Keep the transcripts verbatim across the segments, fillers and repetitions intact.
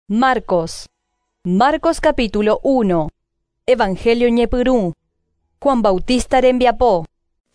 Marcos. Marcos capítulo uno. Evangelio ñepyrũ. Juan Bautista rembiapo.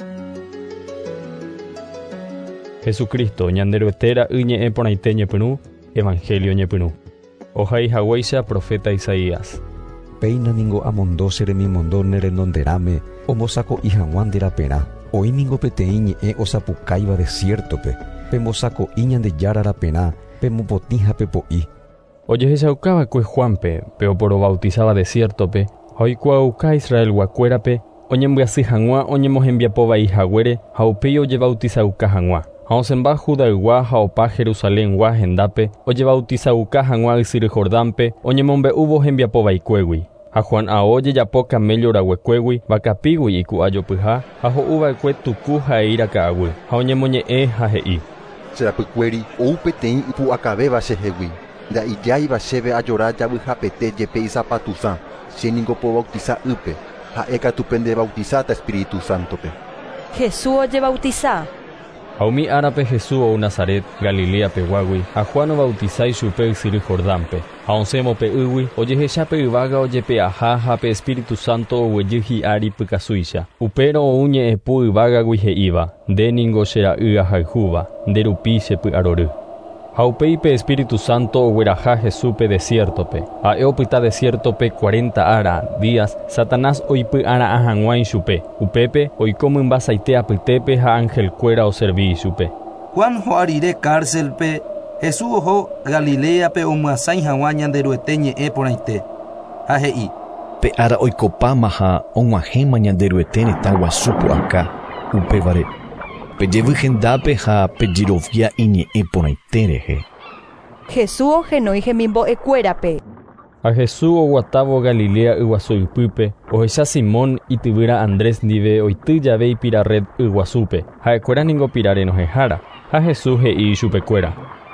Jesucristo ñanderuetera yñe'ẽ porãite ñepyrũ. Evangelio ñepyrũ. Ohaihaguéicha profeta Isaías. Péina ningo amondo che remimondo nerenonderãme ombosako'i hag̃ua nde raperã. Oĩningo peteĩ ñe'ẽ osapukáiva desiertope. Pembosako'i ñandejára raperã, pemopotĩ ha pepo'i. Ojehechaukávakue Juanpe, pe oporobautizaba desiertope, ha oikuaauka Israel guakuérape, oñembyasy hag̃ua oñemohembiapovaihaguére ha upéi ojebautizauka hag̃ua. Ha osẽmba Judaygua ha opa Jerusaléngua hendápe, ojebautizauka hag̃ua ysyry Jordánpe, oñemombe'úvo hembiapovaikuégui. Ha Juan ao jejapo camello raguekuégui, vakapígui iku'ajopyha ha ho'uva'ekue tuku ha'eíra ka'aguy, ha oñemoñe'ẽ ha he'i: Cherapykuéri ou peteĩ ipu'akavéva chehegui. Nda'ijái chéve ajora javyhapete jepe isapatuzã, chéningo pobautiza ype, ha'e katupe ndebautizáta Espíritu Santope. Jesús ojebautiza. Ha umi árape Jesús ou Nazaret, Galilea peguágui, ha Juan obautizái chupe ysyry Jordánpe. Ha osẽmope ýgui ojehechápe yvága ojepe'aha ha pe Espíritu Santo oguejy hi'ári pykasúicha. Upérõ ou ñe'ẽpu yvágagui he'íva: ndéningo che ra'y ahayhúva, nderupi chepy'arory. Ha upéipe Espíritu Santo ogueraha Jesúpe desiertope. Ha'e opyta desiertope cuarenta ara días, Satanás oipy'ara'ã hag̃ua ichupe. Upépe oiko mymba saite apytépe ha ángelkuéra oserví ichupe. Juan ho'arire cárcelpe, Jesús oho Galileape omyasãi hag̃ua ñanderuete ñe'ẽ porãite. Ha he'i: Pe ára oikopáma ha og̃uahẽma ñanderuete retã guasu pu'aka upévare. Pejevy hendápe ha pejirovia iñe'ẽ porãite rehe. Jesús ohenói hemimbo'ekuérape. Ha Jesús oguatávo Galilea yguasu ypýpe, ohecha Simón ityvýra Andrés ndive oity jave ipiraret yguasúpe, ha'ekuéra ningo pirare nohehára. Ha Jesús he'i chupekuéra: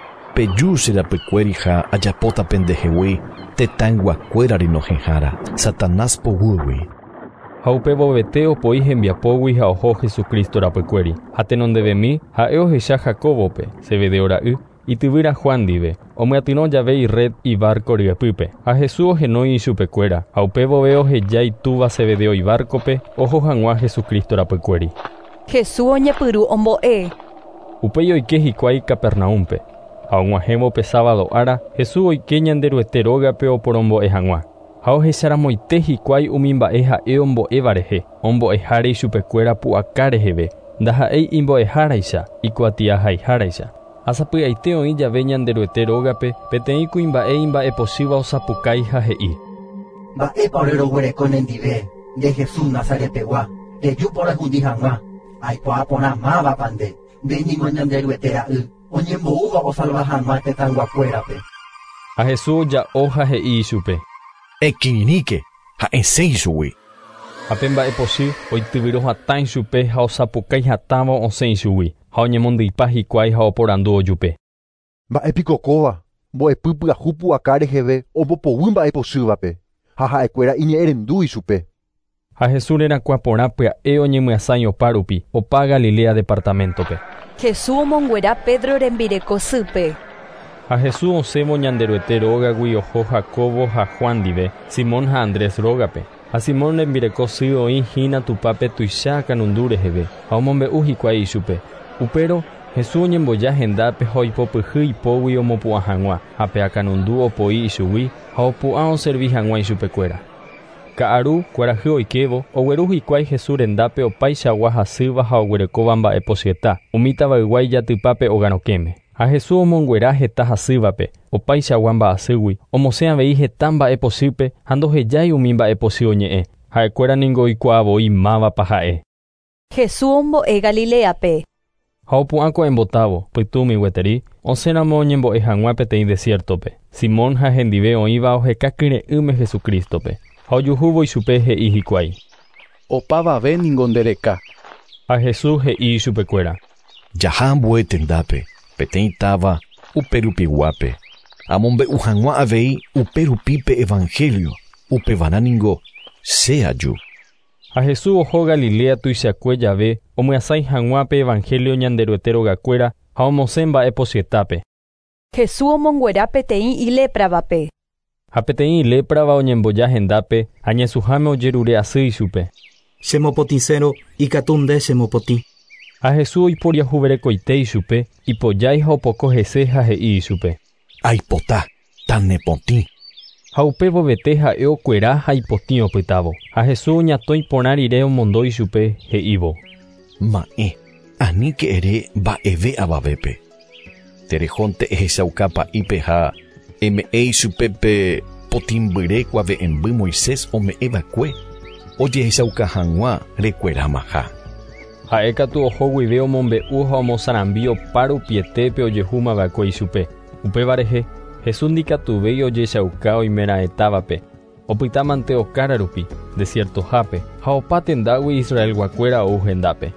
Peju cherapykuéri ha ajapóta pendehegui tetãnguakuérari nohehára, Satanás poguýgui. Ha upe vovete opoi hembiapógui ha oho Jesucristo rapykuéri. Ha tenondevemi ha'e ohecha Jakóbope, Zebedeo ra'y, ityvýra Juan ndive, omyatyrõ jave iret ibarco ryepýpe. Ha Jesús ohenói ichupekuéra, ha upe vove oheja itúva Zebedeo ibárcope, oho hag̃ua Jesucristo rapykuéri. Jesús oñepyrũ ombo'e. Upéi oike hikuái Capernaúmpe. Ha og̃uahẽvope sábado ára, Jesús oike ñanderuete rógape oporombo'e hag̃ua. Ha ohecharamoite hikuái umi mba'e ha'e ombo'éva rehe, ombo'eháre ichupekuéra pu'aka reheve. Ndaha'éi imbo'eháraicha, ikuatiahaiháraicha. Asapy'aite oĩ jave ñanderuete rógape, peteĩ kuimba'e imba'epochýva osapukái ha he'i: Mba'épa ore roguereko nendive nde Jesús Nazarepegua, reju porãhundi hag̃ua, aikuaa porã mávapa nde, ndéniko ñanderuete ra'y, oñembo'úva osalva hag̃ua tetãnguakuérape. Ha Jesús oja'o ha he'i ichupe: Ekirirĩke ha esẽ ichugui. Ha pe mba'epochy oityvyrohatã ichupe ha osapukaihatávo osẽ ichugui, ha oñemondýipa hikuái ha oporandu ojupe: Mba'épiko kóva, mbo'epy pyahu pu'aka reheve ombopovy mba'epochývape, ha ha'ekuéra iñe'ẽrendu ichupe. Ha Jesús rerakua porã pya'e oñemyasãi opa rupi, opa Galilea departamentope. Jesús omonguera Pedro rembireko sýpe. Ha Jesús osẽvo ñanderuete rógagui oho Jacobo ha Juan ndive, Simón ha Andrés rógape. Ha Simón rembireko sy oĩ hína tupápe tuicha kanundu reheve, ha omombe'u hikuái ichupe. Upérõ Jesús oñemboja hendápe ha oipopyhy ipógui omopu'ã hag̃ua, ha pe akanundu opoi ichugui ha opu'ã oservi hag̃ua ichupekuéra. Ka'aru kuarahy oikévo ogueru hikuái Jesús rendápe opaichagua hasýva ha oguerekóva mba'e pochyeta, umítavayguá ijatypápe og̃arokéme. Ha Jesús omonguera heta hasývape, opaichagua mba'asýgui, omosẽ avei heta mba'e pochýpe ha ndohejái umi mba'e pochy oñe'ẽ, ha'ekuéra ningo oikuaavoi mávapa ha'e. Jesús ombo'e Galileape. Ha opu'ãko embotávo, pytũmi gueteri, osẽramo oñembo'e hag̃ua peteĩ desiertope. Simón ha hendive oĩva ohekakyra'ýme Jesucristope. Ha ojuhúvo ichupe he'i hikuái: Opavave ningo ndereka. Ha Jesús he'i chupekuéra: Jaha ambue tendápe, peteĩ táva uperupiguápe. Amombe'u hag̃ua avei uperupípe Evangelio, upevarã ningo che aju. Ha Jesús oho Galilea tuichakue jave, omyasãi hag̃ua pe Evangelio ñanderuete rogakuéra ha omosẽ mba'e pochytápe. Jesús omonguera peteĩ ilépravape. Ha peteĩ iléprava oñemboja hendápe añesuháme ojerure asy ichupe. Chemopotĩcérõ ikatu nde chemopotĩ. Ha Jesús oiporiahuverekoite ichupe, ipojái ha opoko hese ha he'i ichupe. Aipota, tan nepotĩ. Ha upe vovete ha'e okuera ha ipotĩ opytávo. Ha Jesús oñatõ iporã rire omondo ichupe he'ívo. Ma'ẽ, aníke ere mba'eve avavépe. Terehónte ehechauka pa'ípe ha eme'ẽ ichupe pe potĩmbyre kuave'ẽmby Moisés ome'ẽva'ekue. Ojehechauka hag̃ua rekueramaha. Ha'e katu oho guive omombe'u ha omosarambi opa rupietépe ojehúmava'ekue ichupe. Upéva rehe Jesús ndikatuvéi ojechauka oimeraẽtávape. Opytámante okára rupi, desiertohápe, ha opa tendágui Israelguakuéra ou hendápe.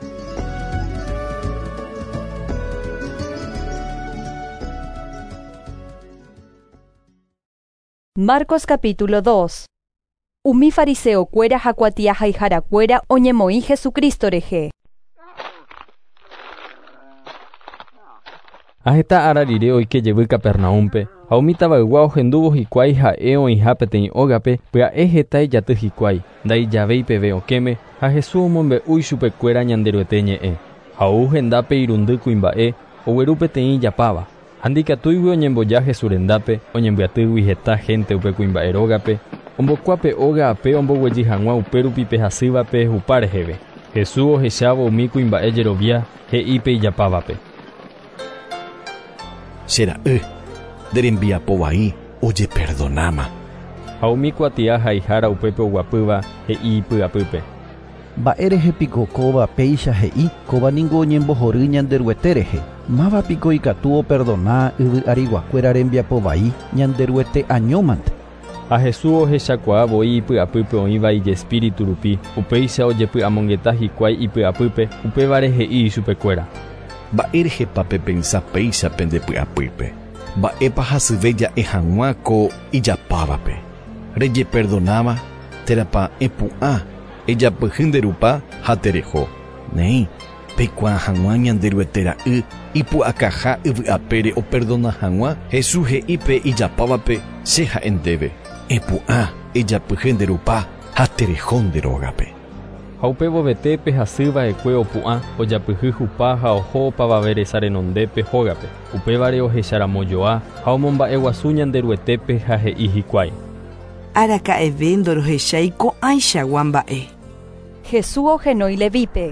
Marcos capítulo dos. Umi fariseo kuéra ha kuatia haiharakuéra oñemoĩ Jesucristo rehe. Aheta ára rire oikejevy Capernaúmpe, ha umi tavaygua ohendúvo hikuái ha'e oĩha peteĩ ógape pya'e heta ijaty hikuái, ndaijavéi peve okéme, ha Jesús omombe'úi chupekuéra ñanderuete ñe'ẽ. Ha ou hendápe irundy kuimba'e, ogueru peteĩ ijapáva. Handikatúigui oñemboja Jesús rendápe, oñembyatýgui heta hénte upe kuimba'e rógape, ombokuápe óga ape omboguejy hag̃ua upérupi pe hasývape hupa reheve. Jesús ohechávo umi kuimba'e jerovia he'ípe ijapávape. Che ra'y, nderembiapo vai oje perdonáma. Ha umi kuatia haihára upépe oguapýva he'i py'apýpe. Mba'érehepiko kóva péicha he'i kóva ningo oñembohory ñanderuete rehe. Mávapiko ikatu operdona yvy'ariguakuéra rembiapo vai ñanderuete añómante. Ha Jesús ohechakuaavoi ipy'apýpe oĩva ije espíritu rupi, upéicha ojepy'amongeta hikuái ipy'apýpe, upévare he'i ichupekuéra. Mba'érehepápe pensa péichape ndepy'apýpe. Mba'épa hasyve ja'e hag̃ua ko ijapávape. Reje perdonáva, térapa epu'ã, ejapyhy nderupa ha tereho. Néi, peikuaa hag̃ua ñanderuete ra'y ipu'akaha yvy'apére operdona hag̃ua Jesús he'ípe ijapávape che ha'e ndéve. Epu'ã, ejapyhy nderupa ha tereho nderógape. Ha upe vovetépe hasýva'ekue opu'ã, ojapyhy hupa ha oho opavave resa renondépe hógape. Upévare ohecharamojoa ha omomba'eguasu ñanderuetépe ha he'i hikuái. Araka'eve ndorohechái ko'ãichagua mba'e. Jesús ohenói Levípe.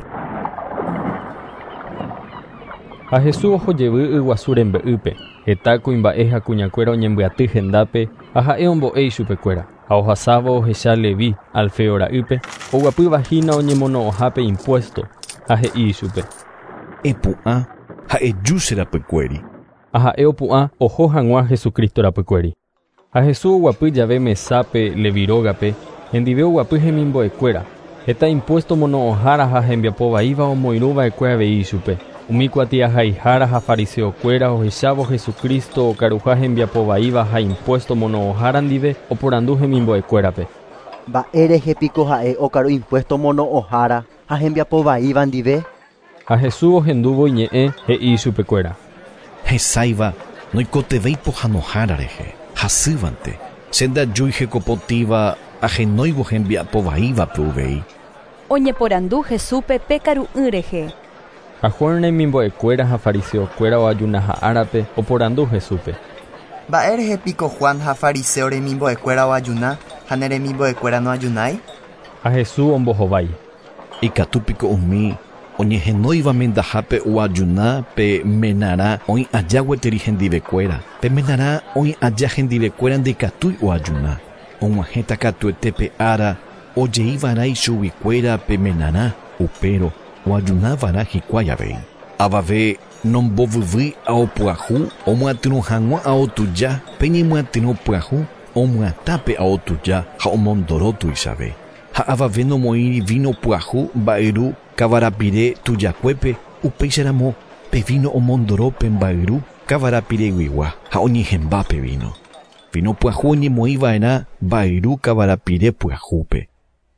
Ha Jesús ohojevy yguasu rembe'ýpe. Heta kuimba'e ha kuñakuéra oñembyaty hendápe ha ha'e ombo'éi chupekuéra. Ha ohasávo ohecha Leví, Alfeo ra'ýpe, oguapyvahína oñemono'õhápe impuesto, ha he'i chupe. Epu'ã ha eju che rapykuéri. Ha ha'e opu'ã oho hag̃ua Jesukristo rapykuéri. Ha Jesús oguapy jave mesápe Leví rógape, hendive oguapy hemimbo'ekuéra. Heta impuesto mono'õhára ha hembiapo vaíva omoirũva'ekue avei chupe. Umi kuatia haihára ha fariseokuéra ohechávo Jesucristo okaruha hembiapo vaíva ha impuesto mono'õhára ndive oporandu hemimbo'ekuérape. Mba'érehepiko ha'e okaru impuesto mono'õhára ha hembiapo vaíva ndive. Ha Jesús ohendúvo ñe'ẽ he'i chupekuéra. Hesáiva noikotevei pohãnohára rehe, hasývante. Che ndajúi hekopotĩva ahenóivo hembiapo vaívape uvei. Oñeporandu Jesúpe pe karu'ỹ rehe. Ha Juan remimbo'ekuéra ha fariseokuéra oajuna ha'árape oporandu Jesúpe. Mba'érehepiko Juan ha fariseo remimbo'ekuéra oajuna ha ne remimbo'ekuéra noajunái? Ha Jesús ombohovái. Ikatúpiko umi oñehenóiva mendahápe oajuna pe menarã oĩ aja gueteri hendivekuéra. Pe menarã oĩ aja hendivekuéra ndekatúi oajuna. Og̃uahẽta katuete pe ára ojeiva'erã ichuguykuéra pe menarã upérõ. Oajuna vara hikuái avei. Avave nombovyvýi aopyahu omyatyrõ hag̃ua aotuja pe ñemyatyrõ pyahu omyatápe aotuja ha omondoro tuichave. Ha avave nomoĩri vino pyahu mba'yru kavarapire tujakuépe upéicharamo pe vino omondoro pe mba'yru kavarapireguigua ha oñehemba pe vino. Vino pyahu oñemoĩva'erã mba'yru kavarapire pyahúpe.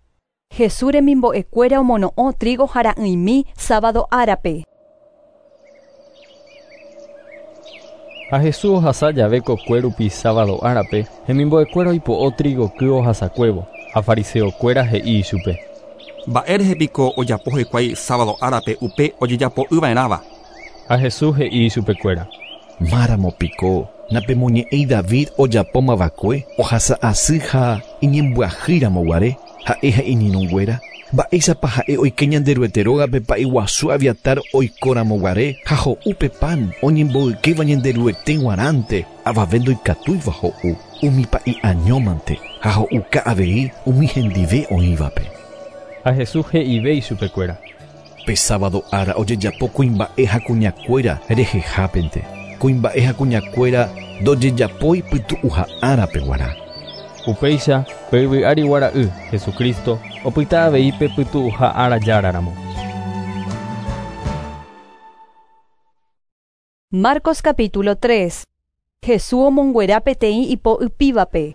Jesús remimbo'ekuéra omono'õ trigo hara'ỹimi sábado árape. A Jesús hasa llave kokuérupi sábado árape, hemimbo'ekuéra oipo'o trigo kyo hasakuévo. A fariseo kuéra he'i chupe. Mba'érehepiko ojapo hikuái sábado árape upe ojejapo'yva'erãva. A Jesús he'i chupekuéra. Máramo-piko napemoñe'ẽi David ojapómavakue ohasa'asy ha iñembyahýramoguare ha'e ha iñirũnguéra. Mba'éichapa ha'e oike ñande rygueterógape pa'yguasu Aviatar oikóramoguare ha ho'úpe pan oñemboykéva ñande ryguete g̃uarãnte avave ndoikatúiva ho'u umi pa'i añómante ha ho'uka avei umi hendive oĩvape. A Jesús he'ivéi chupekuéra. Pe sábado ára ojejapo kuimba'e ha kuñakuéra rehehápente. Kuimba'e ha kuñakuéra ndojejapói pytu'u ha árape g̃uarã. Upéicha pe yvy'ári guara'y Jesucristo opyta avei pe pytu'u ha ára járaramo. Marcos capítulo tres. Jesús omonguera peteĩ ipo'ypívape.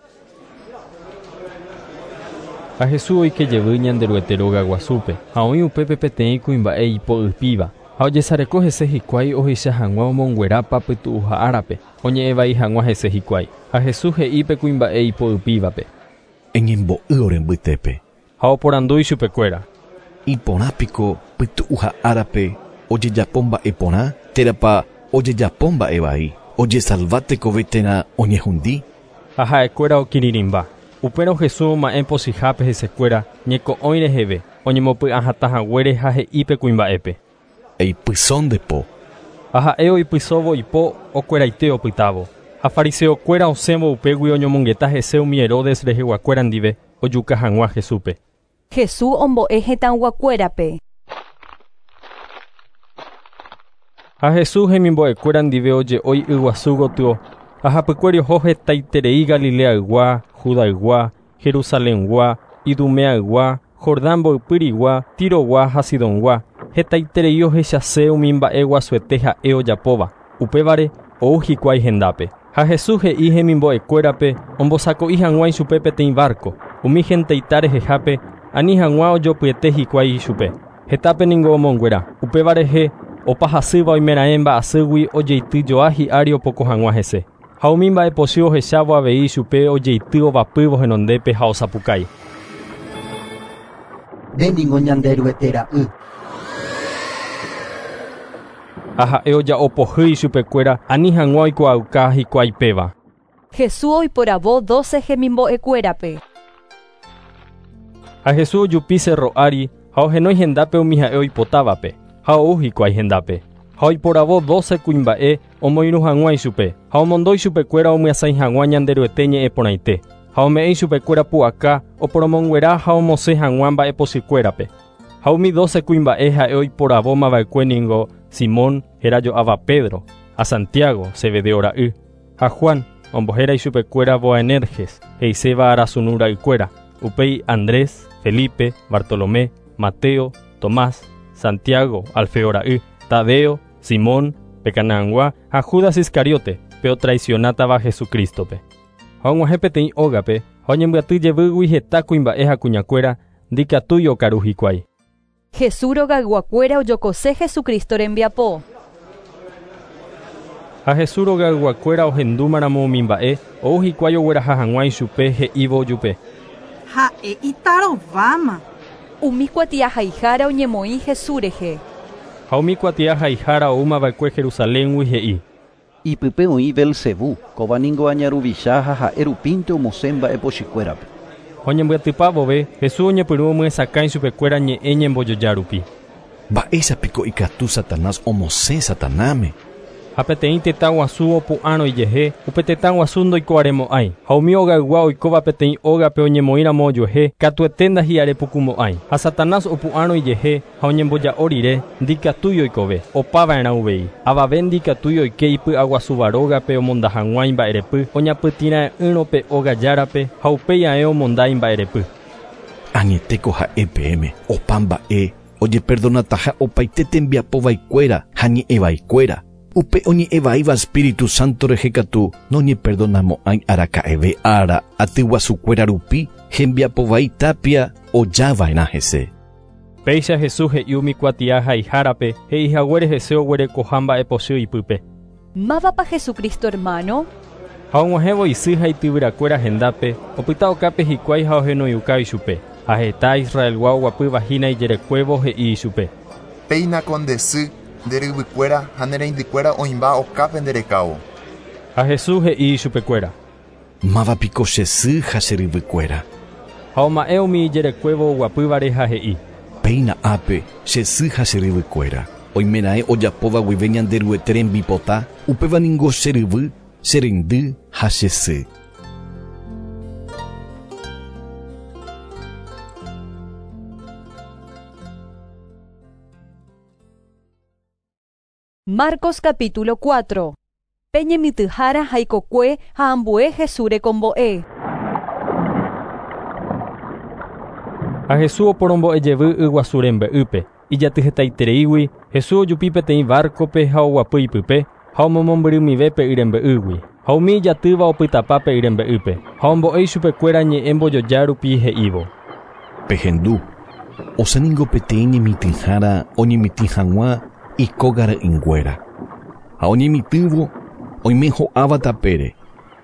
A Jesús oikejevy ñande rygueteróga guasúpe ha oĩ upépe peteĩ kuimba'e ipo'ypíva ha ojesareko hese hikuái ohecha hag̃ua omonguerápa pytu'u ha árape oñe'ẽvai hag̃ua hese hikuái. Ha Jesús he'ípe kuimba'e ipo'ypívape. Eñembo'y orembytépe. Ha oporandúi chupekuéra. Iporãpiko pytu'u ha árape ojejapo mba'e porã térapa ojejapo mba'e vai ojesalvátekove térã oñehundi. Ha ha'ekuéra okirirĩmba. Upérõ Jesús ma'ẽ posihápe hesekuéra ñeko'õi reheve oñemopy'a hatãhaguére ha he'ípe kuimba'épe. Eipysóndepo. Ha ha'e oipysóvo ipo okueraite opytávo. Ha fariseo kuéra osẽvo upégui oñomongeta hese umi Herodes reheguakuéra ndive ojuka hag̃ua Jesúpe. Jesús ombo'e hetãguakuérape. Ha Jesús hemimbo'ekuéra ndive oje'ói yguasu gotyo. Ha hapykuéri oho hetaiterei Galileaygua, Judaygua, Jerusaléngua, Idumeaygua, Jordán mbo'ypyrigua, Tirogua ha Sidóngua. Hetaiterei ohechase umi mba'e guasuete ha'e ojapóva. Upévare ou hikuái hendápe. Ha Jesús he'i hemimbo'ekuérape ombosako'i hag̃ua ichupe peteĩ barco. Umi henteita rehehápe ani hag̃ua ojopyete hikuái ichupe. Hetápe ningo omonguera. Upéva rehe opahasýva oimeraẽ mba'asýgui ojeity joa hi'ári opoko hag̃ua hese. Ha umi mba'epochý ohechávo avei ichupe ojeity ovapývo henondépe ha osapukái. Ndéniko ñande ryguetera'y. Ha ha'e oja'opohýi chupekuéra ani hag̃ua oikuaauka hikuái péva. Jesús oiporavo doce hemimbo'ekuérape. Ha Jesús ojupi Cerro Ári ha ohenói hendápe umi ha'e oipotávape ha ou hikuái hendápe. Ha oiporavo doce kuimba'e omoirũ hag̃ua ichupe ha omondói chupekuéra omyasãi hag̃ua ñande ryguete ñe'ẽ porãite. Ha ome'ẽ chupekuéra pu'aka oporomonguera ha omosẽ hag̃ua mba'epochýkuérape. Ha umi doce kuimba'e ha'e oiporavo mava'ekue ningo Simón herajo'áva Pedro, a Santiago Zebedeo ra'y, ha Juan ombohéra ichupekuéra Boanerges heiséva arasunu ra'ykuéra, upéi Andrés, Felipe, Bartolomé, Mateo, Tomás, Santiago Alfeo ra'y, Tadeo, Simón, Pekanangua ha Judas Iscariote pe otraicionátava Jesukristope. Ha og̃uahẽ peteĩ ógape ha oñembyatýjevýgui heta kuimba'e ha kuñakuéra ndikatúi okaru hikuái. Jesús rogayguakuéra ojokose Jesucristo rembiapo. Ha Jesús rogayguakuéra ohendúmaramo umi mba'e ou hikuái ogueraha hag̃ua ichupe he'ívo ojupe. Ha'e itarováma. Umi kuatiahaihára oñemoĩ Jesús rehe. Ha umi kuatiahaihára oúmava'ekue Jerusaléngui he'i. Ipype oĩ Belzebú, kóva ningo añaruvicha ha ha'e rupínte omosẽ mba'epochýkuérape. Oñembyatýpa vove Jesús oñepyrũ omyesakãi chupekuéra ñe'ẽ ñembojoja rupi. Mba'éichapiko ikatu Satanás omosẽ Satanáme. Ha peteĩ tetã guasu opu'ãrõ ijehe upe tetã guasu ndoikuaaremo'ãi. Ha umi ogaygua oikóva peteĩ ógape oñemoĩramo ojuehe katuete ndahiarepukumo'ãi. Ha Satanás opu'ãrõ ijehe ha oñemboja'o rire ndikatúi oikove opava'erã uvei. Avave ndikatúi oike ipy'a guasuva rógape omonda hag̃ua imba'erepy oñapytĩra'e yrõpe ógajárape ha upéi ae omonda imba'erepy. Añetéko ha'e peẽme opa mba'e ojeperdonata ha opaite tembiapovaikuéra ha ñe'ẽvaikuéra. Upe oñe'ẽvaíva Espíritu Santo rehekatu noñeperdonamo'ãi araka'eve ára atyguasukuéra rupi hembiapovai tápia ojava'erã hese. Péicha Jesús he'i umi kuatiahaihárape he'ihaguére hese oguerekoha mba'epochy ipype. Mávapa Jesucristo hermano. Haomohevo isy ha ityvyrakuéra hendápe, opyta okápe hikuái ha ohenoiuka ichupe. Ha heta Israel guau guapy vahína ijerekuévo he'i ichupe. Péina kondesy nderyvykuéra ha nereindykuéra oĩmba okápe nderekávo. Ha Jesús he'i ichupekuéra. Mávapiko che sy ha che ryvykuéra. Ha oma'ẽ umi ijerekuévo guapývare ha he'i. Péina ápe che sy ha che ryvykuéra. Oimeraẽ ojapóva guive ñande ryguete rembipota upévaniko che ryvy, che reindy ha che sy. Marcos capítulo cuatro. Peñemytyhára haikokue ha ambue Jesúre kombo'e. Ha Jesús oporombo'ejevy yguasu rembe'ýpe. Ijatyhetaitereígui, Jesús ojupi peteĩ barcope ha oguapy ipype, ha omomombyrymive pe'y rembe'ýgui. Ha umi ijatýva opytapa pe'y rembe'ýpe. Ha ombo'éi chupekuéra ñe'ẽ mbojoja rupi he'ívo. Pehendu, osẽniko peteĩ ñemitỹhára oñemitỹ hag̃ua ikóga re'ỹnguéra. Ha oñemitỹvo oime ho'áva tapére,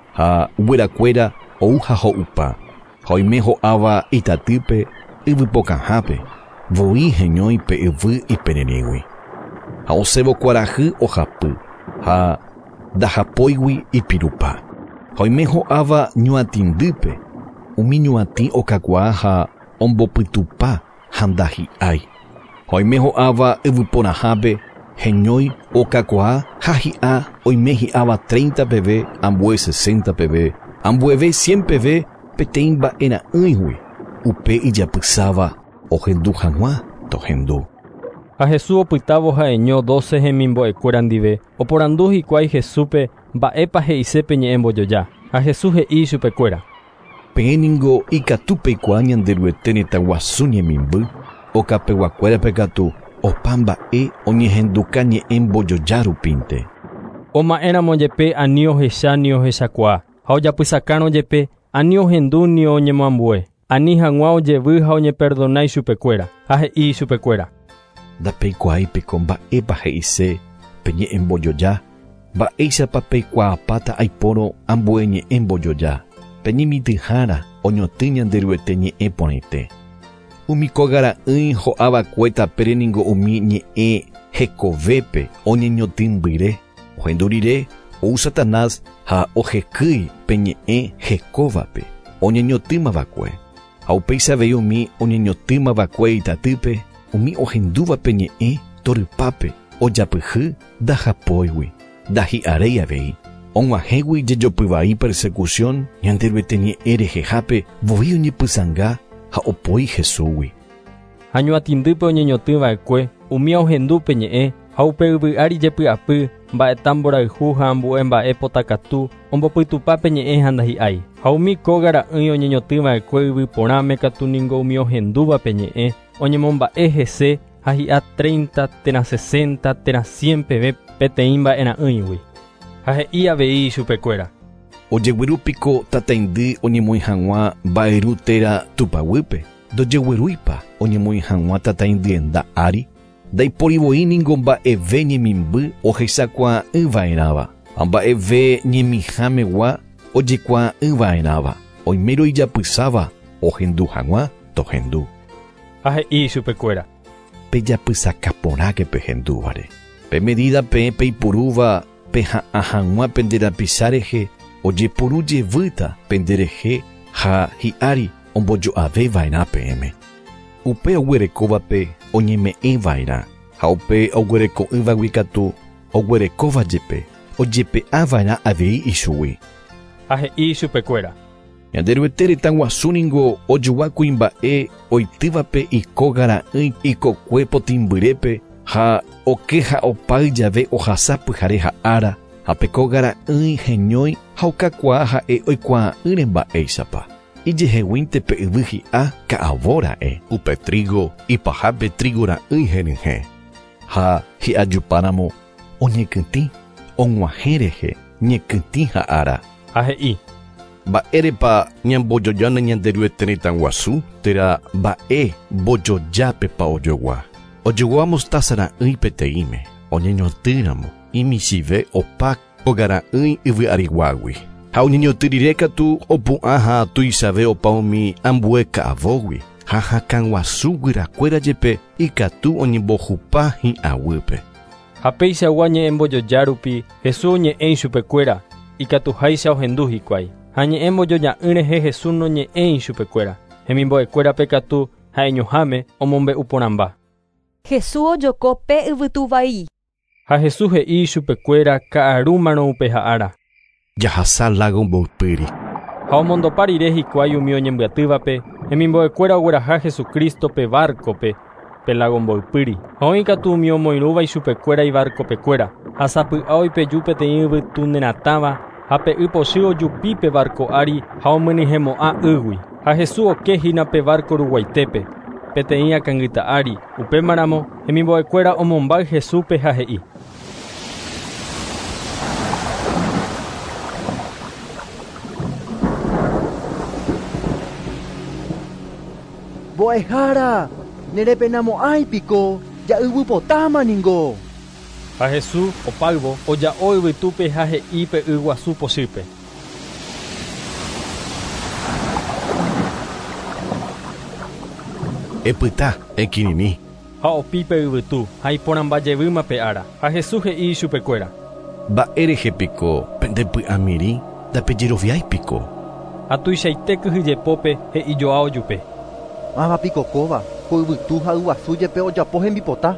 ha guerakuéra ou ha ho'upa, ha oime ho'áva itatýpe yvypokãhápe, voi heñói pe yvy ipererégui. Ha osẽvo kuarahy ohapy, ha ndahapóigui ipirupa. Ha oime ho'áva ñuatĩndýpe, umi ñuatĩ okakuaa ha ombopytupa ha ndahi'ái. Ha oime ho'áva yvyporãhápe heñói okakuaa ha hi'a oime hi'áva treinta peve, ambue sesenta peve, ambueve cien peve peteĩ mba'era'ỹigui upe ijapysáva ohendu hag̃ua tohendu. Ha Jesús opytávo ha'eño doce hemimbo'ekuéra ndive, oporandu hikuái Jesúpe mba'épa he'isépe ñe'ẽ mbojoja. Ha Jesús he'i chupekuéra. Peẽniko ikatu peikuaa ñande ryguete retãguasu ñemimby, okapeguakuérape katu opa mba'e oñehenduka ñe'ẽ mbojoja rupínte. Oma'éramo jepe ani ohecha ni ohechakuaa, ha ojapysakárõ jepe ani ohendu ni oñemoambue. Ani hag̃ua ojevy ha oñeperdonái chupekuéra. Ha he'i chupekuéra. Ndapeikuaaipeko mba'épa he'ise pe ñe'ẽ mbojoja, mba'éichapa peikuaapáta aipórõ ambue ñe'ẽ mbojoja. Peñemitỹhára oñotỹ ñande ryguete ñe'ẽ porãite. Umi kogara'ỹi ho'avakue tapéreniko umi ñe'ẽ hekovépe oñeñotỹmbyre, ohendu rire ou Satanás ha ohekýi pe ñe'ẽ hekóvape oñeñotỹmavakue. Ha upéichave umi oñeñotỹmavakue itatýpe, umi ohendúvape ñe'ẽ torypápe ojapyhy ndahapóigui, ndahi'aréi avei. Og̃uahẽgui jejopyvai persecución ñande ryguete ñe'ẽ rehehápe voi oñepysãnga ha opói Jesúsgui. Ha ñuatĩndýpe oñeñotỹva'ekue, umi ohendúpe ñe'ẽ, ha upe yvy'ári jepy'apy, mba'etã mborayhu ha ambue mba'e potakatu, ombopytupápe ñe'ẽ ha ndahi'ái. Ha umi kógara'ỹi oñeñotỹva'ekue yvyporãme katu ningo umi ohendúvape ñe'ẽ, oñemomba'e hese ha hi'a treinta, térã sesenta, térã cien peve peteĩ mba'erã'ỹigui. Ha he'i avei chupekuéra. Ojeguerúpiko tataindy oñemoĩ hag̃ua mba'yru téra tupaguýpe. Ndojeguerúipa oñemoĩ hag̃ua tataindyenda ári. Ndaiporivoíniko mba'eve ñemimby ohechakuaa'ỹva'erãva. Ha mba'eve ñemihãmegua ojekuaa'ỹva'erãva. Oimérõ ijapysáva ohendu hag̃ua tohendu. Ha he'i chupekuéra. Pejapysaka porãke pehendúvare. Pe medida pe peipurúva pe ha'ã hag̃ua penderapicha rehe ojepurujevýta penderehe ha hi'ári ombojo'avéva'erã peẽme. Upe oguerekóvape oñeme'ẽva'erã ha upe oguereko'ỹvagui katu oguerekóvajepe ojepe'ãva'erã avei ichugui. Ha he'i chupekuéra. Ñande ryguete retãguasúniko ojogua kuimba'e oitývape ikógara'ỹ ikokue potĩmbyrépe ha oke ha opáy jave ohasa pyhare ha ára ha pekógara'ỹ heñói ha okakuaa ha'e oikuaa'ỹre mba'éichapa. Ijeheguínte pe yvy hi'a ka'avóra'e upe trigo ipahápe trigora'ỹ heryhẽ. Ha hi'ajupáramo oñekytĩ og̃uahẽ rehe ñekytĩ ha ára. Ha he'i. Mba'érepa ñambojojána ñande ryguete retãguasu térã mba'e mbojojápepa ojogua. Ojogua mostaza ra'ỹ peteĩme oñeñotỹramo imichive opa Ogara'ỹi yvy ariguágui. Ha oñeñotyrire katu opu'ã ha tuichave opa umi ambue ka'avógui. Ha hakã guasu guyrakuéra jepe ikatu oñembohupa hi'ãguýpe. Ha péichagua ñe'ẽmbojoja rupi Jesús oñe'ẽi chupekuéra ikatuháicha ohendu hikuái. Ha ñe'ẽmbojoña'ỹ rehe Jesús noñe'ẽi chupekuéra. Hemimbo'ekuérape katu ha'eñoháme omombe'u porãmba. Jesús ojoko pe yvytu vai. Ha Jesús he'i chupekuéra ka'arúmarõ upe ha'ára. Jahasa lago mboypýri. Ha omondopa rire hikuái umi oñembyatývape hemimbo'ekuéra ogueraha Jesukristo pe barcope pe lago mboypýri. Ha oĩ katu umi omoirũva ichupekuéra ibarcopekuéra. Ha sapy'a oipeju peteĩ yvytu neratãva ha pe'y pochy ojupi pe barco ári ha omynyhemo'ã ýgui. Ha Jesús okéhína pe barco ruguaitépe peteĩ akãngyta ári. Upémaramo hemimbo'ekuéra omombáy Jesúspe ha he'i: Mbo'ehára, nerepenamo'ãipiko ja'yvypotáma ningo. Ha Jesús opáyvo oja'o yvytúpe ha he'i pe y guasu pochýpe: Epyta, ekirirĩ. Ha opi pe yvytu ha iporãmbajevýma pe ára. Ha Jesús he'i chupekuéra: Mba'érehepiko pendepy'amiri ndapejeroviáipiko. Ha tuichaite kyhyjepópe he'ijoa ojupe: Mávapiko kóva, ko yvytu ha yguasu jepe ojapo hembipota.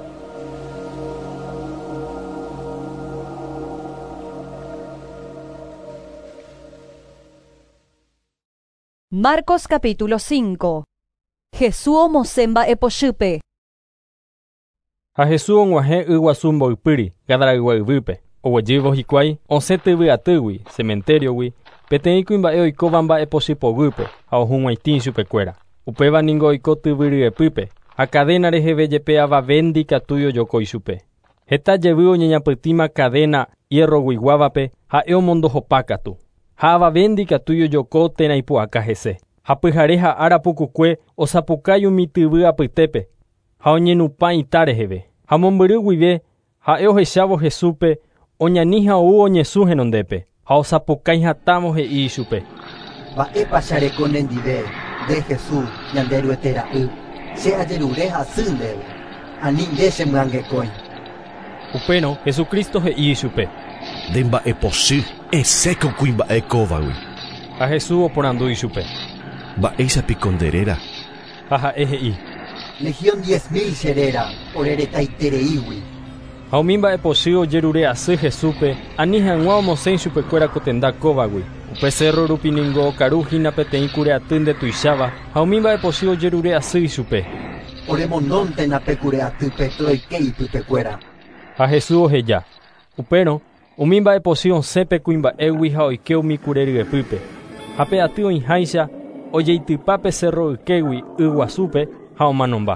Marcos capítulo cinco. Jesús omosẽmba epochýpe. Ha Jesús og̃uahẽ y guasu mboypýri Gadara'ygua yvýpe. Oguejývo hikuái osẽ tyvyatýgui cementeriogui peteĩ kuimba'e oikóva mba'epochýpoguýpe ha ohug̃uaitĩ chupekuéra. Upéva ningo oiko tyvy ryepýpe ha cadena reheve jepe avavéndi katúi ojoko ichupe. Heta jevy oñeñapytĩma cadena hierroguiguávape ha'e omondohopa katu. Ha avavéndi katúi ojoko térã ipu'aka hese. Ha pyhare ha ára pukukue osapukái umi tyvy apytépe ha oñenupa ita reheve. Ha mombyry guive ha'e ohechávo Jesúspe oñani ha ou oñesũ henondépe ha osapukái hatãvo he'i ichupe: Mba'épa chareko nendive de Jesús ñande ryguetera'y. Che ajerure hasy ndéve. Ani nde chemyangekói. Upérõ Jesukristo he'i ichupe: De mba'epochy eséko kuimba'e kóvagui. Ha Jesús oporandu ichupe: Mba'éichapiko nderéra. Ha ha'e he'i: Legión diez mil cheréra oreretaitereígui. Ha umi mba'epochy ojerure asy Jesúspe ani hag̃ua omosẽ chupekuéra ko tenda kóvagui. Upe cerro rupi ningo okarúhína peteĩ kureaty nde tuicháva ha umi mba'epochy ojerure asy ichupe: Oremonóntena pe kureatýpe roike ipypekuéra. Ha Jesús oheja. Upérõ umi mba'epochy osẽpe kuimba'égui ha oike umi kure ryepýpe. Ha pe'aty oĩháicha ojeitypa pe cerro ykégui y guasúpe ha omanomba.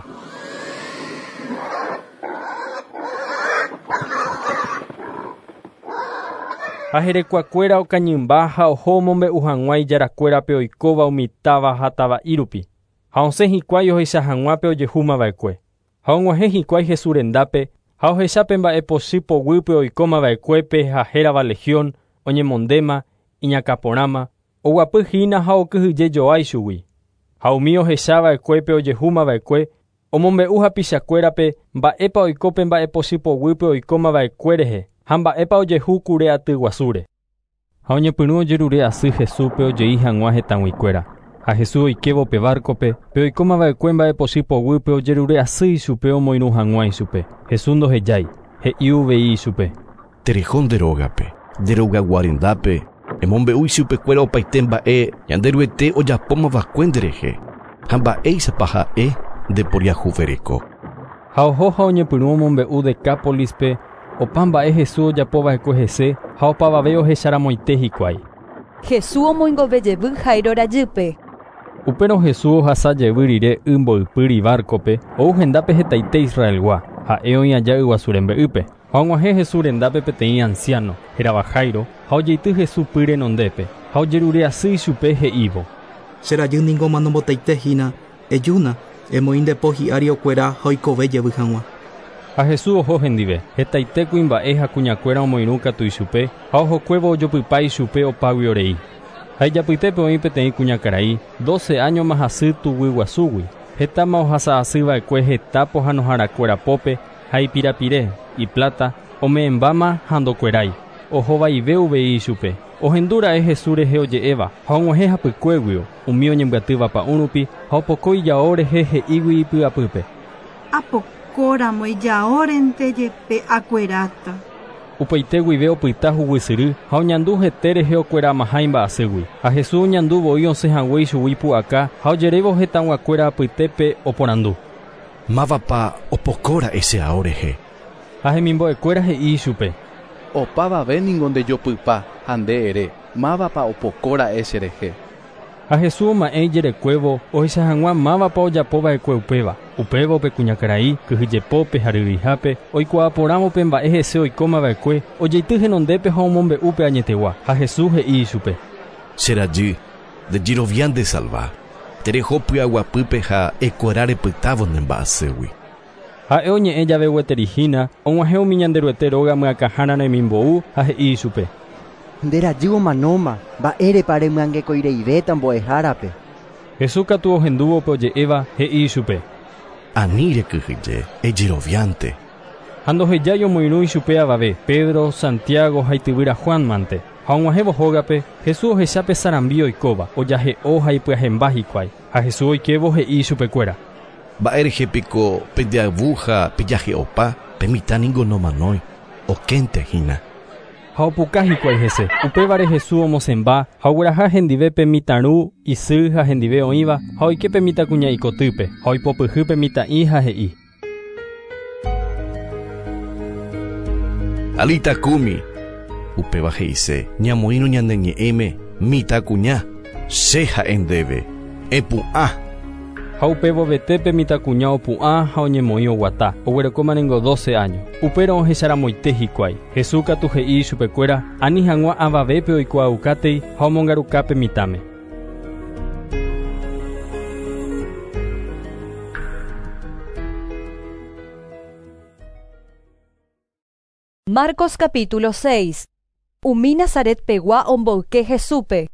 Ha herekuakuéra okañymba ha oho omombe'u hag̃ua ijarakuérape oikóva umi táva ha tava'í rupi. Ha osẽ hikuái ohecha hag̃uápe ojehúmava'ekue. Ha og̃uahẽ hikuái Jesús rendápe ha ohecha pe mba'epochy poguýpe oikómava'ekuépe ha hérava legión oñemondéma iñakãporãma oguapyhína ha okyhyjejoái chugui. Ha umi ohechava'ekuépe ojehúmava'ekue omombe'u hapichakuérape mba'épa oiko pe mba'epochy poguýpe oikómava'ekue rehe ha mba'épa ojehu kure aty guasúre. Ha oñepyrũ ojerure asy Jesúspe ojei hag̃ua hetãguikuéra. Ha Jesús oikevo pe barcope pe oikómava'ekue mba'epochy poguýpe ojerure asy ichupe omoirũ hag̃ua ichupe. Jesús ndohejái, he'i uvei ichupe: Tereho nderógape, nderogaygua rendápe, emombe'u ichupekuéra opaite mba'e ñande ryguete ojapómava'ekue nderehe ha mba'éichapa ha'e ndeporiahuvereko. Ha oho ha oñepyrũ omombe'u Decápolispe opa mba'e Jesús ojapova'ekue hese ha opavave ohecharamoite hikuái. Jesús omoingove Jairo rajýpe. Upérõ Jesús ohasajevy rire y mboypýri barcope ou hendápe hetaite Israelgua ha'e oĩ aja yguasu rembe'ýpe. Ha og̃uahẽ Jesús rendápe peteĩ anciano hérava Jairo ha ojeity Jesús py renondépe ha ojerure asy ichupe he'ívo: Cherajy ningo manombotaite hína ejúna emoĩ ndepo hi'ári okuera ha oikove jevy hag̃ua. Ha Jesús oho hendive, hetaite kuimba'e ha kuñakuéra omoirũ katu ichupe, ha ohokuévo ojopypa ichupe opágui orei. Ha ijapytépe oĩ peteĩ kuñakarai, doce años mahasy tugui guasúgui. Hetáma ohasa'asýva'ekue heta pohãnoharakuéra pópe, ha ipirapire, iplata, ome'ẽmbáma ha ndokuerái. Ohovaive uvei ichupe. Ohendúra'e Jesús rehe oje'éva, ha og̃uahẽ hapykuéguio, umi oñembyatýva pa'ũrupi, ha opoko ijao rehe he'ígui ipy'apýpe. Apokóramo ijaórente jepe akueráta. Upaite guive opyta huguisyry ha oñandu hete rehe okuerama haimba'asýgui. Ha Jesús oñanduvoi osẽhague ichugui pu'aka ha ojerévo hetãguakuéra apytépe oporandu. Mávapa opokóra'ese ao rehe. Ha hemimbo'ekuéra he'i ichupe. Opavave ningo ndejopypa ha nde ere. Mávapa opokóra'ese rehe. Ha Jesús oma'ẽ ijerekuévo ohecha hag̃ua mávapa ojapova'ekue upéva. Upéva upe kuñakarai, kyhyjepópe ha ryryhápe, oikuaa porãmope mba'e hese oikómava'ekue, ojeity henondépe ha omombe'úpe añetegua. Ha Jesús he'i ichupe. Cherajy, ndejirovián de salva. Tereho py'aguapýpe ha ekuera repytávo ne mba'asýgui. Ha'e oñe'ẽ jave gueterihína, og̃uahẽ umi ñande ryete róga myakahãrã remimbou ha he'i ichupe. Nderajy omanóma, mba'érepa remyangekoireivéta mbo'ehárape. Jesús katu ohendúvo pe oje'éva he'i ichupe. Ani rekyhyje, ejeroviánte. Ha ndohejái omoirũ ichupe avave, Pedro, Santiago ha ityvýra Juan mante. Ha og̃uahẽvo hógape, Jesús ohechápe sarambi oikóva, ojahe'o ha ipyahemba hikuái. Ha Jesús oikévo he'i chupekuéra. Mba'érehepiko pendeavu ha pejahe'opa, pemitã ningo nomanói, okénte hína. Ha opuka hikuái hese. Upévare Jesús omosẽmba ha ogueraha hendive pe mitãrũ, isy ha hendive oĩva ha oike pe mitãkuña ikotýpe ha oipopyhy pe mitã'i ha he'i. Alita kumi. Upéva he'ise ñamoírũ ñande ñe'ẽme mitãkuña che ha'e ndéve epu'ã. Ha upévo vetépe mitãkuña opu'ã ha oñemoĩ oguata. Oguerekómanengo doce años. Upéra ohecharamoite hikuái. Jesús katu he'i chupekuéra ani hag̃ua avavépe oikuaaukátepi ha omongarukápe mitãme. Marcos capítulo seis. Umi Nazaret pegua omboyke Jesúpe.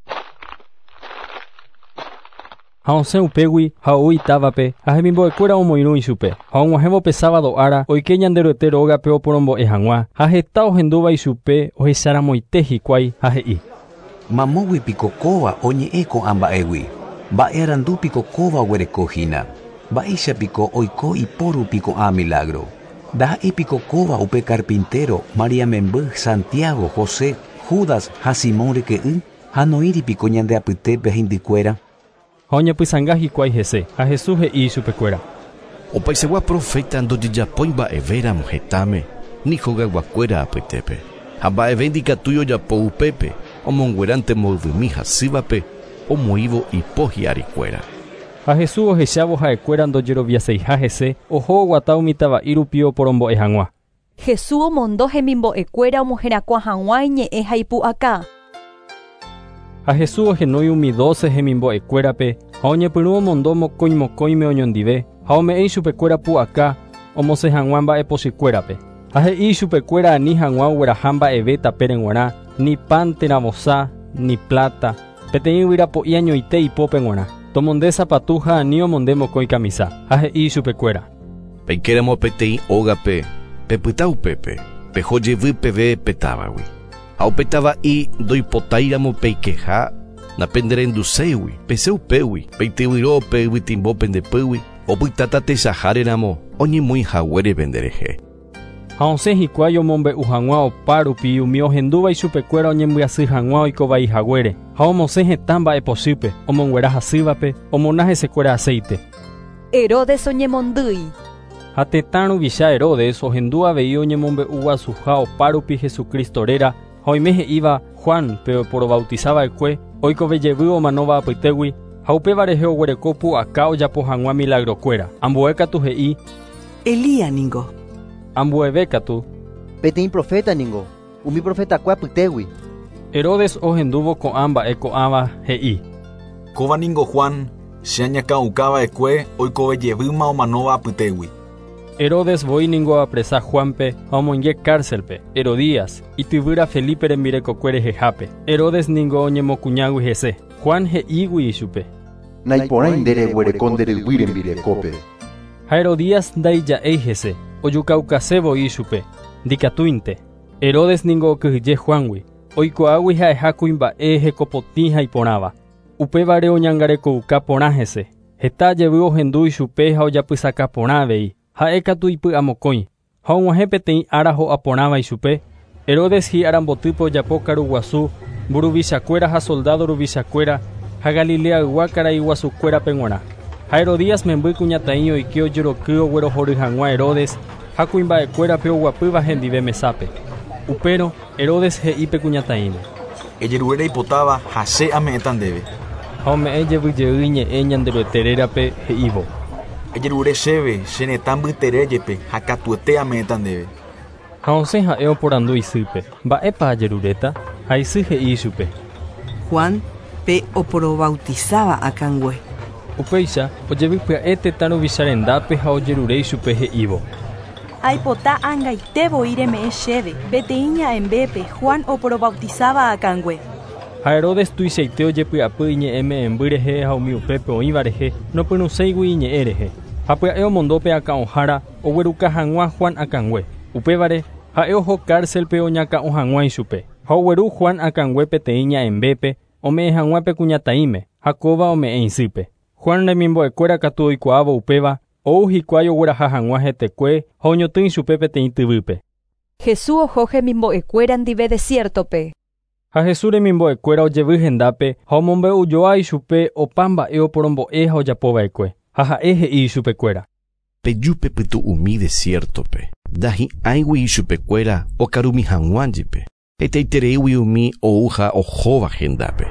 Ha osẽ upégui ha ou itávape ha hemimbo'ekuéra omoirũ ichupe. Ha og̃uahẽvope sábado ára oike ñande ryete rógape oporombo'e hag̃ua ha heta ohendúva ichupe ohecharamoite hikuái ha he'i. Mamóguipiko kóva oñe'ẽ ko'ã mba'égui. Mba'e arandúpiko kóva oguerekohína. Mba'éichapiko oiko ipórupi ko'ã milagro. Ndaha'épiko kóva upe carpintero, Maria memby, Santiago, José, Judas ha Simón reke'y ha noíripiko ñande apytépe hindykuéra. Ha oñepysãnga hikuái hese ha Jesús he'i chupekuéra. Opaisegua profeta ndojejapói mba'evéramo hetáme ni hogaguakuéra apytépe. Ha mba'eve ndikatúi ojapo upépe omonguerante moyvymi hasývape omoívo ipo hi'arikuéra. Ha Jesús ohechávo ha'ekuéra ndojeroviaseiha hese oho oguata umi tava'y rupi oporombo'e hag̃ua. Jesús omondo hemimbo'ekuéra omoherakua hag̃ua iñe'ẽ ha ipu'aka. Ha Jesús ohenói umi doce hemimbo'ekuérape ha oñepyrũ omondo mokõi mokõime oñondive ha ome'ẽ chupekuéra pu'aka omosẽ hag̃ua mba'epochýkuérape. Ha he'i chupekuéra ani hag̃ua ogueraha mba'eve tapére g̃uarã, ni pan teravosã, ni plata, peteĩ yvyrapo'i añoite ipópe g̃uarã. Tomonde sapatu ha ani omonde mokõi kamisa. Ha he'i chupekuéra. Peikéramo peteĩ ógape pepyta upépe pehojevy peve petávagui. Ha upe tava'i ndoipotáiramo peikeha napenderenduségui pese upégui peityvyrõ pe yvytimbo pendepýgui opytáta techaháreramo oñemoĩ haguére nderehe. Ha osẽ hikuái omombe'u hag̃ua opa rupi umi ohendúva ichupekuéra oñembyasy hag̃ua oikovai haguére ha omosẽ hetã mba'epochýpe omonguera hasývape omona hesekuéra aceite. Herodes oñemondýi. Ha tetã ruvicha Herodes ohendu avei oñemombe'u guasuha opa rupi Jesukristo réra ha oime he'íva Juan pe porobautizava'ekue oikovejevy omanóva apytégui ha upéva rehe oguereko pu'aka ojapo hag̃ua milagrokuéra. Ambue katu he'i Elía ningo. Ambueve katu peteĩ profeta ningo. Umi profetakue apytégui. Herodes ohendúvo ko'ã mba'e ko'ãva he'i. Kóva ningo Juan che añakã'ukava'ekue oikovejevýma omanóva apytégui. Herodes voy ningo apresa Juanpe, amonye cárcelpe, Herodías, y tibura Felipe rembireco cuere jejape. Herodes ningo oñemo cuñagui jese, Juan je igui isupe. Naipora indere huerecondere huirembirecope. Ha Herodías daija eijese, oyucaucasebo isupe, dicatuinte. Herodes ningo kuhye Juanwi, oikoagui ha ejacuimba eje copotija y ponaba. Upevare oñangareco ucaponajese, heta llevó hendui supe ha oyapysaka ponavei. Haekatu ipy amokõi, ha og̃uahẽ peteĩ áraho aporãva ichupe. Herodes hi arambotypo ojapo karuguasu, mburuvichakuéra ha soldado ruvichakuéra, ha Galilea ygua karai guasukuérape g̃uarã. Ha Herodías memby kuñataĩ oike ojoroky oguerohory hag̃ua Herodes ha kuimba'ekuérape oguapýva hendive mesápe. Upérõ Herodes he'ípe kuñataĩme: ejerure ipotáva ha che ame'ẽta ndéve. Ha ome'ẽ jevyjeýi ñe'ẽ Ñande Retérerape he'ívo: ejerure chéve chenetã mbyteréjepe ha katuete ame'ẽta ndéve. Ha osẽ ha'e oporandu isýpe: mba'épa ajeruréta? Ha isy he'i ichupe: Juan pe oporobautizaba akãngue. Upéicha ojevypya'e tetã ruvicharendápe ha ojerure ichupe he'ívo: aipota angaitévoi reme'ẽ chéve peteĩ ña'embépe Juan oporobautizaba akãngue. Ha Herodes tuichaite ojepy'apy iñe'ẽme'ẽmby rehe ha umi upépe oĩva rehe nopyrũséigui iñe'ẽ rehe. Ha pya'e omondópe akã'ohára ogueruka hag̃ua Juan akãngue. Upévare ha'e oho cárcelpe oñakã'õ hag̃ua ichupe. Ha ogueru Juan akãngue peteĩ ña'embépe ome'ẽ hag̃uápe kuñataĩme ha kóva ome'ẽ isýpe. Juan remimbo'ekuéra katu oikuaávo upéva ou hikuái ogueraha hag̃ua hetekue ha oñotỹ ichupe peteĩ tyvýpe. Jesús oho hemimbo'ekuéra ndive desiertope. Ha Jesús remimbo'ekuéra ojevy hendápe ha omombe'ujoa ichupe opa mba'e oporombo'e ha ojapova'ekue. Ha ha'e he'i ichupekuéra: pejúpe pytu'umi desiertope, ndahi'ãigui ichupekuéra okarumi hag̃uánjipe. Hetaitereigui umi ou ha ohóva hendápe.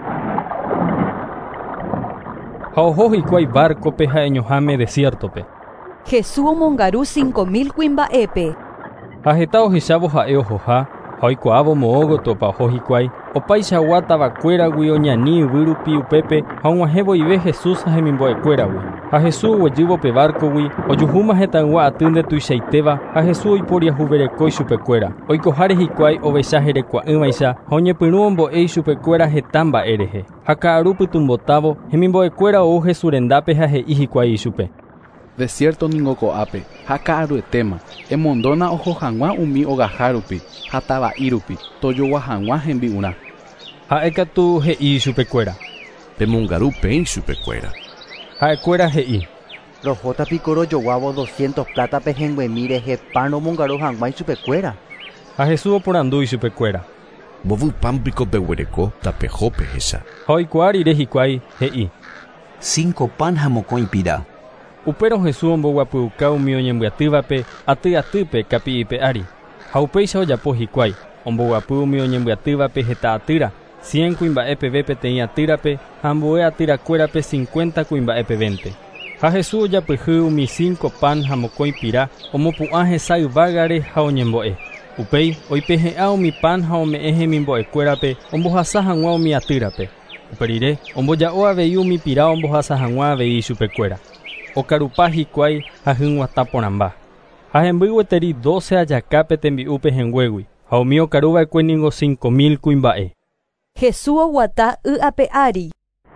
Ha oho hikuái barcope ha eñohãme desiertope. Jesús omongaru cinco mil kuimba'épe. Ha heta ohechávo ha'e ohoha ha oikuaávo moõgoto opa oho hikuái opaichagua tavakuéragui oñani yvy rupi upépe ha og̃uahẽvoive Jesús ha hemimbo'ekuéragui. Ha Jesús oguejývo pe barcogui ojuhúma hetãygua atýnte tuichaitéva ha Jesús oiporiahuvereko ichupekuéra. Oikoháre hikuái ovecha herekua'ỹvaicha ha oñepyrũ ombo'e ichupekuéra heta mba'e rehe. Ha ka'aru pytumbotávo hemimbo'ekuéra ou Jesús rendápe ha he'i hikuái ichupe: desierto ningo ko'ápe ha ka'aruetéma emondóna oho hag̃ua umi ogahárupi ha tava'írupi tojogua hag̃ua hembi'urã. Ha'ekatu he'i ichupekuéra: pemongaru péi ichupekuéra. Ha'ekuéra he'i: rohóta piko rojoguávo doscientos plátape hemguemi rehe párõ omongaru hag̃ua ichupekuéra. Ha Jesús oporandu ichupekuéra: mbovypámpiko peguereko tapeho pehecha. Ha oikuaa rire hikuái he'i: cinco pan ha mokõi pira. Upérõ Jesús omboguapyuka umi oñembyatývape aty atýpe kapi'ipe ári. Ha upéicha ojapo hikuái omboguapy umi oñembyatývape heta atýra, cien kuimba'e peve peteĩ atýrape ha ambue atýrakuérape cincuenta kuimba'e pevente. Ha Jesús ojapyhy umi cinco pan ha mokõi pira omopu'ã hesa yvágare ha oñembo'e. Upéi oipehe'ã umi pan ha ome'ẽ hemimbo'ekuérape ombohasa hag̃ua umi atýrape. Uperire omboja'o avei umi pira ombohasa hag̃ua avei ichupekuéra. Okarupa hikuái ha hỹguata porãmba. Ha hemby gueteri doce ajakápe tembi'úpe hengüégui ha umi okaruva'ekue ningo cinco mil kuimba'e. Jesús oguata y ápe ári.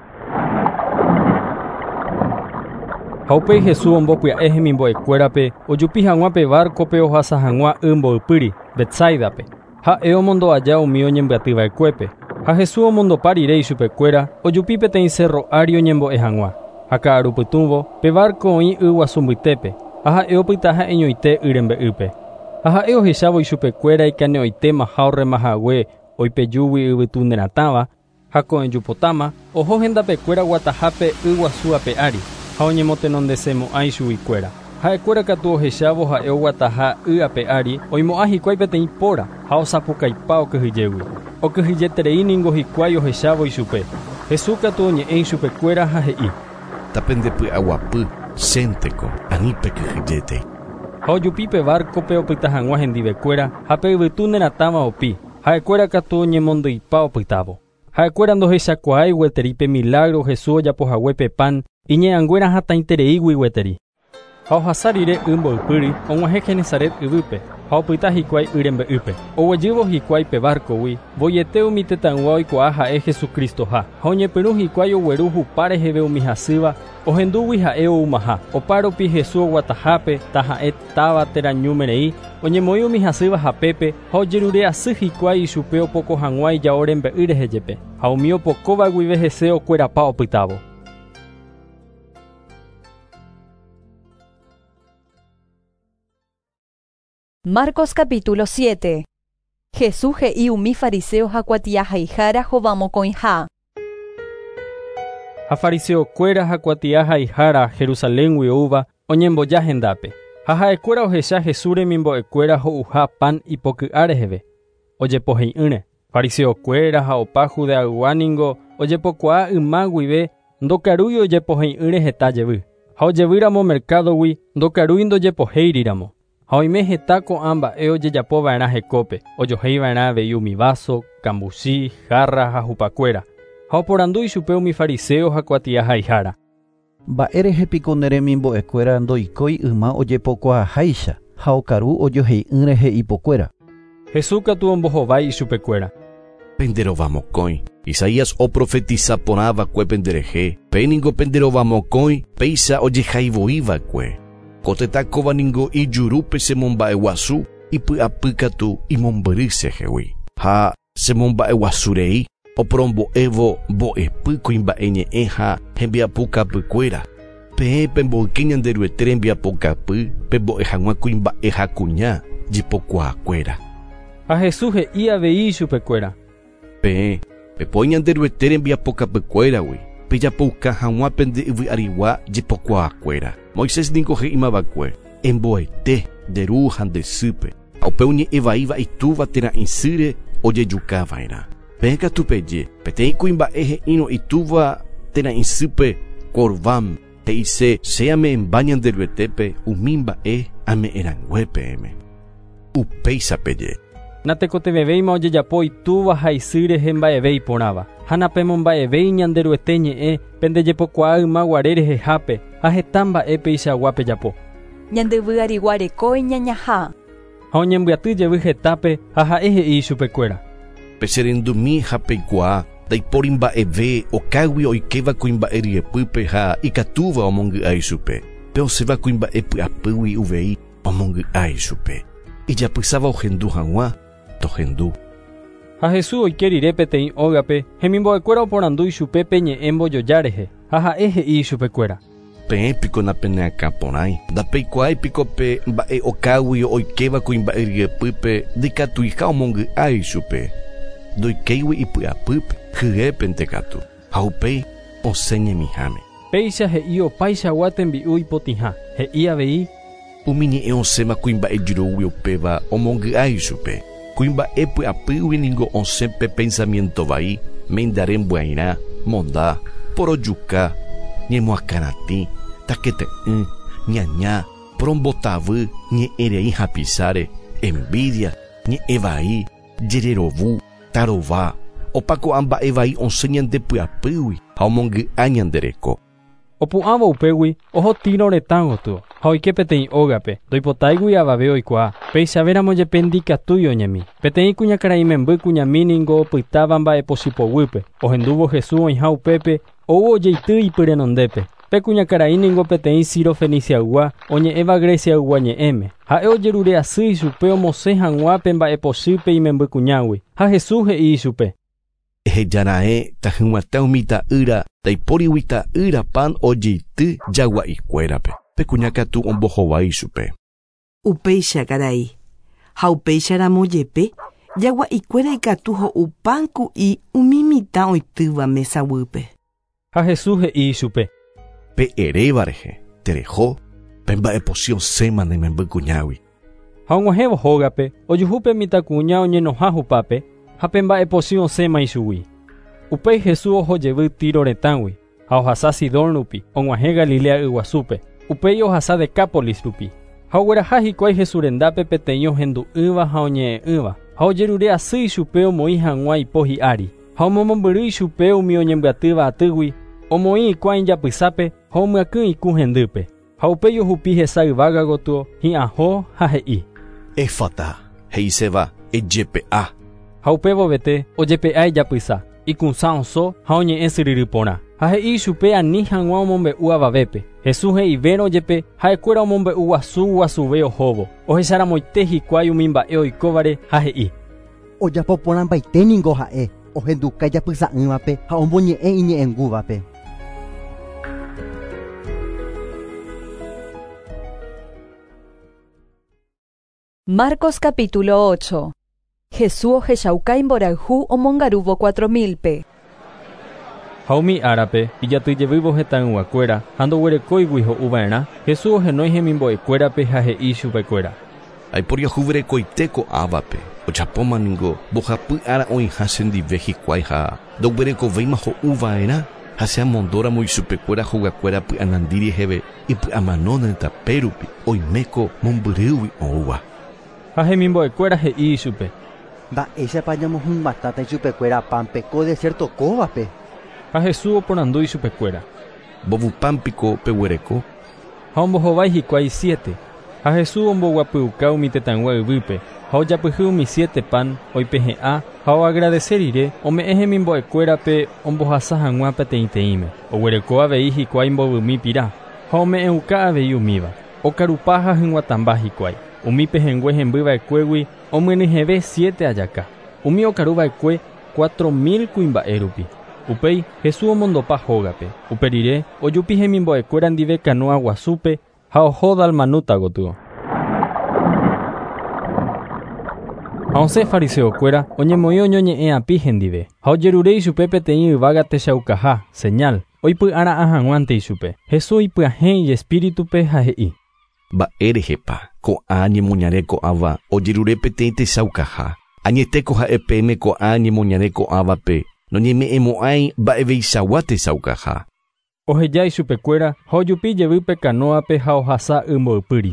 Ha upéi Jesús ombopya'e hemimbo'ekuérape ojupi hag̃ua pe barcope ohasa hag̃ua y mbo'ypýri Betsáidape. Ha'e omondo'aja umi oñembyatýva'ekuépe. Ha Jesús omondopa rire ichupekuéra ojupi peteĩ cerro ári oñembo'e hag̃ua. Ha ka'aru pytũvo pe barco oĩ y guasu mbytépe ha ha'e opytaha eñoite y rembe'ýpe. Ha ha'e ohechávo ichupekuéra ikane'õitéma ha orremahague oipejúgui yvytu neratãva ha ko'ẽjupotáma oho hendapekuéra guatahápe y guasu ápe ári ha oñemotenondesemo'ã ichuguikuéra. Ha'ekuéra katu ohechávo ha'e oguataha y ápe ári oimo'ã hikuái peteĩ póra ha osapukaipa okyhyjégui. Okyhyjeterei ningo hikuái ohechávo ichupe. Jesús katu oñe'ẽ ichupekuéra ha he'i: tapendepy'aguapy chénteko anípe kyhyjéte. Ha ojupi pe barcope opyta hag̃ua hendivekuéra ha pe yvytu neratãva opi. Ha'ekuéra katu oñemondýipa opytávo. Ha'ekuéra ndohechakuaái gueteri pe milagro Jesús ojapohague pe pan iñe'ãnguéra hatãitereígui gueteri. ha ohasa rire y mbo'ipýri og̃uahẽ Genesaret yvýpe ha opyta hikuái y rembe'ýpe. Oguejývo hikuái pe barcogui voiete umi tetãygua oikuaa ha'e Jesukristoha ha oñepyrũ hikuái ogueru hupa reheve umi hasýva ohendúgui ha'e oumaha opa rupi Jesús oguatahápe ta ha'e táva terañumerei oñemoĩ umi hasýva hapépe ha ojerure asy hikuái ichupe opoko hag̃ua ijao rembe'y rehejepe ha umi opokóva guive hese okuerapa opytávo. Marcos capítulo siete. Jesús he'i umi fariseos hakuatiahaíhára hovamokoĩha. Ha fariseokuéra hakuatiahaíhára Jerusaléngui oúva oñemboja hendápe. Ha ha'ekuéra ohecha Jesús remimbo'ekuéra ho'uha pan ipoky'a reheve. Ojepohe'ỹre. Fariseokuéra ha opa Judeaygua niko ojepokuaa yma guive ndokarúi ojepohe'ỹre heta jevy. Ha ojevýramo mercadogui ndokarúi ndojepohéiriramo. Ha oime heta ko'ã mba'e ojejapova'erã hekópe, ojohéiva'erã avei umi vaso, kambuchi, jarra ha hupakuéra. Ha oporandu ichupe umi fariseo hakuatiahaíhára. Mba'e rehepiko ne remimbo'ekuéra ndoikói yma ojepokuaaháicha ha okaru ojohéi'ỹre he'ipokuéra. Jesús katu ombohovái ichupekuéra. Penderovamokõi. Isaías oprofetizaporãva'ekue penderehe. Péniko penderovamokõi péicha ojehaivoíva'ekue. Kotetákova ningo ijurúpe chemomba'eguasu ipy'apy katu imombyry chehegui. Ha chemomba'eguasurei oporombo'évo mbo'epy kuimba'e ñe'ẽ ha hembiapokapykuéra. Peẽ pemboyke ñande ryete rembiapokapy pembo'e hag̃ua kuimba'e ha kuña jipokuaakuéra. Ha Jesús he'i avei chupekuéra. Peẽ pepói ñande ryete rembiapokapykuéragui pejapouka hag̃ua pende yvy'arigua jipokuaakuéra. Moisés niko he'imava'ekue emboete nde ru ha nde sýpe ha upe oñe'ẽvaíva itúva tera'isýre ojejukava'erã. Peẽ katu peje peteĩ kuimba'e he'írõ itúva tera'isýpe Korvam he'ise che ame'ẽmba ñande ryetépe umi mba'e ame'ẽrangue peẽme. Upéicha peje. Natekotevevéima ojejapo itúva ha isy rehe mba'evéi porãva. Ha napemomba'evéi ñande ryete ñe'ẽ pendejepokuaa yma guare rehehápe ha heta mba'e peichagua pejapo. Ñandevy ariguarekói ñañaha. Ha oñembyatyjevy hetápe ha ha'e he'i chupekuéra. Pecherendumi ha peikuaa ndaipóri mba'eve okágui oikeva kuimba'e ryepýpe ha ikatúva omongy'ái chupe. Pe oséva kuimba'e py'apýgui uvei omongy'ái chupe. Ijapysáva ohendu hag̃ua tohendu. Ha Jesús oike rire peteĩ ógape hemimbo'ekuéra oporandu ichupe pe ñe'ẽ mbojoja rehe ha ha'e he'i chupekuéra. Peẽpiko napeneakã porãi ndapeikuaáipiko pe mba'e okágui oikeva kuimba'e ryepýpe ndikatuiha omongy'ái chupe. Ndoikéigui ipy'apýpe hyépente katu ha upéi osẽ ñemiháme. Péicha he'i opaichagua tembi'u ipotĩha he'i avei umi ñe'ẽ osẽma kuimba'e jurúgui upéva omongy'ái chupe. Kuimba'e py'apýgui ningo osẽpe pensamiento vai mendarembya'irã monda porojuka ñemoakaratĩ takete'ỹ ñaña porombotavy ñe'ẽrei hapisáre envidia ñe'ẽ vai jererovu tarova opako'a mba'e vai osẽ ñande py'apýgui ha omongy'a ñandereko. Opu'ãvo upégui oho tírõ retã gotyo ha oike peteĩ ógape ndoipotáigui avave oikuaa peichavéramo jepe ndikatúi oñemi. Peteĩ kuñakarai memby kuñami ningo opytáva mba'e pochipowýpe ohendúvo Jesús oĩha upépe ou ojeity ipyrenondépe. Pe kuñakarai ningo peteĩ Ciro Feniciaygua oñe'ẽva Greciaygua ñe'ẽme. Ha'e ojerure asy ichupe omosẽ hag̃ua pe mba'e pochýpe imemby kuñágui. Ha Jesús he'i ichupe. Ehejara'e tahyg̃uatã umi ta'ýra ndaipórigui ta'ýra pan ojeity jagua'ikuérape. Pe kuñakatu ombohovái ichupe. Upéicha karai. Ha upéicharamo jepe jagua'ikuéra ikatu ho'u pan ku'i umi mitã oitýva mesavýpe. Ha Jesús he'i ichupe. Pe eréva rehe tereho pe mba'epochi osẽma ne memby kuñágui. Ha og̃uahẽvo hógape ojuhu pe mitãkuña oñenohã hupápe ha pe mba'epochi osẽma ichugui. Upéi Jesús ohojevy Tiro retãgui ha ohasa Sidón rupi og̃uahẽ Galilea yguasúpe. Upéi ohasa Decápolis rupi. Ha ogueraha hikuái Jesús rendápe peteĩ ohendu'ỹva ha oñe'ẽ'ỹva ha ojerure asy ichupe omoĩ hag̃ua ipo hi'ári ha omomombyry ichupe umi oñembyatýva atýgui omoĩ ikuãi japysápe ha omyakỹ iku hendýpe. Ha upe ohupi hesa yvága gotyo hi'ãho ha he'i. Efata, he'iséva ejepe'a. Ha upevovete ojepe'a ijapysa, ikusã osõ ha oñe'ẽ syryry porã. Ha he'i chupe ani hag̃ua omombe'u avavépe. Jesús he'ivérõ ojepe ha'ekuéra omombe'u guasu guasuve ohóvo. Ohecharamoite hikuái umi mba'e oikóvare ha he'i. Ojapo porãmbaiténingo ha'e, ohenduka ijapysa'ỹvape ha omboñe'ẽ iñe'ẽngúvape. Marcos capítulo ocho. Jesús ohechaukai mborayhu omongaruvo cuatro milpe. Ha umi árape ijatyjevývo hetãyg̃uakuéra ha ndoguerekóigui ho'uva'erã, Jesús ohenói hemimbo'ekuérape ha he'i chupekuéra: Aiporiahuverekoite ko'ávape, ochapómaniko mbohapy ára oĩha chendive hikuái ha ndoguerekovéima ho'uva'erã ha che amondóramo ichupekuéra hogakuéra py'anandíri heve ipy'amanóna tapérupi oiméko mombyrýgui oúva. Ha hemimbo'ekuéra he'i ichupe: Mba'éichapa ñamohũmbáta ichupekuéra pánpe ko desierto kóvape. Ha Jesús oporandu ichupekuéra: Mbovupámpiko peguereko. Ha ombohovái hikuái siete. Ha Jesús omboguapyuka umi tetãygua yvýpe ha ojapyhy umi siete pan oipehe'ã ha oagradecer rire ome'ẽ hemimbo'ekuérape ombohasa hag̃ua peteĩteĩme. Oguereko avei hikuái mbovymi pira ha ome'ẽuka avei umíva. Okarupa ha hyg̃uatãmba hikuái. Umi pehengue hembyva'ekuégui omyenyhẽve siete ajaka. Umi okaruva'ekue cuatro mil kuimba'e rupi. Upéi Jesús omondopa hógape. Upe rire ojupi hemimbo'ekuéra ndive canoa guasúpe ha oho Dalmanúta gotyo. Ha osẽ fariseokuéra oñemoĩ oñoñe'ẽapi hendive ha ojerure ichupe peteĩ yvága techaukaha, señal. Oipy'ara'ã hag̃uánte ichupe. Jesús ipyahẽ iespíritupe ha he'i: Mba'érehepa ko'ã ñemoñare ko'ãva ojerure peteĩ techaukaha. Añetéko ha'e peẽme ko'ã ñemoñare ko'ãvape noñeme'ẽmo'ãi mba'eveichavua techaukaha. Oheja ichupekuéra ha ojupi jevýpe canoape ha ohasa ymbo'ypýri.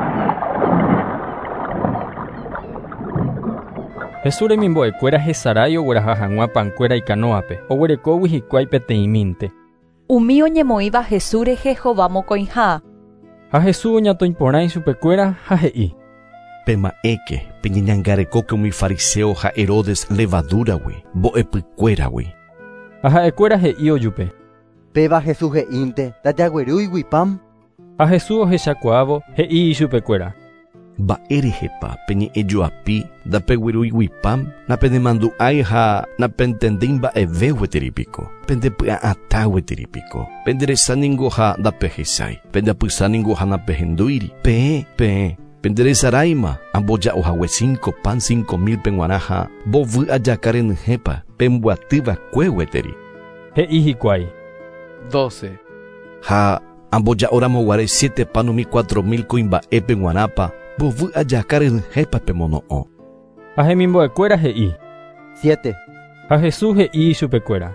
Jesús remimbo'ekuéra hesarái ogueraha hag̃ua pankuéra icanoape oguerekógui hikuái peteĩmínte. Umi oñemoĩva Jesús rehe hová mokõiha. Ha Jesús oñatõiporã ichupekuéra ha he'i: Pema'éke peñeñangarekóke umi fariseo ha Herodes levadúragui mbo'epykuéragui. Ha ha'ekuéra he'i ojupe: Péva Jesús he'ínte ndajaguerýigui pam. Ha Jesús ohechakuaávo he'i ichupekuéra: Mba'érehepa peñe'ẽjoapi ndapeguerýigui pam napenemandu'ái ha napentendéi mba'evégueteripiko pendepy'a'atágueteripiko penderesáningo ha ndapehechái pendapysáningo ha napehendúiri peẽ peẽ penderesaráima amboja'ohague cinco pan cinco mil peg̃uarã ha mbovy ajaka renyhẽpa pembyatývakuégueteri. He'i hikuái: doce. Ha amboja'oramoguare siete pan umi cuatro mil kuimba'e peg̃uarãpa mbovy ajaka renyhẽpa pemono'õ. Ha hemimbo'ekuéra he'i: siete. Ha Jesús he'i ichupekuéra: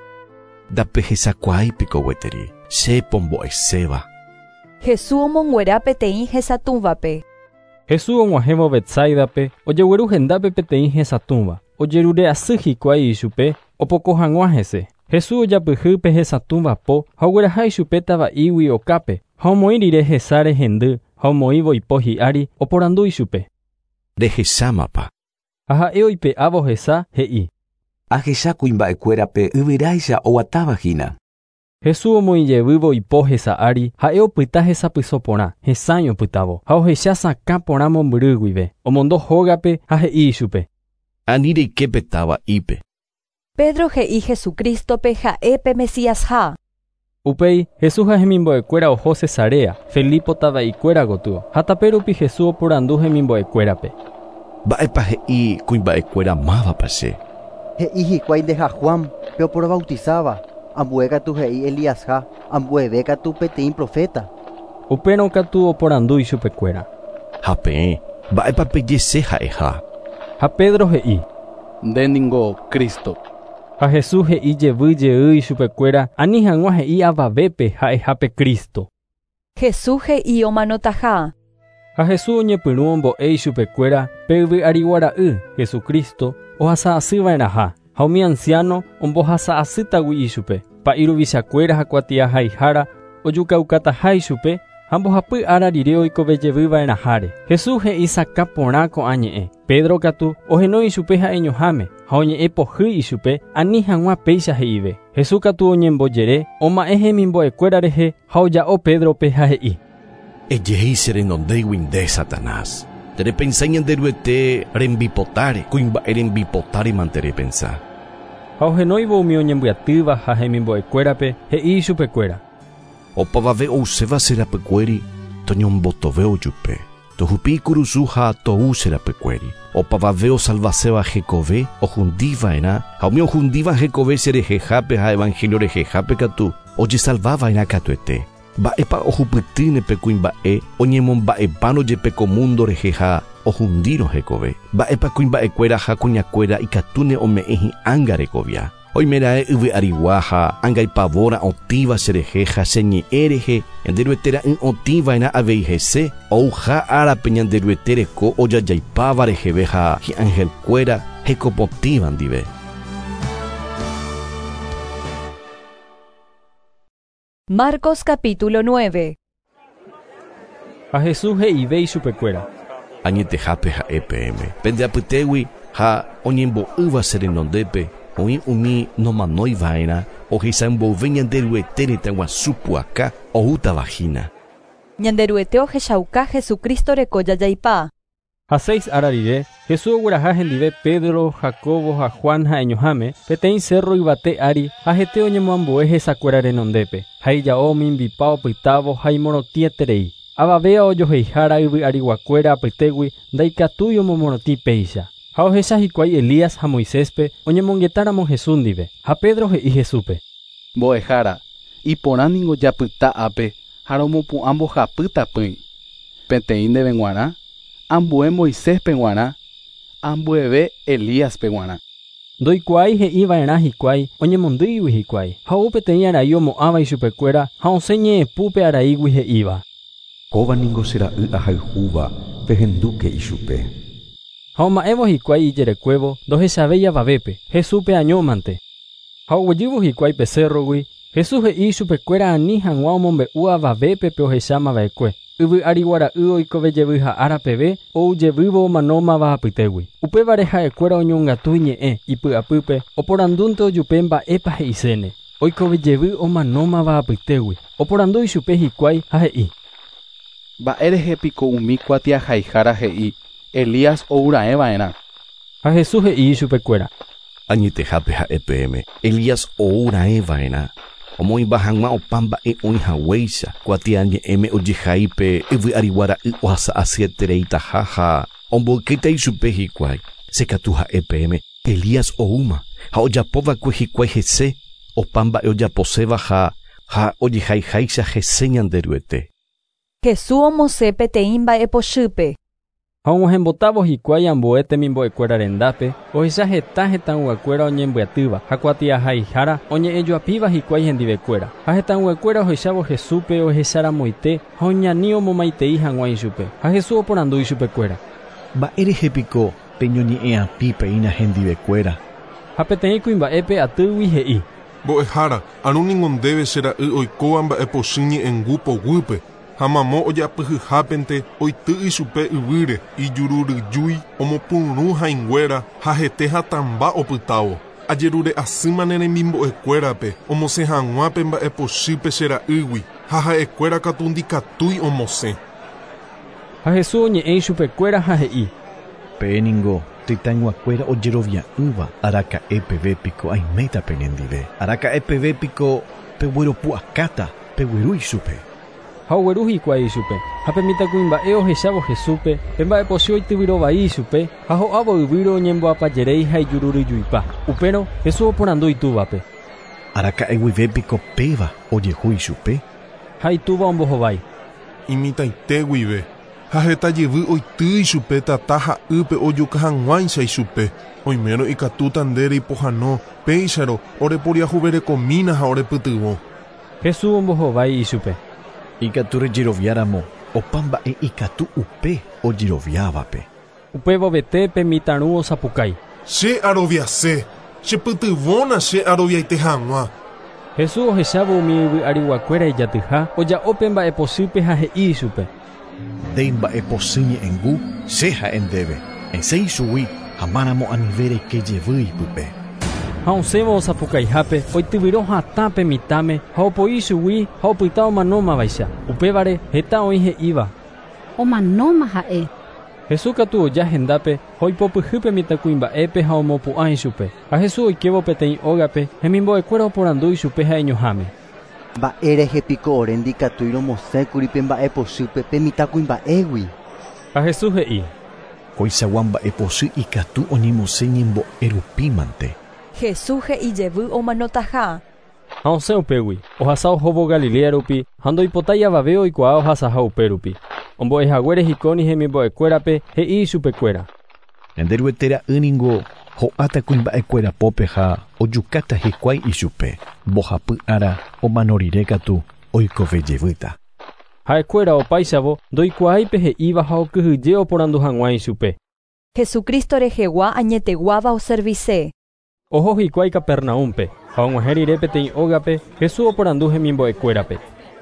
Ndapehechakuaáipiko gueteri, che pombo'eséva. Jesús omonguera peteĩ hesatũvape. Jesús og̃uahẽvo Betsáidape ojegueru hendápe peteĩ hesatũva. Ojerure asy hikuái ichupe opoko hag̃ua hese. Jesús ojapyhy pe hesatũvapo ha ogueraha ichupe tava'ígui okápe ha omoĩ rire hesa rehendy ha omoĩvo ipo hi'ári oporandu ichupe: Rehechámapa. Ha ha'e oipe'ávo hesa he'i: Ahecha kuimba'ekuérape yvyráicha oguatávahína. Jesús omoĩjevývo ipo hesa'ári ha'e opyta hesapyso porã hesãi opytávo ha ohecha sakã porã mombyrýguive omondo hógape ha he'i ichupe: Ani reike tava'ípe. Pedro he'i Jesucristope ha'épe Mesíasha. Upéi Jesús ha hemimbo'ekuéra oho Cesarea, Felipo tava'ikuéra gotyo ha tape rupi Jesús oporandu hemimbo'ekuérape: Mba'épa he'i kuimba'ekuéra mávapa che. He'i hikuái ndeha Juan pe oporobautizáva, ambue katu he'i Eliasha, ambueve katu peteĩ profeta. Upérõ katu oporandu ichupekuéra: Ha peẽ, mba'épa pejese ha'eha. Ha Pedro he'i: Ndéningo Cristo. Ha Jesús he'i jevy ichupekuéra ani hag̃ua he'i avavépe ha'ehápe Cristo. Jesús he'i omanotaha. Ha Jesús oñepyrũ ombo'e ichupekuéra pe yvy'ári guara'y Jesucristo ohasa'asýva'eraha ha umi anciano ombohasa'asýtagui ichupe. Pa'i ruvichakuéra ha kuatia haihára ojukaukataha ichupe Hambohapy ara rire oikovejevýva'erãháre. Jesús he'i saka porã ko'ãñe'ẽ. Pedro katu ohenói ichupe ha'e ñoháme ha oñe'ẽ pohy ichupe ani hag̃ua péicha he'ive. Jesús katu oñembojere oma'ẽ hemimbo'ekuéra rehe ha oja'o Pedrope ha he'i: Ejehéi che renondéigui nde Satanás. Terepensa ñanderuete rembipotáre, kuimba'e rembipotáre manterepensa. Ha ohenóivo umi oñembyatýva ha hemimbo'ekuérape he'i ichupekuéra: Opavave ouséva cherapykuéri toñombotove ojupe. Tohupi kurusu ha tou cherapykuéri. Opavave osalvaséva hekove ohundíva'erã ha umi ohundíva hekove cherehehápe ha evangelio rehehápe katu ojesalváva'erã katuete. Mba'épa ohupytýnepe kuimba'e oñemomba'epárõ jepe komúndo rehe ha ohundírõ hekove. Mba'épa kuimba'ekuéra ha kuñakuéra ikatúne ome'ẽ hi'ãnga rekovia. Oimerae yvy'arigua ha angaipavóra otĩva cherehe ha cheñe'ẽ rehe ñanderuetera y otĩva'erã avei hese ouha árape ñanderuete reko ojajaipáva reheve ha hi'ãngelkuéra hekopotĩva ndive. Marcos capítulo nueve. Ha Jesús he'ive ichupekuéra: Añetehápe ha'e peẽme. Pendeapytégui ha oñembo'ýva che renondépe oĩ umi nomanoiva'erã ohechambove ñanderuete retãguasu pu'aka oúta vagina. Ñanderuete ohechauka Jesucristo reko jajaipá. Ha seis ára rire Jesús ogueraha hendive Pedro, Jacobo ha Juan ha eñoháme peteĩ cerro yvate ári ha hete oñemoambue hesakuéra renondépe ha ijao mimbipa opytávo ha imorotĩeterei. Avave ojoheihára yvy'ariguakuéra apytégui ndaikatúi omomorotĩ péicha. Ha ohecha hikuái Elías ha Moiséspe oñemongetáramo Jesús ndive. Ha Pedro he'i Jesúpe: Mbo'ehára, iporã ningo japyta ápe ha romopu'ã mbohapy tapỹi. Peteĩ ndeve g̃uarã, ambue Moisés pe g̃uarã, ambueve Elías pe g̃uarã. Ndoikuaái he'íva'erã hikuái oñemondýigui hikuái. Ha ou peteĩ arai omo'ãva ichupekuéra ha osẽ ñe'ẽpúpe araígui he'íva: Kóvaniko chera'y ahayhúva pehendúke ichupe. Ha oma'ẽvo hikuái ijerekuévo ndohechavéi avavépe Jesúspe añómante. Ha oguejývo hikuái pecerrogui. Jesús he'i ichupekuéra ani hag̃ua omombe'u avavépe pe ohechámava'ekue. Yvy'ariguara'y oikovejevy ha árapeve oujevývo omanómava hapytégui. Upévare ha'ekuéra oñongatu ñe'ẽ ipy'apýpe oporandúnte ojupe mba'épa he'ichéne. Oikovejevy omanómava hapytégui. Oporandu ichupe hikuái ha he'i: Mba'e rehépiko umi kuatiahaihára he'i Elías oura'ẽva'erã. Ha Jesús he'i ichupekuéra: Añetehápe ha'e peẽme. Elías oura'ẽva'erã omoĩmba hag̃ua opa mba'e oĩhaguéicha kuatiañe'ẽme ojehái pe yvy'ariguara'y ohasa'asyetereitaha ha omboykéta ichupe hikuái. Sekatu ha'e peẽme Elías oúma ha ojapova'ekue hikuái hese opa mba'e ojaposéva ha ha ojehaiháicha hese ñanderuete. Jesús omosẽ peteĩ mba'e pochýpe. Ha omohembotávo hikuái ambue temimbo'ekuéra rendápe ohecha heta hetãnguakuéra oñembyatýva ha kuatiahaihára oñe'ẽjoapíva hikuái hendivekuéra. Ha hetãnguakuéra ohechávo Jesúspe ohecharamoite ha oñani omomaitei hag̃ua ichupe. Ha Jesús oporandu ichupekuéra: Mba'e rehépiko peñoñe'ẽapi peína hendivekuéra. Ha peteĩ kuimba'épe atýgui he'i: Mbo'ehára, arũningo ndéve che ra'y oikóva mba'e pochy ñe'ẽngu poguýpe. Ha mamó ojapyhyhápente oity ichupe yvýre ijururyjúi omopurũ hãinguéra ha hete hatãmba opytávo. Ajerure asýma ne remimbo'ekuérape omosẽ hag̃uápe mba'e pochýpe che ra'ýgui ha ha'ekuéra katu ndikatúi omosẽ. Ha Jesús oñe'ẽ ichupekuéra ha he'i: Péningo tytaĩguakuéra ojerovia'ỹva araka'épeve piko aiméta penendive. Araka'épeve piko pegueropu'akáta pegueru ichupe. Ha ogueru hikuái ichupe ha pemitakuimba'e ohechávo Jesúspe pe mba'epochý oityvýrovai ichupe ha ho'ávo yvýre oñemboapajerei ha ijururyjuipa. Upérõ Jesús oporandu itúvape: Araka'e guive piko péva ojehu ichupe. Ha itúva ombohovái: Imitaite guive. Ha hetajyvy oity ichupe tata ha'ýpe ojuka hag̃uáicha ichupe. Oimérõ ikatúta ndére ipohãno péicharõ oreporiahuverekomína ha orepytyvõ. Jesús ombohovái ichupe: Ikatu rejeroviáramo opa mba'e ikatu upe ojeroviávape. Upévo vete pe mitãrũ osapukái: Che aroviase, chepytyvõna che aroviaite hag̃ua. Jesús ohechávo umi yvy ariguakuéra ijatyha oja'ópe mba'eposýpe ha he'i chupe: Ndéi mba'eposy ñe'ẽngu che ha'e ndéve, esẽ ichugui ha máramo anive reike jevy ipype. Ha osẽvo osapukaihápe oityvyro hatãpe mitãme ha opoi chugui ha opyta omanómavaicha. Upévare heta oĩ he'íva: Omanóma ha'e. Jesús katu oja hendápe ha oipopyhýpe mitãkuimba'épe ha omopu'ã ichupe. Ha Jesús oikévo peteĩ ógape hemimbo'ekuéra oporandu ichupe ha eñoháme. Mba'érehepiko ore ndikatúi romosẽkuri pe mba'epochýpe pe mitãkuimba'égui. Ha Jesús he'i: Oichagua mba'eposy ikatu oñemosẽ ñembo'e rupínte. Jesús he'ijevy omanotaha. Ha osẽ upégui ohasa ohóvo Galilea rupi ha ndoipota javave oikuaa ohasaha upérupi. Ombo'ehaguére hikóni hemimbo'ekuérape he'i ichupekuéra: Ñande ryguetera ýniko ho'áta kuimba'ekuéra pópe ha ojukáta hikuái ichupe. Mbohapy ára omanorire katu oikovejevýta. Ha'ekuéra opáichavo ndoikuaáipe he'íva ha okyhyje oporandu hag̃uã ichupe: Jesucristo rehegua añeteguáva oservice. Oho hikuái Capernaúmpe ha og̃uahẽ rire peteĩ ógape Jesús oporandu hemimbo'ekuérape: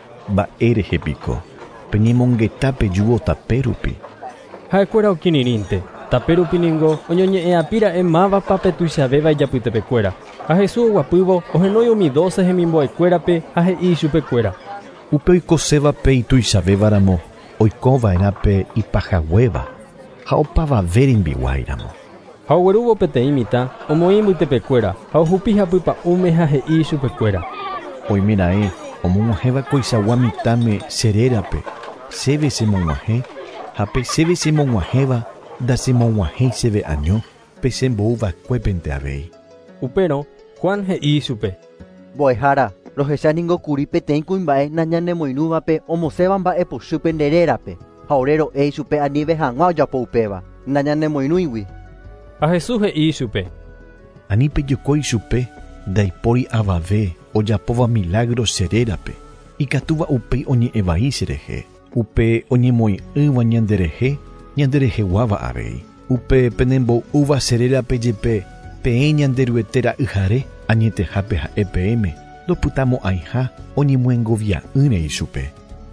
Mba'e rehepiko peñemongeta pejuvo tapérupi. Ha'ekuéra okirirĩnte tapérupi ningo oñoñe'ẽapíra'e mávapa pe tuichavéva ijapytepekuéra. Ha Jesús oguapývo ohenói umi doce hemimbo'ekuérape ha he'i ichupekuéra: Upe oikosévape ituichavévaramo oikova'erã pe ipahaguéva ha opavave rimbiguáiramo. Ha oguerúvo peteĩ mitã omoĩ mbytepekuéra ha ohupi hapypa'ũme ha he'i ichupekuéra: Oimeraẽ omog̃uahẽva koichagua mitãme cherérape. Chéve chemog̃uahẽ ha pe chéve chemog̃uahẽva ndachemog̃uahẽi chéve año pe chembo'uvakuépente avei. Upérõ Juan he'i ichupe: Mbo'ehára, rohechaningokuri peteĩ kuimba'e nañanemoirũvape omosẽva mba'epochýpe nderérape ha ore ro'e ichupe aníve hag̃ua ojapo upéva nañanemoirũigui. Ha Jesús he'i ichupe: Ani pejoko ichupe ndaipóri avave ojapóva milagro cherérape. Ikatúva upéi oñe'ẽvai cherehe. Upe oñemoĩ'ỹva ñanderehe ñandereheguáva avei. Upe penembo'úva cherérape jepe peẽ ñanderyguetera yhare añetehápe ha'e peẽme ndopytamo'ãiha oñemoengovia'ỹre ichupe.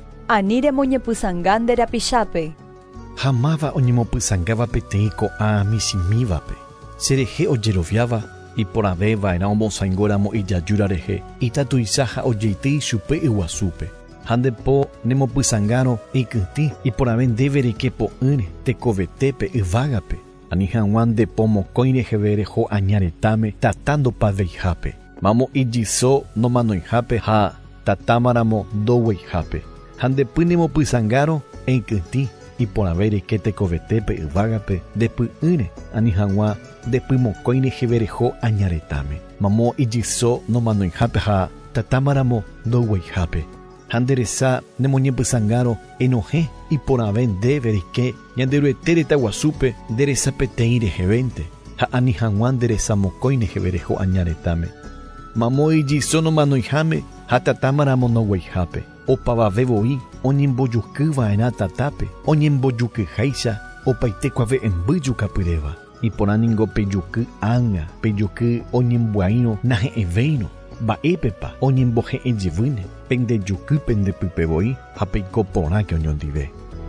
Ani remoñepysãnga nde rapichápe. Ha máva oñemopysangáva peteĩ ko'ã michimívape. Cherehe ojeroviáva iporaveva'erã omosãingóramo ijajúra rehe itatuicha ha ojeity ichupe yguasúpe. Ha ndepo nemopysãngárõ ikytĩ iporave ndéve reike po'ỹre tekovetépe yvágape. Ani hag̃ua ndepo mokõi reheve reho añaretãme tata ndopaveihápe. Mamo ijyso nomanoihápe ha tatámaramo ndogueihápe. Ha ndepy nemopysãngárõ ikytĩ iporave reike tekovetépe yvágape ndepy'ỹre ani hag̃ua ndepy mokõi reheve reho añaretãme. Mamo ijyso nomanoihápe ha tatámaramo ndogueihápe. Ha nderecha nemoñepysãngárõ enohẽ iporave ndéve reike ñanderyguete retaguasúpe nderecha peteĩ rehevénte ha ani hag̃ua nderecha mokõi reheve reho añaretãme. Mamo ijyso nomanoiháme ha tatámaramo ndogueihápe. Opavavevoi oñembojukýva'erã tatápe oñembojukyháicha opaitékuave embýjukapyréva. Iporãningo pejuky ág̃a pejuky oñembo'aírõ nahe'ẽvéirõ. Mba'épepa oñembohe'ẽjevýne pe ndejukýpe ndepypevoi ha peiko porãke oñondive.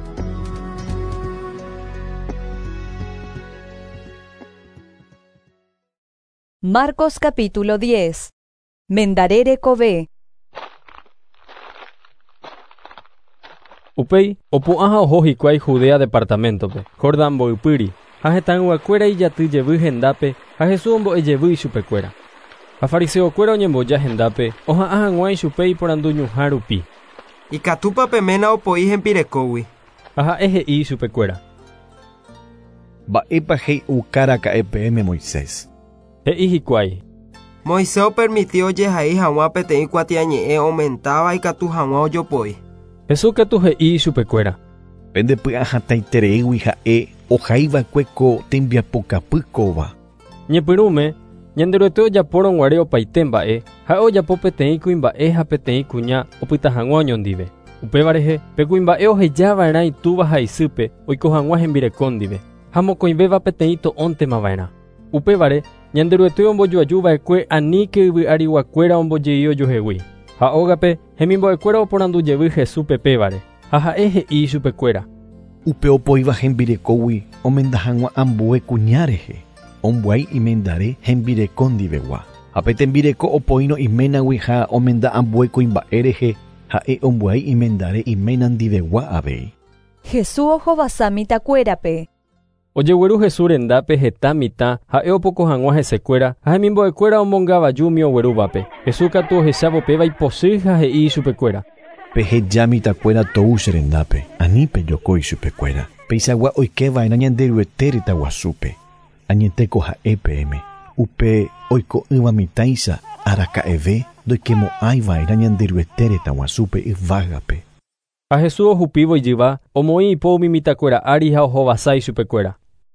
Marcos capítulo diez. Mendarére kove. Upéi opu'ã ha oho hikuái Judea departamentope Jordán mbo'ipyri ha hetãnguakuéra ijatyjevy hendápe ha Jesús ombo'ejevy ichupekuéra. Ha fariseokuéra oñemboja hendápe oha'ã hag̃uã ichupe iporandu ñuhã rupi: Ikatúpa peména opoi hembirekógui. Ha ha'e he'i ichupekuéra: Mba'épa hey'ukáraka'e peẽme Moisés. He'i hikuái: Moisés opermitió ojehai hag̃ua peteĩ kuatiañe'ẽ omentáva ikatu hag̃ua ojopoi. Jesús katu he'i ichupekuéra: Pendepy'a hatãitereígui ha'e ohaivakue ko tembiapokapy kóva. Ñepyrũme ñanderyguete ojapórõguare opaite mba'e ha ojapo peteĩ kuimba'e ha peteĩ kuña opyta hag̃ua oñondive. Upéva rehe pe kuimba'e ohejava'erã itúva ha isýpe oiko hag̃ua hembireko ndive ha mokõivéva peteĩ to'õntemava'erã. Upévare ñanderuete ombojoajuva'ekue aníke yvy'ariguakuéra omboje'i ojohegui. Ha ógape hemimbo'ekuéra oporandujevy Jesús pepévare. Ha ha'e he'i chupekuéra. Upe opoíva hembirekógui omenda hag̃ua ambue kuñárehe. Ombuái imendare hembireko ndivegua. Ha pe tembireko opoíno iménagui ha omenda ambue kuimba'érehe ha'e ombuái imendare iména ndivegua avei. Jesús ohovasa mitãkuérape. Ojegueru Jesús rendápe heta mitã ha'e opoko hag̃ua hesekuéra ha hemimbo'ekuéra ombongavaju umi oguerúvape. Jesús katu ohechávo péva iposy ha he'i chupekuéra. Peheja mitãkuéra tou che rendápe, anípe jokói chupekuéra. Peisagua oikeva'erã ñanderuete rytaguasúpe. Añeteko ha'e peẽme. Upe oiko'ỹva mitãicha araka'eve ndoikemo'ãiva'erã ñanderuete rytaguasúpe yvágape. Ha Jesús ohupívo ijyva, omoĩ ipo umi mitãkuéra ári ha ohovasái chupekuéra.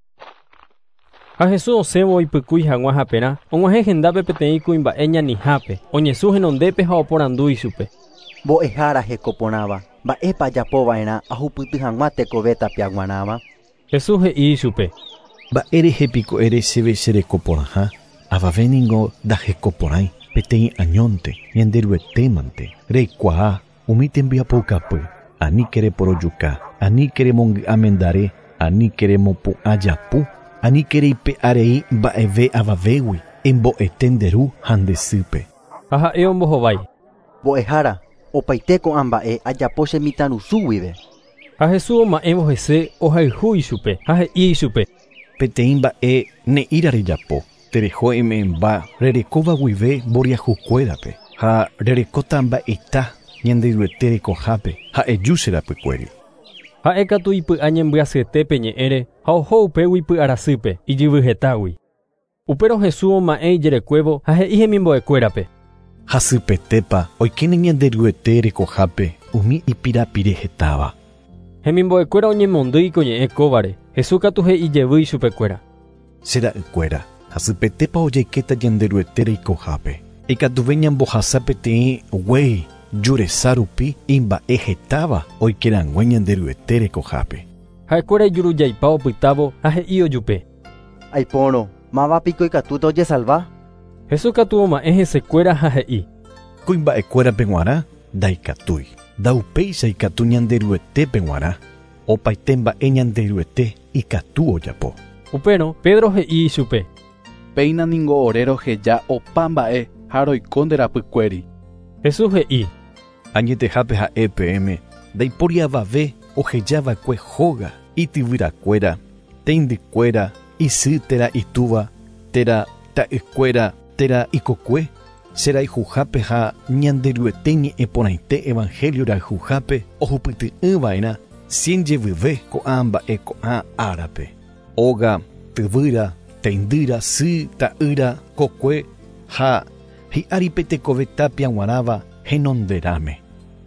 Ha Jesús osẽvo oipykúi hag̃ua hapérã, og̃uahẽ hendápe peteĩ kuimba'e ñanihápe, oñesũ henondépe ha oporandu ichupe. Mbo'ehára hekoporãva, mba'épa ajapova'erã ahupyty hag̃ua tekove tapiaguarãva. Jesús he'i ichupe. Mba'érehepiko ere chéve cherekoporãha, avavéningo ndahekoporãi peteĩ añónte, ñanderuetémante, reikuaa, umi tembiapokapy, aníke reporojuka, aníke remongy'amendare, aníke remopu'ã japu, aníke reipe'arei mba'eve avavégui, embo'etenderu ha ndesýpe. Ha ha'e ombohovái. Mbo'ehára, opaite ko'ã mba'e ajapo che mitãrusúguive. Ha Jesús oma'ẽvo hese ohayhu ichupe ha he'i ichupe. Peteĩ mba'e ne'íra rejapo, tereho eme'ẽmba rerekóva guive mboriahukuérape ha rerekóta mba'eita ñanderuete rekohápe ha eju che rapykuéri. Ha'e katu ipy'a ñembyasyetépe ñe'ẽre ha oho upégui py'arasýpe ijyvyhetágui. Upérõ Jesús oma'ẽ ijerekuévo ha he'i hemimbo'ekuérape. Hasypetépa oikéne ñanderuete rekohápe umi ipirapire hetáva. Hemimbo'ekuéra oñemondýi ko ñe'ẽ kóvare. Jesús katu he'i jevýi chupekuéra. Chera'ykuéra, hasypetépa ojaikéta ñanderuete reikohápe. Ikatuve ñambohasa peteĩ guéi juresa rupi imba'e hetáva oikerãngue ñanderuete rekohápe. Ha'ekuéra ijurujaipa opytávo ha he'i ojupe. Aipórõ, mávapiko ikatúta ojesalva? Jesús katu oma'ẽ hesekuéra ha he'i. Kuimba'ekuérape g̃uarã ndaikatúi. Ndaupéicha ikatu ñanderuetépe g̃uarã. Opaite mba'e ñanderuete ikatu ojapo. Upérõ Pedro he'i ichupe. Péina ningo ore roheja opa mba'e ha roiko nderapykuéri. Jesús he'i. Añetehápe ha'e peẽme ndaiporiavave ohejava'ekue hóga ityvyrakuéra, teindykuéra, isy térã itúva, térã ta'ykuéra, térã ikokue, cherayhuhápe ha ñanderuete ñe'ẽporãite evangelio rayhuhápe ohupyty'ỹva'erã cien jevyve ko'ã mba'e ko'ã árape. Óga, tyvyra, teindýra, sy, ta'ýra, kokue ha hi'áripe tekove tapia g̃uarãva henonderame.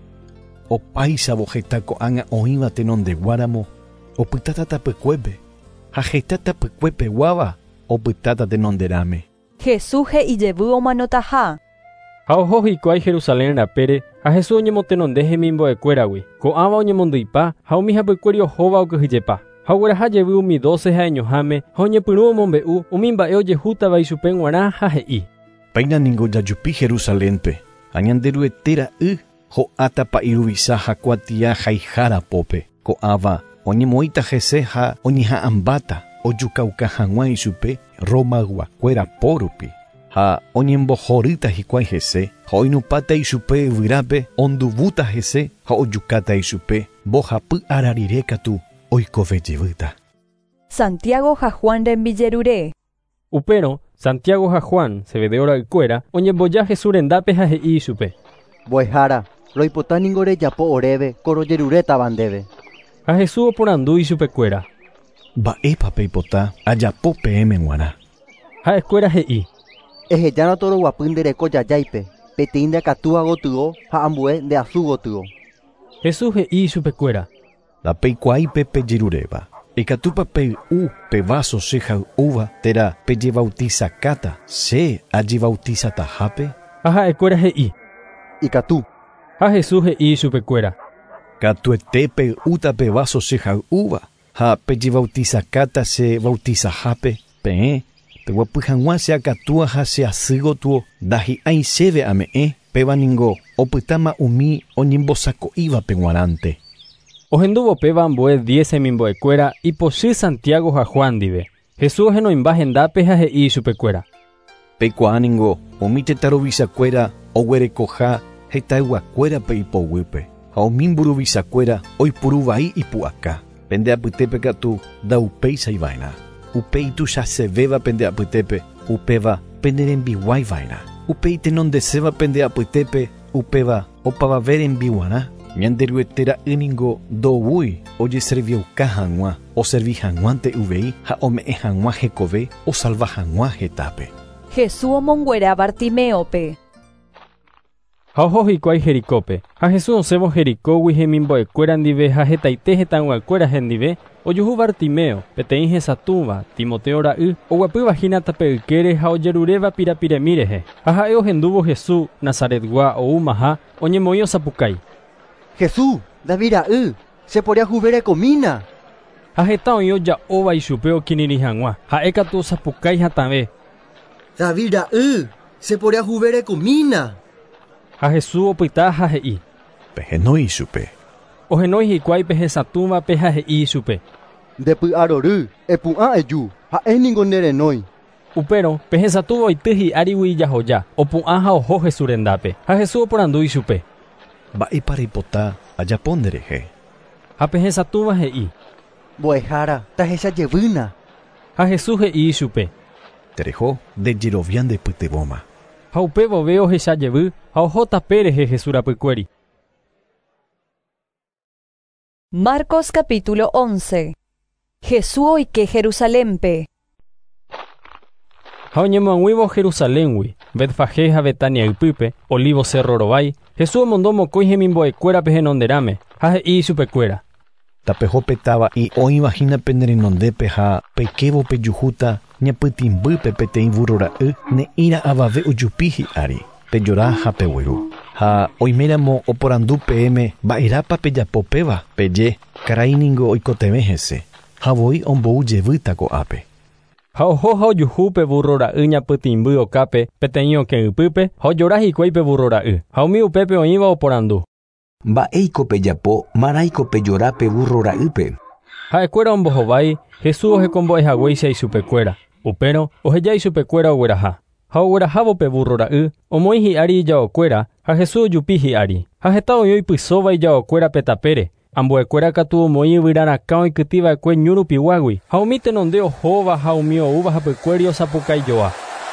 Opáichavo heta ko'ág̃a oĩva tenondeguáramo opytáta tapykuépe ha heta tapykuépe guáva opytáta tenonderame. Jesús he'ijevy omanotaha. Ha oho hikuái Jerusalén rapére ha Jesús oñemotenonde hemimbo'ekuéragui. Ko'ãva oñemondýipa ha umi hapykuéri ohóva okyhyjepa. Ha oguerahajevy umi doce ha eñoháme ha oñepyrũ omombe'u umi mba'e ojehútava ichupe g̃uarã ha he'i. Péinaningo jajupi Jerusalénpe ha ñanderuete ra'y ho'áta pa'iruvisa ha kuatia haihára pópe. Ko'ãva oñemoĩta hese ha oñeha'ãmbáta ojukauka hag̃ua ichupe Romaguakuéra pórupi. Ha oñembohorýta hikuái hese ha oinupáta ichupe yvyrápe onduvúta hese ha ojukáta ichupe mbohapy ararire katu oikovejevýta. Santiago ha Juan rembijerure. Upérõ Santiago ha Juan Zebedeo ra'ykuéra oñemboja Jesús rendápe ha he'i ichupe. Mbo'ehára, roipota ningo rejapo oréve ko rojerurétava ndéve. Ha Jesús oporandu ichupekuéra. Mba'épa peipota ajapo peẽme g̃uarã. Ha'ekuéra he'i. Ehejárõ toroguapy ndereko jajáipe, peteĩ ndekatúva gotyo ha ambue ndeasu gotyo. Jesús he'i ichupekuéra. Ndapeikuaáipe pejeruréva. Ikatúpa pey'u pe vaso che hay'úva térã pejevautizakáta che ajevautizatáhape. Ha ha'ekuéra he'i. Ikatu. Ha Jesús he'i ichupekuéra. Katuete pey'úta pe vaso che hay'úva ha pejevautizakáta che bautizahápe peẽ Peguapyhag̃ua cheakatua ha cheasýgotuo ndahi'ãi chéve ame'ẽ pévaningo opytáma umi oñembosako'ívape g̃uarãnte. Ohendúvo péva ambue diez hemimbo'ekuéra ipochy Santiago ha Juan ndive. Jesús henoimba hendápe ha he'i chupekuéra: Peikuaaningo umi tetarovichakuéra oguerekoha hetayguakuérape ipoguýpe ha umi mburuvichakuéra oipuruvai ipu'aka. Pendeapytépe katu ndaupeichaiva'erã. Upe ituchasevéva pendeapytépe, upéva penderembiguaiva'erã. Upe itenondeséva pendeapytépe, upéva opavavé rembiguarã. Ñande ryguete ra'ýningo ndovúi ojeserviauka hag̃ua, oservi hag̃uánte uvei ha ome'ẽ hag̃ua hekove, osalva hag̃ua hetápe. Jesús omonguera Bartimeópe. Ha oho hikuái Jericópe. Ha Jesús osẽvo Jericógui hemimbo'ekuéra ndive ha hetaite hetãnguakuéra hendive ojuhu Bartimeo, peteĩ hesatũva, Timoteo ra'y, oguapyvahína tape ykére ha ojeruréva pirapiremi rehe. Ha ha'e ohendúvo Jesús Nazaretgua oúmaha oñemoĩ osapukái: Jesús, David ra'y, cheporia huverekomína. Ha heta oĩ oja'óva ichupe okirirĩ hag̃ua, ha'e katu osapukái hatãve: David ra'y, cheporia huverekomína. Ha Jesús opyta ha he'i: Pehenói ichupe. Ohenói hikuái pe hesatũvape ha he'i ichupe: Ndepy'arory, epu'ã eju, ha'éniko nerenói. Upérõ pe hesatũva oity hi'árigui jahoja, opu'ã ha oho Jesús rendápe. Ha Jesús oporandu ichupe: Mba'épa reipota ajapo nderehe. Ha pe hesatũva he'i: Mbo'ehára tahechajevýna. Ha Jesús he'i ichupe: Tereho ndejerovia ndepytyvõma. Ha upe vove ohechajevy ha oho tape rehe Jesús rapykuéri. Marcos capítulo once. Jesús oike Jerusalénpe. Ha oñemoangüívo Jerusaléngui, Betfagé ha Betania ypýpe, Olivo Cerro rovái, Jesús omondo mokõi hemimbo'ekuérape henonderãme, ha he'i chupekuéra: Tapeho petava'i oĩvahína penderenondépe ha peikévo pejuhúta ñapytĩmbýpe peteĩ vúrro ra'y ne'írã avave ojupi hi'ári, pejora ha pegueru. Ha oiméramo oporandu peẽme mba'érápa pejapo péva, peje karainingo oikotevẽ hese, ha voi omboujevýta ko'ápe. Ha oho ha ojuhu pe vúrro ra'y ñapytĩmby okápe peteĩ okẽ ypýpe ha ojora hikuái pe vúrro ra'y. Ha umi upépe oĩva oporandu: Mba'éiko pejapo maraiko pejora pe vúrro ra'ýpe. Ha'ekuéra ombohovái, Jesús ohekombo'ehaguéicha ichupekuéra. Upérõ oheja ichupekuéra ogueraha. Ha oguerahávo pe vúrro ra'y, omoĩ hi'ári ijaokuéra ha Jesús ojupi hi'ári. Ha heta oĩ oipysóva ijaokuéra pe tapére. Ambuekuéra katu omoĩ yvyrarakã oikytĩva'ekue ñu rupigágui. Ha umi tenonde ohóva ha umi oúva hapykuéri osapukaijoa: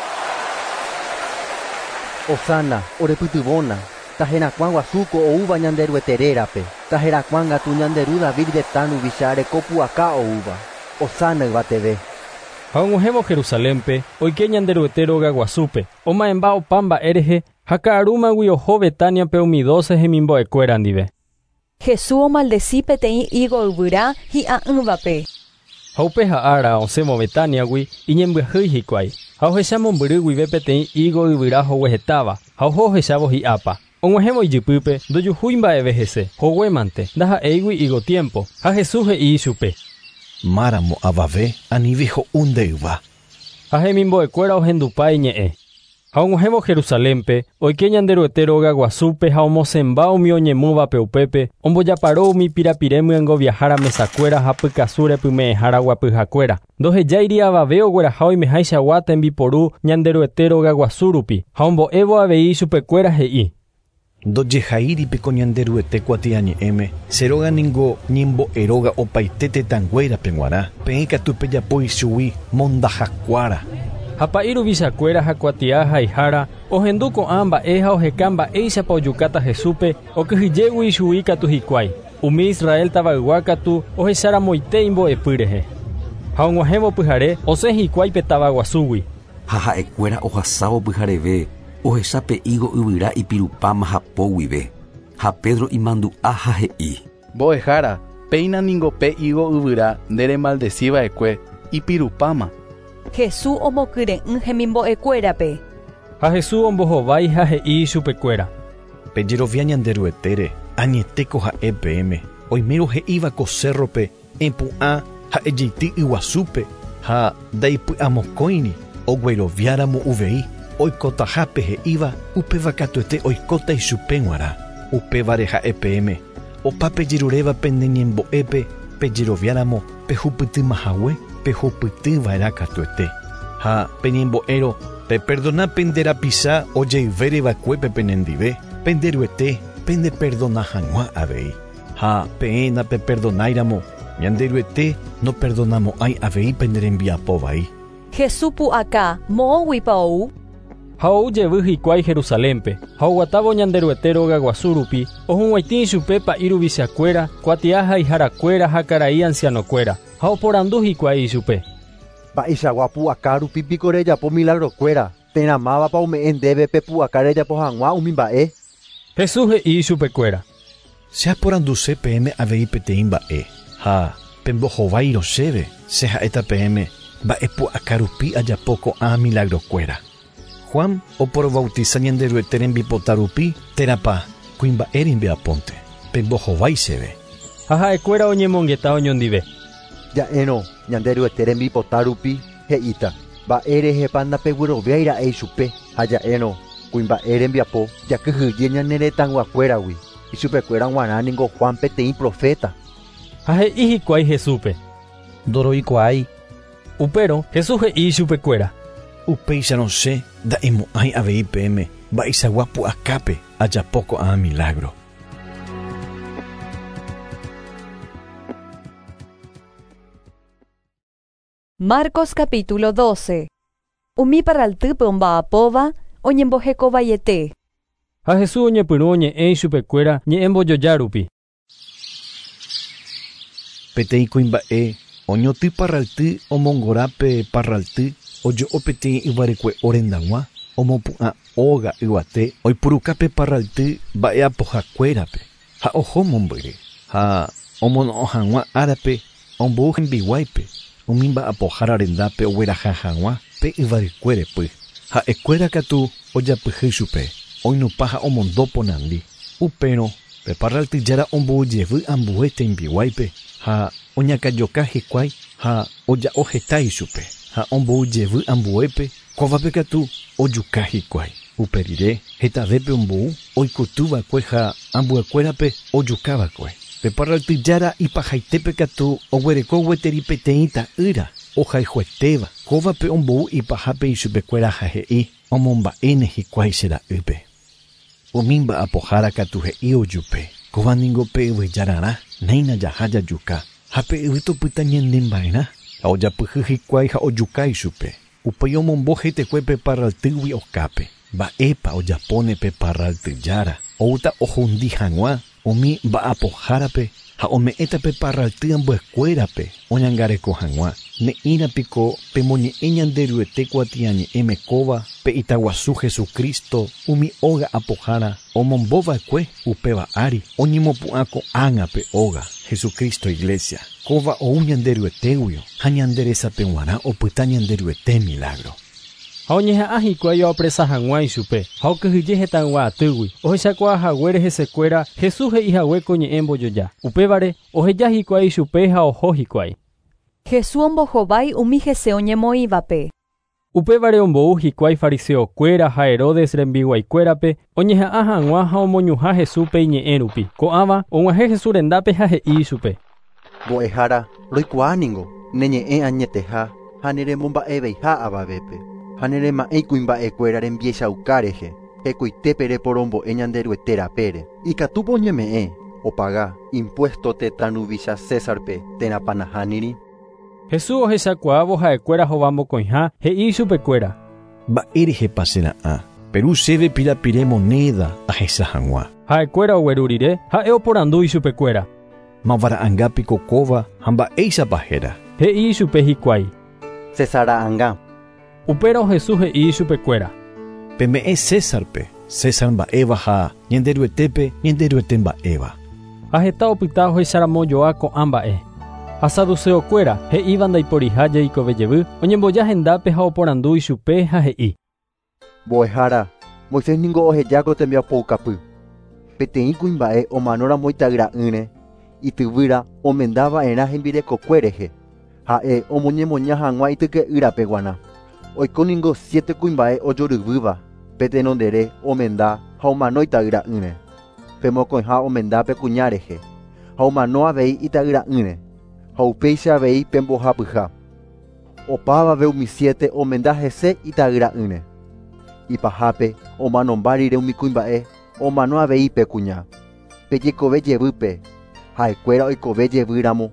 Osana, orepytyvõna. Taherakuã guasúko oúva ñande rygueterérape. Taherakuã ngatu ñanderu David retãruvicha rekopu'aka oúva. Osana yvateve. Ha og̃uahẽvo Jerusalénpe, oike ñande ryguete róga guasúpe, oma'ẽmba opa mba'e rehe ha ka'arúmagui oho Betaniape umi doce hemimbo'ekuéra ndive. Jesús omaldecí peteĩ higo yvyra hi'a'ỹvape. Ha upe ha'ára osẽvo Betaniagui iñembyahýi hikuái. Ha ohecha mombyry guive peteĩ higo yvyra hoguehetáva, ha oho ohechávo hi'ápa. Og̃uahẽvo ijypýpe ndojuhúi mba'eve hese, hoguémante ndaha'éigui higo tiempo. Ha Jesús he'i ichupe: Máramo avave anive ho'u ndeyva. Ha hemimbo'ekuéra ohendupái ñe'ẽ. Ha og̃uahẽvo Jerusalénpe, oike ñande ryguete róga guasúpe ha omosẽmba umi oñemúvape upépe, ombojaparo umi pirapire myangoviahára mesakuéra ha pykasúre pyme'ẽhára guapyhakuéra. Ndohejáiri avave ogueraha oimeháichagua tembiporu ñande ryguete róga guasu rupi, ha ombo'évo avei chupekuéra he'i: Ndojehaíripiko ñande ryguete kuatiañe'ẽme, cheróga ningo ñembo'eróga opaite tetãnguérape g̃uarã, peẽ katu pejapo ichugui mondahakuára. Ha pa'i ruvichakuéra ha kuatia haihára ohendu ko'ã mba'e ha oheka mba'éichapa ojukáta Jesúspe okyhyjégui ichugui katu hikuái. Umi Israel tavaygua katu ohecháramoite imbo'epy rehe. Ha og̃uahẽvo pyhare osẽ hikuái pe táva guasúgui. Ha ha'ekuéra ohasávo pyhareve, ohecha pe higo yvyra ipirupáma hapóguive. Ha Pedro imandu'a ha he'i: Mbo'ehára, péina ningo pe higo yvyra nderemaldeciva'ekue ipirupáma. Jesús omokyre'ỹ hemimbo'ekuérape. Ha Jesús ombohovái ha he'i chupekuéra: Pejerovia ñande ryguetére, añetéko ha'e peẽme, oimérõ he'ívako cérrope, empu'ã ha ejeity yguasúpe, ha ndaipy'amokõiri, ogueroviáramo uvei oikotahápe he'íva upéva katuete oikóta ichupéguara upévare ha'e peẽme opa pejeruréva pende ñembo'épe pejeroviáramo pehupytymahague pehupytyva'erã katuete ha peñembo'érõ peperdona penderapisa ojeivéreva'ekuépe penendive penderuete pende perdona hag̃ua avei ha peẽna peperdonáiramo ñanderuete no perdonamo'ãi avei penderembiapo vai. Jesús pu'aka mo'õguipa ou. Ha oujevy hikuái Jerusalémpe ha oguatávo ñanderuete róga guasurupi ohuguaitĩ chupe pa'íruvichakuéra kuatia ha iharakuéra ha karai ancianokuéra ha oporandu hikuái ichupe. Mba'eichagua pu'aka rupi piko rejapo milagrokuéra térãmávapa ome'ẽ ndéve pe pu'aka rejapo hag̃ua umi mba'e. Jesús he'i chupekuéra: cheaporanduse peẽme avei peteĩ mba'e ha pembohovaírõ chéve che ha'éta peẽme mba'e pu'aka rupi ajapo ko'ã milagrokuéra. Juan oporobautiza ñanderuete rembipota rupi térãpa kuimba'e rembiapónte pembohovái chéve. Ha ha'ekuéra oñemongeta oñondive: ja'érõ ñanderuete rembipota rupi he'íta mba'e rehepa ndapegueroviáira'e chupe ha ja'érõ kuimba'e rembiapo jakyhyje ñane retãnguakuéragui ichupekuéra g̃uarã niko Juan peteĩ profeta. Ha he'i hikuái Jesúspe: ndoroikuaái. Upérõ Jesús he'i chupekuéra: upéicharõ che nda'emo'ãi avei peẽme mba'eichagua pu'akápe ajapo ko'ã milagro. Marcos capítulo doce. Umi parraltýpe omba'apóva oñembohekovaiete. Ha Jesús oñepyrũ oñe'ẽ chupekuéra ñe'ẽmbojoja rupi. Peteĩ kuimba'e oñotỹ parralty omongorápe parralty ojo'o peteĩ yvarekue orendag̃ua omopu'ã óga yvate oipurukápe parralty mba'e apohakuérape ha oho mombyry ha omono'õ hag̃ua árape ombou hembiguáipe umi mba'apohára rendápe ogueraha hag̃ua pe yvarekuérepy ha'ekuéra katu ojapyhy chupe oinupa ha omondo ponandi upérõ pe parraltyjára omboujevy ambue tembiguáipe ha oñakajoka hikuái ha oja'o heta ichupe ha omboujevy ambuépe kovápe katu ojuka hikuái uperire hetavépe ombou oikotúvakue ha ambuekuérape ojukávakue pe parraltyjára ipahaitépe katu oguereko gueteri peteĩ ta'ýra ohayhuetéva kóvape ombou ipahápe ichupekuéra ha he'i omomba'éne hikuái che ra'ýpe umi mba'apohára katu he'i ojupe kóvaniko pe yvyjararã néina jaha jajuka ha pe yvy topýta ñanemba'erã ha ojapyhy hikuái ha ojuka ichupe upéi omombo heitekue pe parraltýgui okápe mba'épa ojapóne pe parraltyjára outa ohundi hag̃ua umi mba'apohárape ha ome'ẽta pe parralty ambuekuérape oñangareko hag̃ua ne'írapiko pemoñe'ẽ ñanderuete kuatiañe'ẽme kóva pe itaguasu Jesukristo umi óga apohára omombova'ekue upéva ári oñemopu'ã ko'ág̃ape óga Jesukristo iglesia kóva ou ñanderuetéguio ha ñanderesape g̃uarã opyta ñanderuete milagro. Ha oñeha'ã hikuái oapresa hag̃ua ichupe ha okyhyje hetãngua'atýgui ohechakuaahaguére hesekuéra Jesús he'ihague ko ñe'ẽ mbojoja upévare oheja hikuái ichupe ha oho hikuái. Jesús ombohovái umi hese oñemoĩvape. Upévare ombou hikuái fariseokuéra ha Herodes rembiguaikuérape oñeha'ã hag̃ua ha omoñuha Jesús pe iñe'ẽ rupi ko'ãva og̃uahẽ Jesús rendápe ha he'i ichupe: mbo'ehára roikuaaningo neñe'ẽ añeteha ha nerembomba'eveiha avavépe ha nerema'ẽ kuimba'ekuéra rembiechauka rehe hekuitépe reporombo'e ñanderuete rapére ikatúpa oñeme'ẽ opaga impuesto tetãruvicha Césarpe térãpa nahániri. Jesús ohechakuaávo ha'ekuéra hova mokõiha he'i chupekuéra: mba'e rehepa che ra'ã peru chéve pirapire moneda ahecha hag̃ua. Ha'ekuéra ogueru rire ha'e oporandu ichupekuéra: mavara'ãngapiko kóva ha mba'éichapa héra. He'i ichupe hikuái: Césara'ãnga. Upérõ Jesús he'i ichupekuéra: peme'ẽ Césarpe César mba'éva ha ñanderuetépe ñanderuete mba'éva. Ha heta opyta ohecharamojoa ko'ã mba'e. Ha saduceokuéra he'íva ndaiporiha jeikove oñemboja hendápe ha oporandu ichupe ha he'i: mbo'ehára Moisés ningo ohejáko tembiapoukapy peteĩ kuimba'e ománóramo ita'yra'ỹre ityvýra omendava'erã hembirekokue rehe ha'e omoñemoña hag̃ua ityke'ýrape g̃uarã oikoningo siete kuimba'e ojoryvýva pe tenondere omenda ha omano ita'yra'ỹre. Pe mokõiha omenda pe kuña rehe. Ha omano avei ita'yra'ỹre. Ha upéicha avei pe mbohapyha. Opávave umi siete omenda hese ita'yra'ỹre. Ipahápe omanomba rire umi kuimba'e omano avei pe kuña. Pe jekove jevýpe ha'ekuéra oikove jevýramo.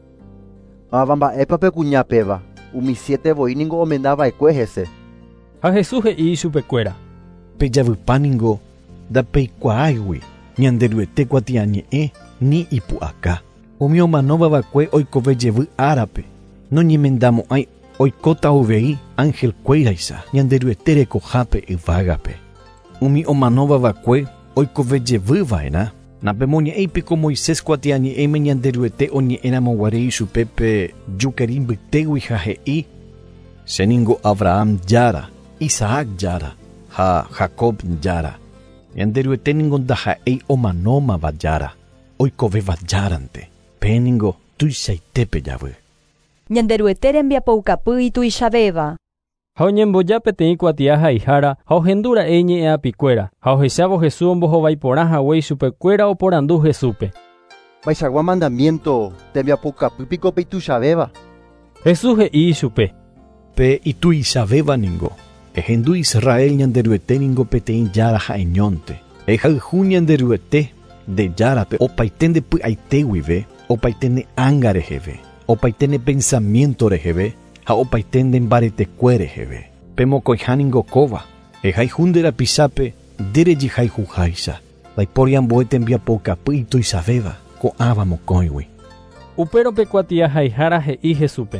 Ava mba'épa pe kuña péva umi siete voíningo omenda va'ekue hese. Ha Jesús he'i chupekuéra: Pejavypáningo ndapeikuaáigui ñanderyete kuatiañe'ẽ ni ipu'aka. Umi omanovavakue oikove jevy árape. Noñemendamo'ãi oikóta uvei ángelkuéraisa ñanderyete rekohápe yvágape. Umi omanovavakue oikove jevýva'erã. Napemoñe'ẽipiko Moisés kuatiañe'ẽme ñanderyete oñe'ẽramoguare ichupe pe jukeri mbytégui ha he'i: Chéningo Abraham jára, Isaac jára ha Jacob jára. Ñanderyete ningo ndaha'éi omanómava jára, oikovéva járante. Péningo tuichaitépe javy. Ñanderyete rembiapoukapy ituichavéva. Ha oñemboja peteĩ kuatia haihára ha ohendura'e ñe'ẽapikuéra ha ohechávo Jesús ombohovái porã haguéi chupekuéra oporandu Jesúspe: Vaichágua mandamiento tembiapoukapýpiko pe ituichavéva. Jesús he'i ichupe: Pe ituichavévaningo ehendu Israel ñanderyete peteĩ jára ha'eñónte. Ehayhu ñanderyete de járape opaite nde py'aite guive, opaite ne ánga reheve, opaite ne pensamiento reheve ha opaite nde mbaretekue reheve. Pe mokõiháningo kóva ehayhu nde rapisápe nderejehayhuháicha ndaipóri ambue tembiapoukapy ituichavéva ko'ãva mokõigui. Upérope kuatia haihára he'i Jesúspe: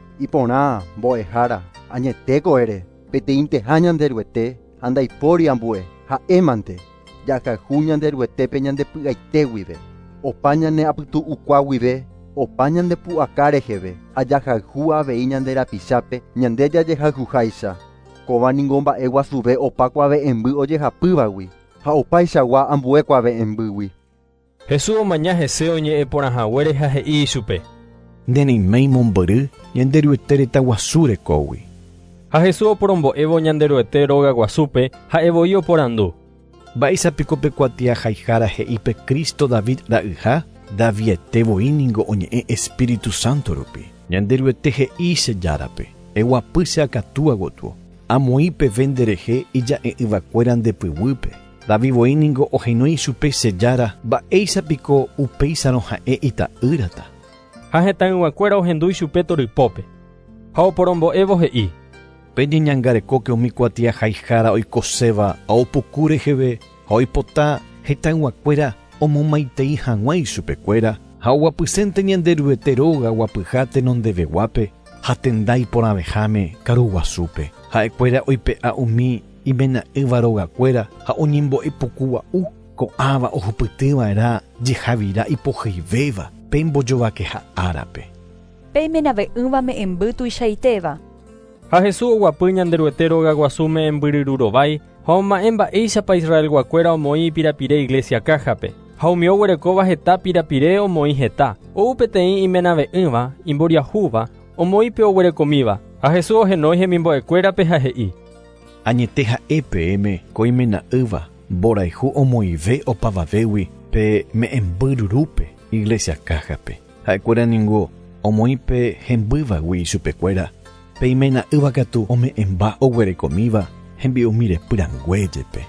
Iporã mbo'ehára añetéko ere peteĩteha ñanderyete ha ndaipóri ambue ha'émante jakayhu ñanderyetépe ñandepy'aite guive, opa ñane apytu'ukua guive, opa ñandepu'aka reheve ha jakayhu avei ñanderapichápe ñande jajehayhuháicha. Kóvaniko mba'e guasuve opa kuave'ẽmby ojehapývagui ha opaichagua ambue kuave'ẽmbýgui. Jesús omaña hese oñe'ẽ porãhaguére ha he'i ichupe: Ndereímei mombyry ñanderyete retaguasu rekógui. Ha Jesús oporombo'évo ñanderyete róga guasúpe ha evoi oporandu: Mba'éichapiko pe kuatia haihára he'ipe Cristo David ra'yha Davietevoíningo oñe'ẽ Espíritu Santo rupi. Ñanderyete he'i che járape: Eguapy che akatu aguatu. Amoípe venderehe ija'e yvakuéra ndepyvýpe. Davivoíningo oheinói chupe che jára mba'éichapiko upéicharõ ha'e ita'ýrata. Ha heta yvakuéra ohendúi chupe torypópe. Ha oporombo'évo he'i: Pe ñeñangarekóke umi kuatia haihára oikoséva aopuku reheve ha oipota heta yvakuéra omomaitei hag̃uái chupekuéra ha oguapysẽnte ñanderyete róga guapyha tenondeveguápe ha tenda iporãveháme karuguasúpe. Ha'ekuéra oipe'a umi imena'ỹva rógakuéra ha oñembo'epokugua'u ko'ãva ohupytyva'erã jehavira ipohyivéva pe mbojovakeha árape. Peimenave'ỹva me'ẽmby tuichaitéva. Ha Jesús oguapy ñanderyete róga guasu me'ẽmbyryrurovái ha oma'ẽ mba'éichapa Israel guakuéra omoĩ ipirapire iglesia káhape. Ha umi oguerekóva heta pirapire omoĩ heta. Ou peteĩ imenave'ỹva, imboriahúva, omoĩpe oguerekomíva. Ha Jesús ohenói hemimbo'ekuérape ha he'i: Añete ha'e peẽme ko imena'ỹva mborayhu omoive opavavégui pe me'ẽmbyryrúpe iglesia káhape. Ha'ekuéraningo omoĩpe hembývagui chupekuéra pe imena'ỹva katu ome'ẽmba oguerekomíva hembi'u repyranguéjepe.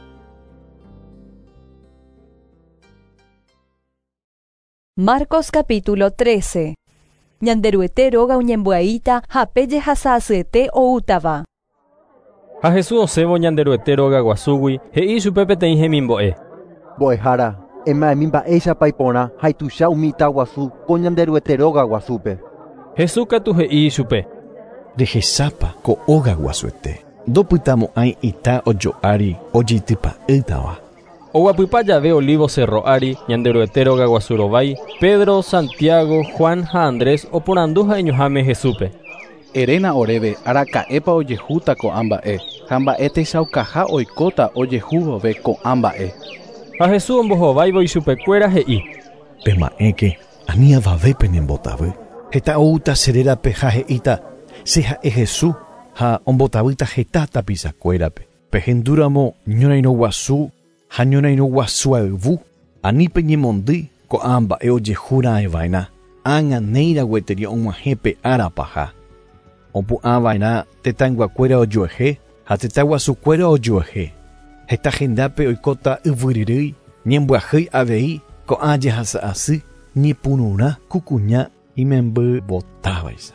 Marcos capítulo trece. Ñanderyete róga oñembya'íta ha pe jehasa'asyete oútava. Ha Jesús osẽvo ñanderyete róga guasúgui he'i chupe peteĩ hemimbo'e: Mbo'ehára ema'ẽmi mba'éichapa iporã ha ituicha umi itaguasu ko ñanderyete róga guasúpe. Jesús katu he'i chupe: Rehesápa ko óga guasuete. Ndopytamo'ãi ita ojo'ári ojeitypa'ỹtava. Oguapýpa jave Olivo Cerro ári ñanderyete róga guasurovái Pedro, Santiago, Juan ha Andrés oporandu ha eñoháme Jesúspe: Eréna oréve araka'épa ojehúta ko'ã mba'e ha mba'e techaukaha oikóta ojehúvove ko'ã mba'e. Ha Jesús ombohováivo ichupekuéra he'i: Pema'ẽke ani avavépe nembotavy. Heta outa cherérape ha he'íta: Che ha'e Jesús ha ombotavýta heta tapisakuérape. Pehendúramo ñorairõ guasu ha ñorairõ guasu ayvu. Anípe ñemondy ko'ã mba'e ojehura'ẽva'erã. Ág̃anéira gueteria og̃uahẽpe árapaha. Opu'ãva'erã tetãnguakuéra ojoehe ha tetãguasukuéra ojoehe. Heta hendápe oikóta yvyryrýi, ñembyahýi avei ko'ã jehasa'asy, ñepyrũrã kukuña imemby votávaicha.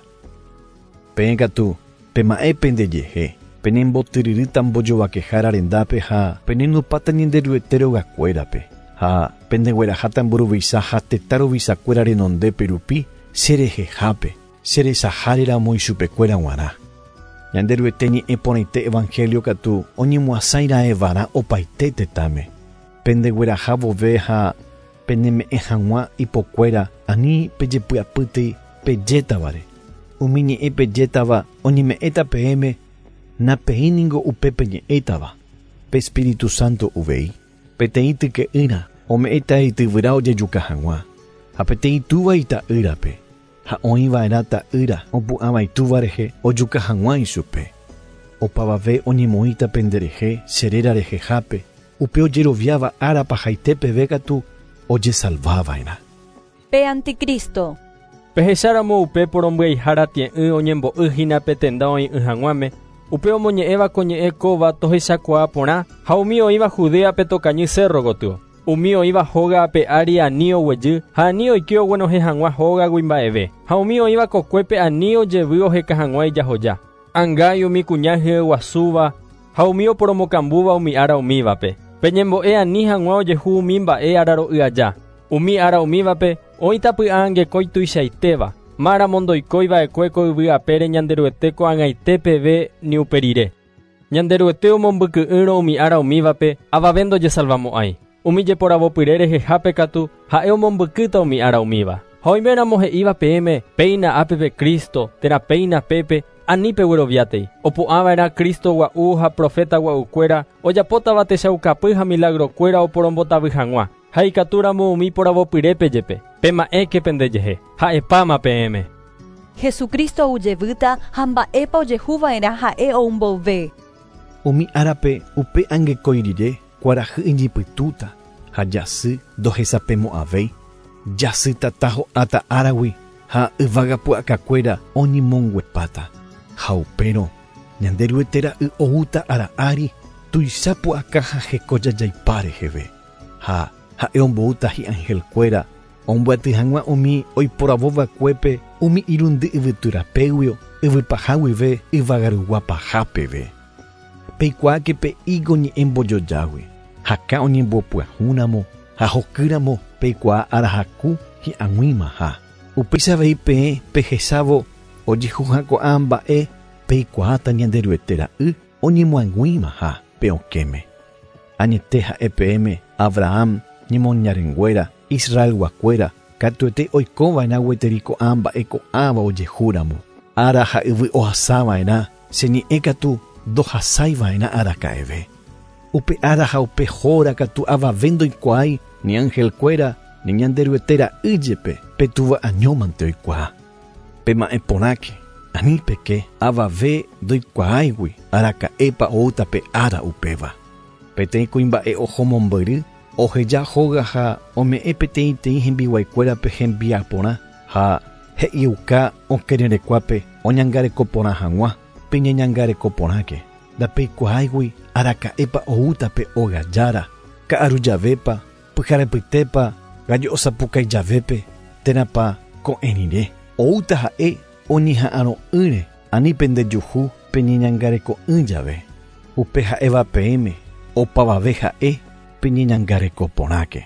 Peẽ katu pema'épe ndejehe, penembotyryryta mbojovakehára rendápe ha penenupáta ñanderyguete rogakuérape. Ha pendegueraháta mburuvisa ha tetãrovisakuéra renondépe rupi cherehehápe, cheresaháreramo ichupekuéra g̃uarã. Ñanderyguete ñe'ẽporãite evangelio katu oñemoasãira'ẽva'erã opaite tetãme. Pendegueraha vove ha peneme'ẽ hag̃ua ipokuéra ani pejepy'apýtei pejétavare. Umi ñe'ẽ pejétava oñeme'ẽta peẽme napeíningo upe peñe'ẽtava. Pe Espíritu Santo uvei. Peteĩ tyke'ýra ome'ẽta ityvyra ojejuka hag̃ua. Ha peteĩ túva ita'ýrape. Ha oĩva'erã ta'ýra opu'ãvaitúva rehe ojuka hag̃ua ichupe. Opavave oñemoĩta penderehe cheréra rehehápe. Upe ojeroviáva árapahaite peve katu ojesalváva'erã. Pe Anticristo. Pehecháramo upe porombyaihára tie'ỹ oñembo'ýhína pe tenda oĩ'ỹ hag̃uáme. Upe omoñe'ẽva ko ñe'ẽ kóva tohechakuaa porã ha umi oĩva Judéape tokañy cerro gotyo. Umi oĩva hóga pe ári ani oguejy ha ani oike oguenohe hag̃ua hógagui mba'eve. Ha umi oĩva kokuépe ani ojevy oheka hag̃ua ijahoja. Ãngai umi kuña hyeguasúva ha umi oporomokambúva umi ára umívape. Peñembo'e ani hag̃ua ojehu umi mba'e araro'y aja. Umi ára umívape oĩtapy'ãngekói tuichaitéva. Máramo ndoikóiva'ekue ko yvy apére ñanderyguete ko'ag̃aite peve ni upe rire. Ñanderyguete omombyky'ỹro umi ára umívape avave ndojesalvamo'ãi. Umi jeporavopyre rehehápe katu ha'e omombykýta umi ára umíva. Ha oiméramo he'íva peẽme péina ápepe Cristo térãpeina pépe ani pegueroviátai. Opu'ãva'erã Cristo gua'u ha profeta gua'ukuéra ojapótava techaukapy ha milagrokuéra oporombotavy hag̃ua. Ha ikatúramo umi poravopyrépe jepe. Pema'ẽke pendejehe. Ha'epáma peẽme. Jesucristo ojevýta ha mba'épa ojehuva'erã ha'e oumbove. Umi árape upe ángekói rire kuarahy ijipytúta ha jasy ndohesapemo'ãvéi. Jasy tata ho'áta áragui ha yvagapy'akakuéra oñemonguepáta. Ha upérõ ñanderyguete ra'y oúta ara'ári tuichapy'aka ha hekojajaipá reheve. Ha ha'e omboúta hi'ãngelkuéra ombyaty hag̃ua umi oiporavova'ekuépe umi irundy yvytyrapégui yvypaha guive yvagaryguapahápeve. Peikuaáke pe'íko ñe'ẽ mbojojágui haka oñembopyahúramo ha hokýramo peikuaa arahaku hi'ag̃uímaha. Upéichavei peẽ pehechávo ojehuhako'ã mba'e peikuaáta ñanderyguete ra'y oñemoag̃uímaha pe okéme. Añete ha'e peẽme Abraham ñemoñarenguéra Israel guakuéra katuete oikova'erã gueteri ko'ã mba'e ko'ãva ojehúramo. Ára ha yvy ohasava'erã cheñe'ẽ katu ndohasáiva'erã araka'eve. Upe ára ha upe hóra katu avave ndoikuaái ni ángelkuéra ni ñanderyguete ra'ýjepe petuva añómante oikuaa. Pema'ẽ porãke ani peke avave ndoikuaáigui araka'épa oúta pe ára upéva. Peteĩ kuimba'e ohomombyry oheja hóga ha ome'ẽ peteĩ teĩ hembiguaikuéra pe hembiaporã ha he'iuka okererekuápe oñangareko porã hag̃ua pe ñañangareko porãke. Ndapeikuaáigui araka'épa oúta pe ogajára ka'arujavépa pyharepytépa gajo'osapukái javépe térãpa ko'ẽ rire. Oúta ha'e oñeha'ãro'ỹre ani pendejuhu pe ñeñangareko'ỹ jave. Upe ha'éva peẽme opavave ha'e pe ñeñangareko porãke.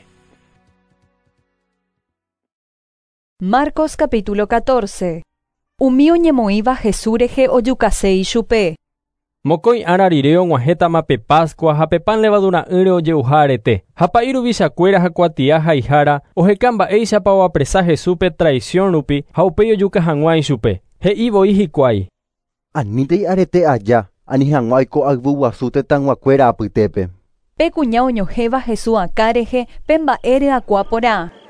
Marcos capítulo catorce. Umi oñemoĩva Jesús rehe ojukaséi chupe. Mokõi ára rire og̃uahẽtama pe Pascua ha pe pan levadura'ỹre ojeuha arete. Ha pa'iruvichakuéra ha kuatia haihára oheka mba'éichapa oapresa Jesúspe traición rupi ha upéi ojuka hag̃ua ichupe. He'ívoi hikuái. Aníntei arete aja ani hag̃ua oiko ayvu guasu tetãnguakuéra apytépe. Pe kuña oñohéva Jesús akã rehe pe mba'e ryakua porã.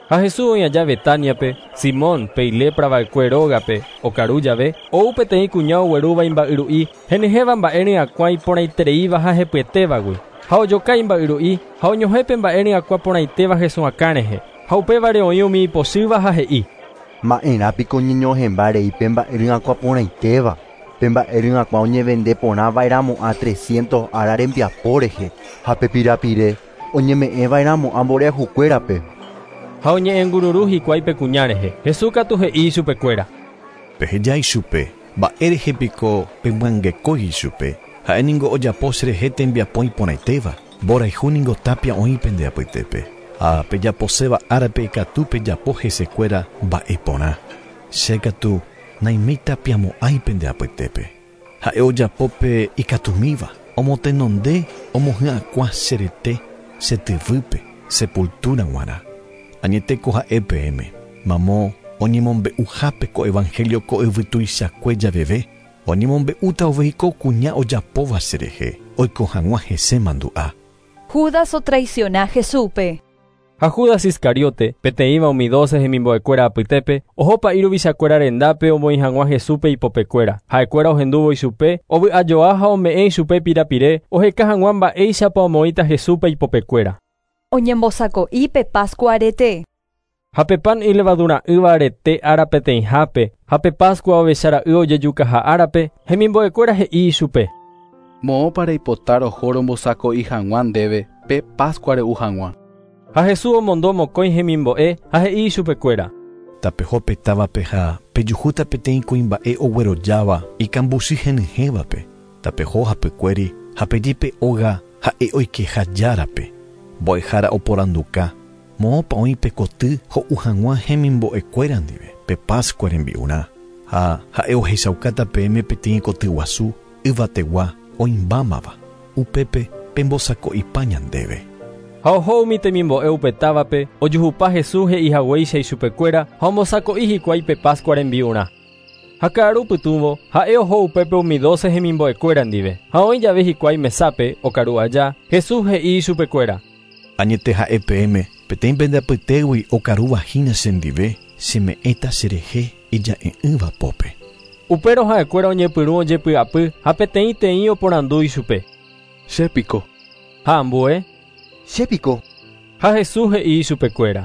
Ha Jesús oñaja Betaniape, Simón pe ilepra va'ekue rógape, okaru jave, ou peteĩ kuña oguerúva imba'yru'i, henyhẽva mba'e ryakuã iporãitereíva ha hepyetévagui. Ha ojoka imba'yru'i, ha oñohẽpe mba'e ryakuã porãitéva hesu'akã rehe, ha upévare oĩ umi ipochýva ha he'i. Ma'erãpiko ñeñohẽmba rei pe mba'e ryakuã porãitéva, pe mba'e ryakuã oñevende porã vairamo'ã trescientos ára rembiapo rehe, ha pe pirapire oñeme'ẽ vairamo'ã mboreahukuérape. Ha oñe'ẽngururu hikuái pe kuña rehe. Jesús katu he'i chupekuéra. Pehejái chupe, mba'e rehépiko pemyangekói ichupe. Ha'éniko ojapo cherehe tembiapo iporãitéva. Mborayhúniko tapia oĩ pende apytépe. Ha pejaposéva árape ikatu pejapo hesekuéra mba'e porã. Che katu naimíi tapiamo'ãi pende apytépe. Ha'e ojapópe ikatumíva. Omotenonde omohy'ãkuã cherete chetyvýpe sepultura g̃uarã. Añeteko ha'e peẽme, mamo oñemombe'uhápe ko evangelio ko yvytuichakue javeve, oñemombe'úta ovehiko kuña ojapóva cherehe, oiko hag̃ua hese mandu'a. Judas o traiciona Jesúpe. Ha Judas Iscariote, peteĩva umi doce hemimbo'ekuéra apytépe, ohópa iruvichakuéra rendápe omoĩ hag̃ua Jesúpe ipopekuéra. Ha'ekuéra ohendúvo ichupe, ovy'ajoa ha ome'ẽ ichupe pirapire, oheka hag̃ua mba'éichapa omoĩta Jesúpe ipopekuéra. Oñembosako'i pe Pascua arete. Ha pe pan y levadura'ýva arete ára peteĩhápe, ha pe Pascua ovechara'y ojejukaha árape, hemimbo'ekuéra he'i ichupe. Moõpa reipota roho rombosako'i hag̃ua ndéve pe Pascua re'u hag̃ua. Ha Jesús omondo mokõi hemimbo'e ha he'i ichupekuéra. Tapeho petávape ha pejuhúta peteĩ kuimba'e oguerojáva ikambuchi henyhẽvape. Tapeho hapykuéri ha pejípe óga ha'e oikehajárape. Mbo'ehára oporanduka, moõpa oĩ pe koty ho'u hag̃ua hemimbo'ekuéra ndive pe Pascua rembi'urã. Ha ha'e ohechaukáta peẽme peteĩ koty guasu yvategua oĩmbámava. Upépe pembosako'ipa ñandéve. Ha oho umi temimbo'e upe távape, ojuhupa Jesús he'ihaguéicha ichupekuéra ha ombosako'i hikuái pe Pascua rembi'urã. Ha ka'aru pytũvo ha'e oho upépe umi doce hemimbo'ekuéra ndive. Ha oĩ jave hikuái mesápe okaru aja, Jesús he'i ichupekuéra. Añete ha'e peẽme, peteĩ pende apytégui okaruvahína chendive, cheme'ẽta cherehe ija'e'ỹva pópe. Upérõ ha'ekuéra oñepyrũ ojepy'apy ha peteĩ teĩ oporandu ichupe. Chépiko. Ha ambue. Chépiko. Ha Jesús he'i ichupekuéra.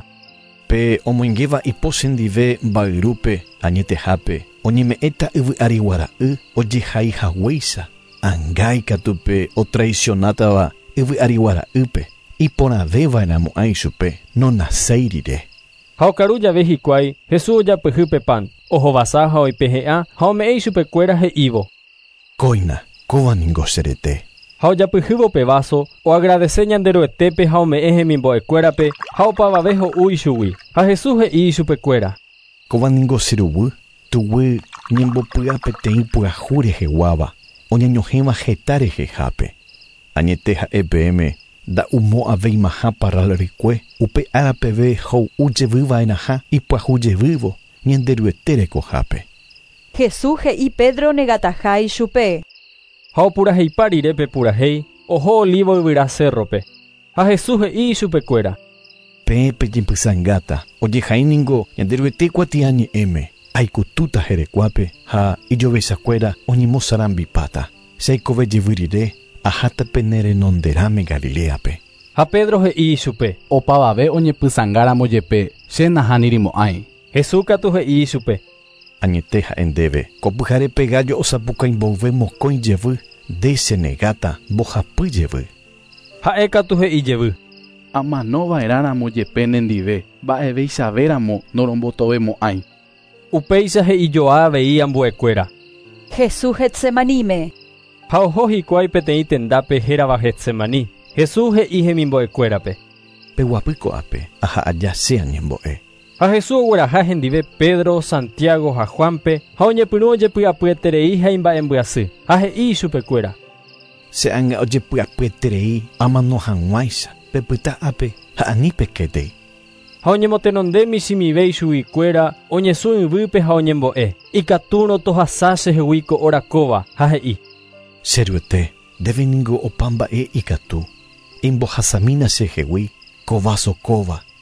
Pe omoingéva ipo chendive mba'yrúpe añetehápe oñeme'ẽta yvy'ari guara'y ojehaihaguéicha ãngái katupe otraicionátava yvy'ari guara'ýpe iporãvéva'eramo'ã ichupe nonaséi rire. Ha okaru jave hikuái Jesús ojapyhy pe pan, ohovasa ha oipehe'ã ha ome'ẽ ichupekuéra he'ívo. Kóina, kóvaniko cherete. Ha ojapyhývo pe vaso, oagradece ñanderoetépe ha ome'ẽ hemimbo'ekuérape ha opavave ho'u ichugui. Ha Jesús he'i ichupekuéra. Kóvaniko cheruguy, tuguy ñembopy'a peteĩ pyahu reheguáva, oñañohẽva heta rehehápe. Añete ha'e peẽme nda'umo'ãvéimaha parral rykue upe árapeve ho'ujevýva'erãha ipyahujevývo ñanderyete rekohápe. Jesús he'i Pedro negataha ichupe. Ha opuraheipa rire pe purahéi, oho olivo yvyra cerrope. Ha Jesús he'i ichupekuéra. Pépe jepysangáta, ojehaíniko ñanderyete kuatia ñe'ẽme, aikutúta herekuápe ha ijovechakuéra oñemosarambipáta. Chaikove jevy rire aháta pene renonderãme Galileape. Ha Pedro he'i ichupe. Opavave oñepysangára jepe, che nahánirimo'ãi. Jesús katu he'i ichupe. Añete ha'e ndéve, ko pyharépe gallo osapukãimbove mokõi jevy, nde negáta mbohapy jevy. Ha'e katu he'i jevy. Amanova'erãramo jepe nendive, mba'eveichavéramo norombotovemo'ãi. Upéicha he'ijoa avei ambuekuéra. Jesús Getsemaníme. Ha oho hikuái peteĩ tendápe hérava Getsemaní. Jesús he'i hemimbo'ekuérape. Peguapýko'ápe aha'aja che añembo'e. Ha Jesús ogueraha hendive Pedro, Santiago ha Juanpe ha oñepyrũ ojepy'apyeterei ha imba'embyasy ha he'i ichupekuéra. Che ãnga ojepy'apyeterei amano hag̃uáicha pepyta'ápe ha ani pekétei. Ha oñemotenonde michimive ichuguykuéra oñesũ yvýpe ha oñembo'e. Ikatúrõ tohasa chehegui ko orakóva ha he'i. Cheryete, ndéveniko opa mba'e ikatu. Imbohasamína chehegui ko vaso kóva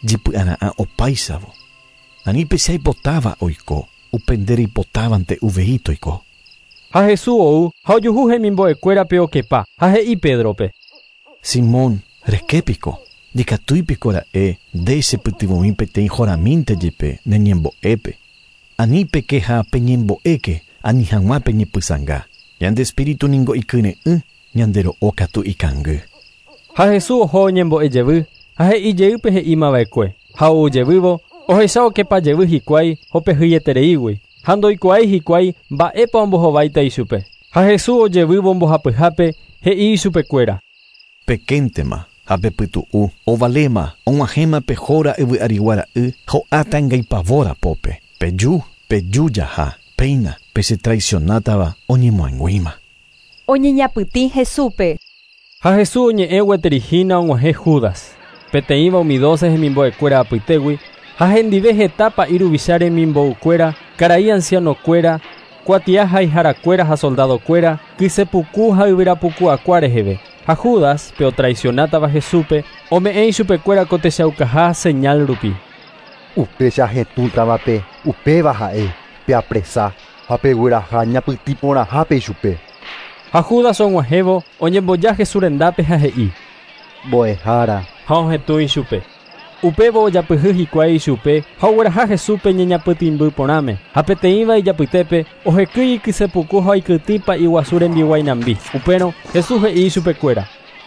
jipy'ara'ã opáichavo. Ani pecha ipotava oiko, upendere ipotávante uveíto oiko. Ha Jesús ou ha ojuhu hemimbo'ekuérape okepa ha he'i Pedrope: Simón, reképiko, ndikatúipiko ra'e nde chepytyvõmi peteĩ horamínte jepe neñembo'épe. Anípeke ha peñembo'éke ani hag̃ua peñepysãnga. Ñande espíritu ningo ikyre'ỹ ñande ro'o katu ikangy. Ha Jesús oho oñembo'ejevy ha he'ijeýpe he'i mava'ekue. Ha oujevývo ohecha okepa jevy hikuái hopehyetereígui. Ha ndoikuaái hikuái mba'épa ombohováita ichupe. Ha Jesús ojevývo mbohapyhápe he'i ichupekuéra: Pekéntema ha pepytu'u, ovaléma, og̃uahẽma pehóra yvy'ariguara'y, ho'áta ngaipavóra pópe. Peju, peju jaha, péina, peche traicionátava oñemoãnguíma. Oñeñapytĩ Jesúspe. Ha Jesús oñe'ẽ gueterihína og̃uahẽ Judas, peteĩva umi doce hemimbo'ekuéra apytégui, ha hendive heta pa'íruvicha remimbo'ukuéra, karai ancianokuéra, kuatia ha iharakuéra ha soldadokuéra, kysepuku ha yvyrapuku'akua reheve. Ha Judas, pe otraicionátava Jesúspe, ome'ẽ ichupekuéra ko techaukaha señal rupi. Upéicha hetũtavape upéva ha'e peapresa ha pegueraha ñapytĩ porãhápe ichupe. Ha Judas og̃uahẽvo oñemboja Jesús rendápe ha he'i: Mbo'ehára. Ha ohetũ ichupe. Upévo ojapyhy hikuái ichupe ha ogueraha Jesúspe ñeñapytĩmby porãme. Ha peteĩva ijapytépe ohekýi ikysepuku ha oikytĩ pa'i guasu rembiaguainambi. Upérõ Jesús he'i ichupekuéra: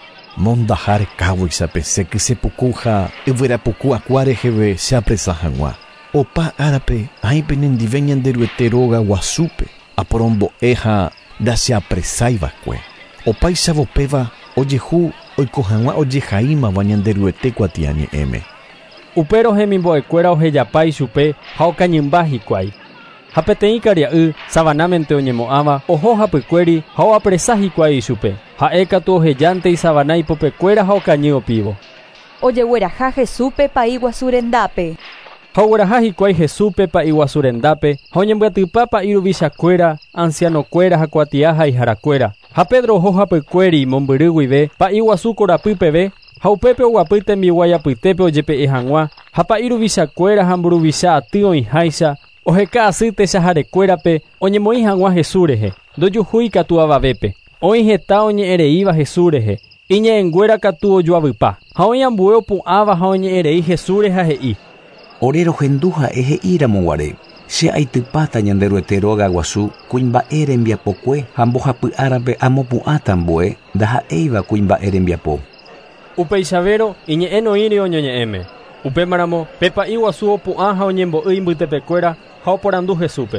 Mondaha rekávo ichapese kysepuku ha yvyrapuku'akua reheve cheapresa hag̃ua. Opa árape áipe nendive ñande ryete róga guasúpe aporombo'e ha ndacheapresáivakue. Opáichavopéva ojehu oiko hag̃ua ojehaímava ñande ryete kuatia ñe'ẽme. Upérõ hemimbo'ekuéra ohejapa ichupe ha okañymba hikuái. Ha peteĩ karia'y savanamente oñemo'ãva oho hapykuéri ha oapresa hikuái ichupe. Ha'e katu ohejánte isavana ipopekuéra ha okañy opívo. Ojegueraha Jesúspe pa'i guasu rendápe. Ha ogueraha hikuái Jesúspe pa'i guasu rendápe ha oñembyatýpa pa'i ruvichakuéra, ancianokuéra ha kuatia ha iharakuéra. Ha Pedro oho hapykuéri mombyry guive pa'i guasu korapy peve ha upépe oguapy tembi'u apytépe ojepe'e hag̃ua ha pa'i ruvichakuéra ha mburuvicha aty oĩháicha oheka'asy techahárekuérape oñemoĩ hag̃ua Jesús rehe. Ndojuhúi katu avavépe. Oĩ heta oñe'ẽreíva Jesús rehe. Iñe'ẽnguéra katu ojoavypa. Ha oĩ ambue opu'ãva ha oñe'ẽrei Jesús rehe ha he'i: Ore rohendu ha'e he'íramoguare. Che aitypáta ñande ryete róga guasu kuimba'e rembiapokue ha mbohapy'árape amopu'ãta ambue ndaha'éiva kuimba'e rembiapo. Upeichavérõ iñe'ẽnoíri oñoñe'ẽme. Upémaramo pepa'i guasu opu'ã ha oñembo'y mbytepekuéra ha oporandu Jesúspe: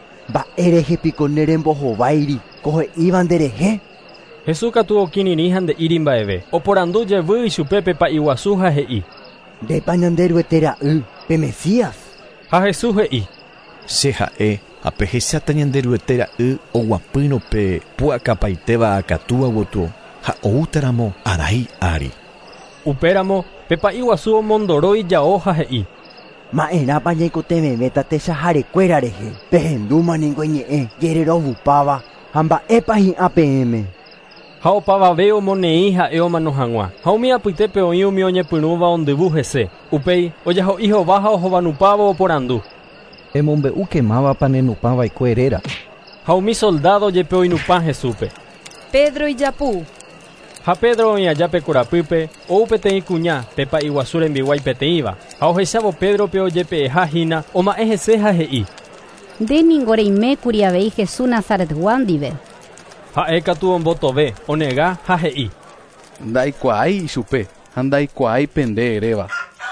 Mba'e rehepiko nerembohováiri ko he'íva nderehe. Jesús katu okirirĩ ha nde'íri mba'eve. Oporandu jevy ichupe pepa'i guasu ha he'i: Ndépa ñande ryete ra'y pe Mesías. Ha Jesús he'i: Che ha'e ha pehecháta ñande ryete ra'y oguapýro pe pu'akapaitéva akatúva gotyo ha outaramo arai ári. Upéramo pepa'i guasu omondorói jao ha he'i: Ma'ẽrápa ñaikotevẽvéta techahárekuéra rehe pehendúma niko ñe'ẽ jererovupáva ha mba'épa hi'ã peẽme. Ha opavave omoneĩ ha'e omano hag̃ua. Ha umi apytépe oĩ umi oñepyrũva ondyvu hese. Upéi ojaho'i hova ha ohovanupávo oporandu: Emombe'ukémavapa nenupãvaikuéréra. Ha umi soldado jepe oinupã Jesúspe. Pedro ijapu. Ha Pedro oĩ ajápe korapýpe ou peteĩ kuña pepa'i guasu rembiaguái peteĩva. Ha ohechávo Pedrope ojepe'ehahína oma'e hese ha he'i: Ndéningo reimékuri avei Jesús Nazaretgua ndive. Ha'e katu ombotove onega ha he'i: Ndaikuaái ichupe ha ndaikuaái pende eréva.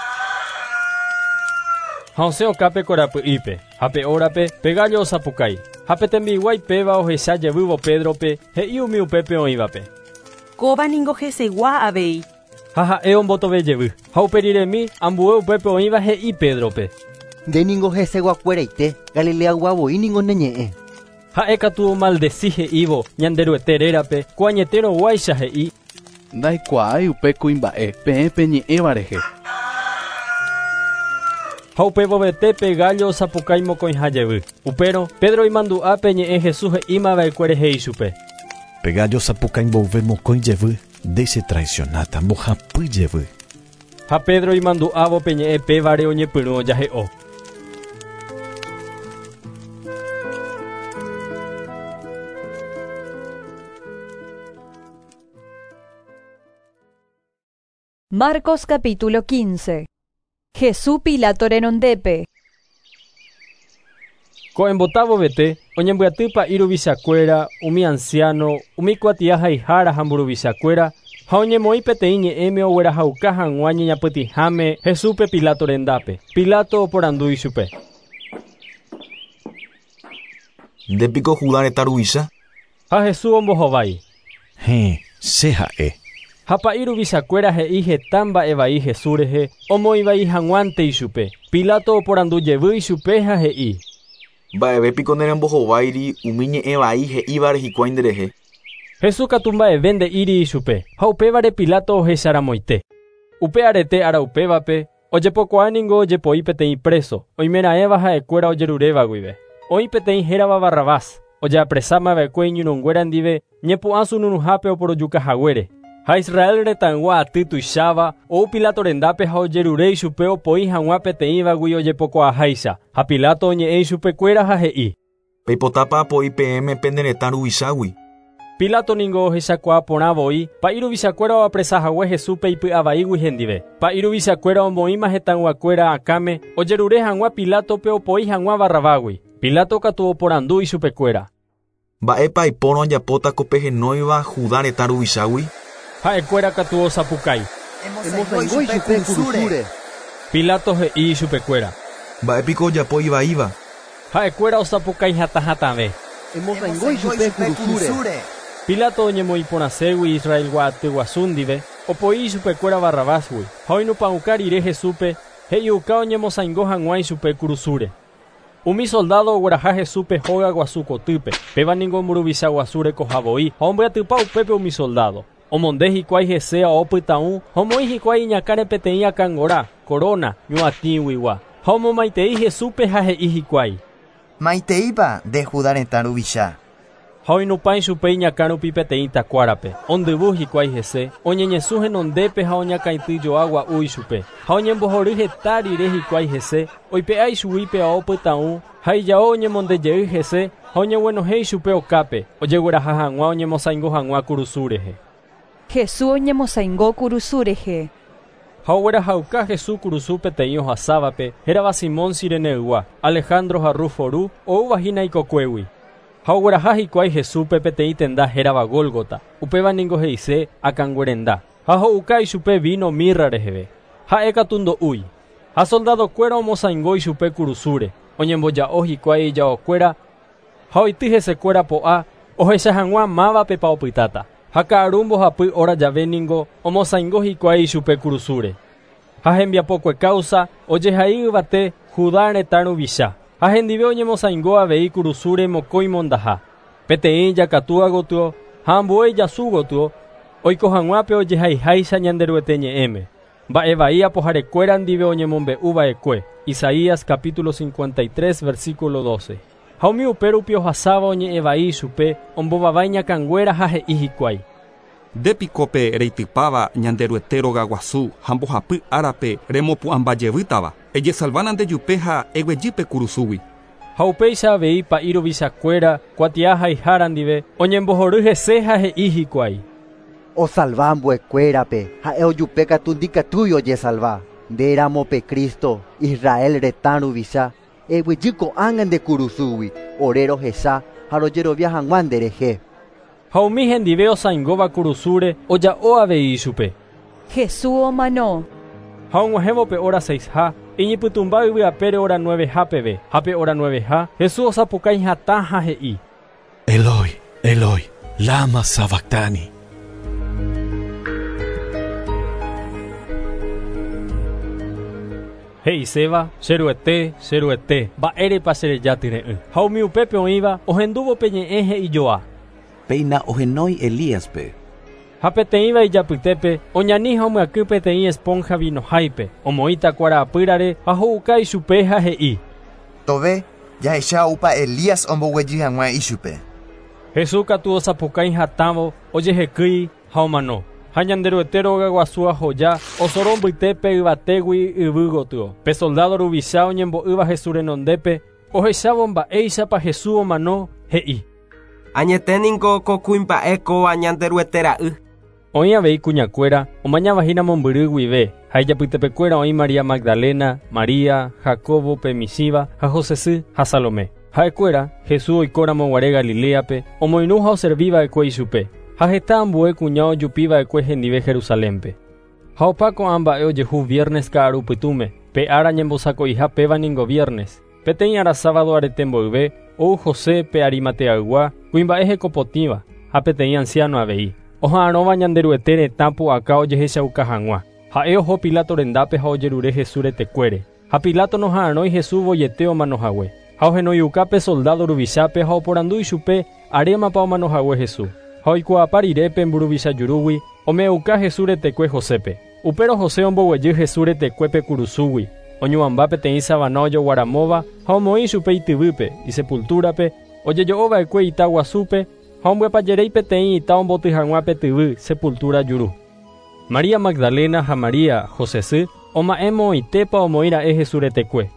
Ha osẽ okápe korapy'ípe ha pe órape pe gallo osapukái. Ha petembi'iguái péva ohecha jevývo Pedrope he'i umi upépe oĩvape: Kóva ningo hesegua avei. Ha ha'e ombotove jevy. Ha uperiremi ambue upépe oĩva he'i Pedrope: Ndéningo heseguakuéraite Galilea guavo'i ningo neñe'ẽ. Ha'e katu omaldeci he'ívo ñande ryete rérape ko añeteroguáicha he'i: Ndaikuaái upe kuimba'e peẽ peñe'ẽva rehe. Ha upevovete pe gallo osapukái mokõiha jevy. Upérõ Pedro imandu'a peñe'ẽ Jesús he'ímava'ekue rehe ichupe: Pe gallo osapukái mbove mokõi jevy nde che traicionáta mbohapy jevy. Ha Pedro imandu'ávo peñe'ẽ pévare oñepyrũ ojahe'o. Marcos capítulo quince. Jesús Pilato renondépe. Ko'ẽmbotavo vete oñembyatýpa iruvichakuéra umi anciano umi kuatiaha ihára ha mburuvichakuéra ha oñemoĩ peteĩ ñe'ẽme oguerahauka hag̃ua ñeñapytĩháme Jesúspe Pilato rendápe. Pilato oporandu ichupe. Ndépiko Judá retaruvicha? Ha Jesús ombohovái. Hẽ, che ha'e. Ha pa'iruvichakuéra he'i heta mba'e vai Jesús rehe omoĩ hag̃uánte ichupe. Pilato oporandu jevy ichupe ha he'i. Mba'evépiko nerembohováiri umi ñe'ẽ vai he'ívare hikuái nderehe. Jesús katu mba'eve nde'íri ichupe ha upévare Pilato ohecharamoite. Upe arete ara upévape ojepokuaaningo ojepoi peteĩ preso oimeraẽva ha'ekuéra ojeruréva guive. Oĩ peteĩ hérava Barrabás ojeapresámava'ekue iñirũnguéra ndive ñepu'ã sunuruhápe oporojukahaguére. Ha Israel retãygua aty tuicháva ou Pilato rendápe ha ojerure ichupe opoi hag̃ua peteĩvagui ojepokuaaháicha. Ha Pilato oñe'ẽ ichupekuéra ha he'i. Peipotápa apoi peẽme pene retã ruvichagui. Pilato ningo ohechakuaa porãvoi pa'iruvichakuéra oapresahague Jesúspe ipy'avaígui hendive. Pa'iruvichakuéra omoĩma hetãnguakuéra akãme ojerure hag̃ua Pilátope opoi hag̃ua Barrabágui. Pilato katu oporandu ichupekuéra. Mba'épa aipórõ ajapóta ko pehenóiva Judá retã ruvichagui? Ha'ekuéra katu osapukái. Emosaingo ichupe kurusúre. Pilato he'i ichupekuéra. Mba'épiko ojapo ivaíva? Ha'ekuéra osapukái hatãhatãve. Emosaingo ichupe kurusúre. Pilato oñemoĩ porãségui Israel gua'aty guasu ndive opoi ichupekuéra Barrabásgui ha oinupãuka rire Jesúspe he'iuka oñemosãingo hag̃ua ichupe kurusúre. Umi soldado ogueraha Jesúspe hóga guasu kotýpe péva ningo mburuvicha guasu rekohavoi ha ombyatypa upépe umi soldado. Omonde hikuái hese ao pytãu ha omoĩ hikuái iñakãre peteĩ akãngora korona ñuatĩguywa ha omomaitei Jesúspe ha he'i hikuái. Maiteípa de Judá retã ruvicha. Ha oinupã ichupe iñakã rupi peteĩ takuárape. Ondyvu hikuái hese oñeñesũ henondépe ha oñakãityjoa gua'u ichupe. Ha oñembohory heta rire hikuái hese oipe'a ichugui ao pytãu ha ijao oñemondejey hese ha oñeguenohẽ ichupe okápe ojegueraha hag̃ua oñemosãingo hag̃ua kurusú rehe. Jesús oñemosãingo kurusú rehe. Ha oguerahauka Jesús kurusú peteĩ ohasávape hérava Simón Cireneygua, Alejandro ha Rufo ouvahína ikokuégui. Ha ogueraha hikuái Jesúspe peteĩ tenda hérava Gólgota, upéva ningo he'ise akãnguerenda. Ha ho'uka ichupe vino mirra reheve. Ha'e katu ndo'úi. Ha soldadokuéra omosãingo ichupe kurusúre, oñemboja'o hikuái ijaokuéra ha oity hesekuéra po'a ohecha hag̃ua mávape pa opytáta. Ha ka'aru mbohapy óra jave ningo omosãingo hikuái ichupe kurusúre. Ha hembiapokue cáusa ojehai yvate Judá retã ruvicha. Ha hendive oñemosãingo avei kurusúre mokõi mondaha. Peteĩ jakatúva gotyo ha ambue jasũ gotyo oiko hag̃uápe ojehaiháicha ñanderuete ñe'ẽme. Mba'e vai apoharekuéra ndive oñemombe'uva'ekue. Isaías capítulo cincuenta y tres versículo doce. Ha umi upe rupi ohasáva oñe'ẽ vai ichupe ombovavái ñakãnguéra ha he'i hikuái. Ndépikope reitypáva ñanderuete róga guasu ha mbohapy árape remopu'ãmbajevýtava ejesalvána ndejupe ha eguejýpe kurusúgui. Ha upéicha avei pa'iruvichakuéra kuatiaha ihára ndive oñembohory hese ha he'i hikuái. Osalva ambuekuérape ha'e ojupe katu ndikatúi ojesalva. Ndéramope Cristo Israel retã ruvicha eguejy ko'ág̃a nde kurusúgui ore rohecha ha rojerovia hag̃ua nderehe. Ha umi hendive osãingóva kurusúre oja'o avei ichupe. Jesús omanó. Ha og̃uahẽvope hora seis ha iñipytũmba yvyapére hora nueve ha peve. Ha pe hora nueve ha Jesús osapukái hatã ha he'i. Eloi, Eloi, lama sabactani. He'iséva, cheruete, cheruete, mba'érepa cherejáty re'ỹ. Ha umi upépe oĩva ohendúvope ñe'ẽ he'ijoa. Peina ohenói Elíaspe. Ha peteĩva ijapytépe oñani ha omyaky peteĩ esponja vinoháipe omoĩ takuara apýrare ha ho'uka ichupe ha he'i. Tove jahecha upa Elías omboguejy hag̃ua ichupe. Jesús katu osapukái hatãvo ojehekýi ha omano. ha ñanderuete róga guasu ahoja osorombýte pe yvatégui yvy gotyo pe soldado ruvicha oñembo'ýva Jesús renondépe ohechávo mba'éichapa Jesús omano he'i. Añeténiko ko kuimba'e kóva ñanderuete ra'y. Oĩ avei kuñakuéra omañavahína mombyry guive ha ijapytepekuéra oĩ María Magdalena, María, Jacobo pe misíva ha Josesy ha Salomé. Ha'ekuéra Jesús oikóramo guare Galileape omoirũ ha oservíva'ekue ichupe ha heta ambue kuña ojupíva'ekue hendive Jerusalémpe. Ha opa ko'ã mba'e ojehu viernes ka'arupytũme pe ára ñembosako'iha pévaningo viernes peteĩ ára sábado arete mboyve ou José pe Arimateaygua kuimba'e hekopotĩva ha peteĩ anciano avei oha'ãrõva ñanderuete retã pu'aka ojehechauka hag̃ua. Ha'e oho Pilato rendápe ha ojerure Jesús retekuére ha Pilato noha'ãrõi Jesús voiete omanohague ha ohenoiuka pe soldado ruvichápe ha oporandu ichupe arémapa omanohague Jesús ha oikuaapa rire pe mburuvichajurúgui ome'uka Jesús retekue Josépe. Upérõ José omboguejy Jesús retekuépe kurusúgui oñuãmba peteĩ savana ojoguaramóva ha omoĩ ichupe ityvýpe isepultúrape ojejo'ova'ekue ita guasúpe ha ombyapajéi peteĩ ita omboty hag̃ua petyvy sepultura juru. María Magdalena ha María Josesy oma'ẽ moõitépa omoĩ ra'e Jesús retekue.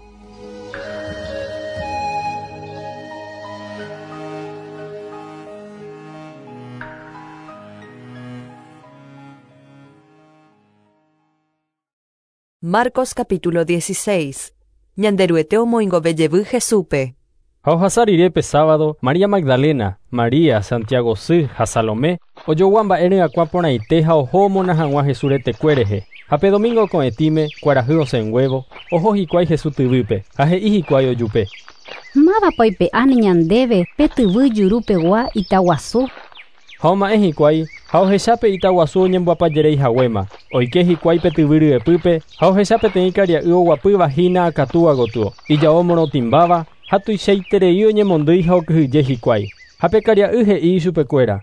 Marcos capítulo dieciséis. Ñanderuete omoingove Jesúpe. Ha ohasa rirépe sábado María Magdalena, María, Santiago sy ha Salomé ojoguã mba'e ryakuã porãite ha oho omona hag̃ua Jesús retekuérehe. Ha pe domingo ko'ẽtíme kuarahy osẽnguévo oho hikuái Jesús tyvýpe ha he'i hikuái ojupe. Mávapa oipe'áne ñandéve pe tyvy jurúpegua itaguasu. Ha oma'ẽ hikuái ha ohechápe itaguasu oñemboapajereihaguéma oike hikuái pe tyvy ryepýpe ha ohecha peteĩ karia'y oguapývahína akatúva gotyo ijao morotĩmbáva ha tuichaiterei oñemondýi ha okyhyje hikuái ha pe karia'y he'i ichupekuéra.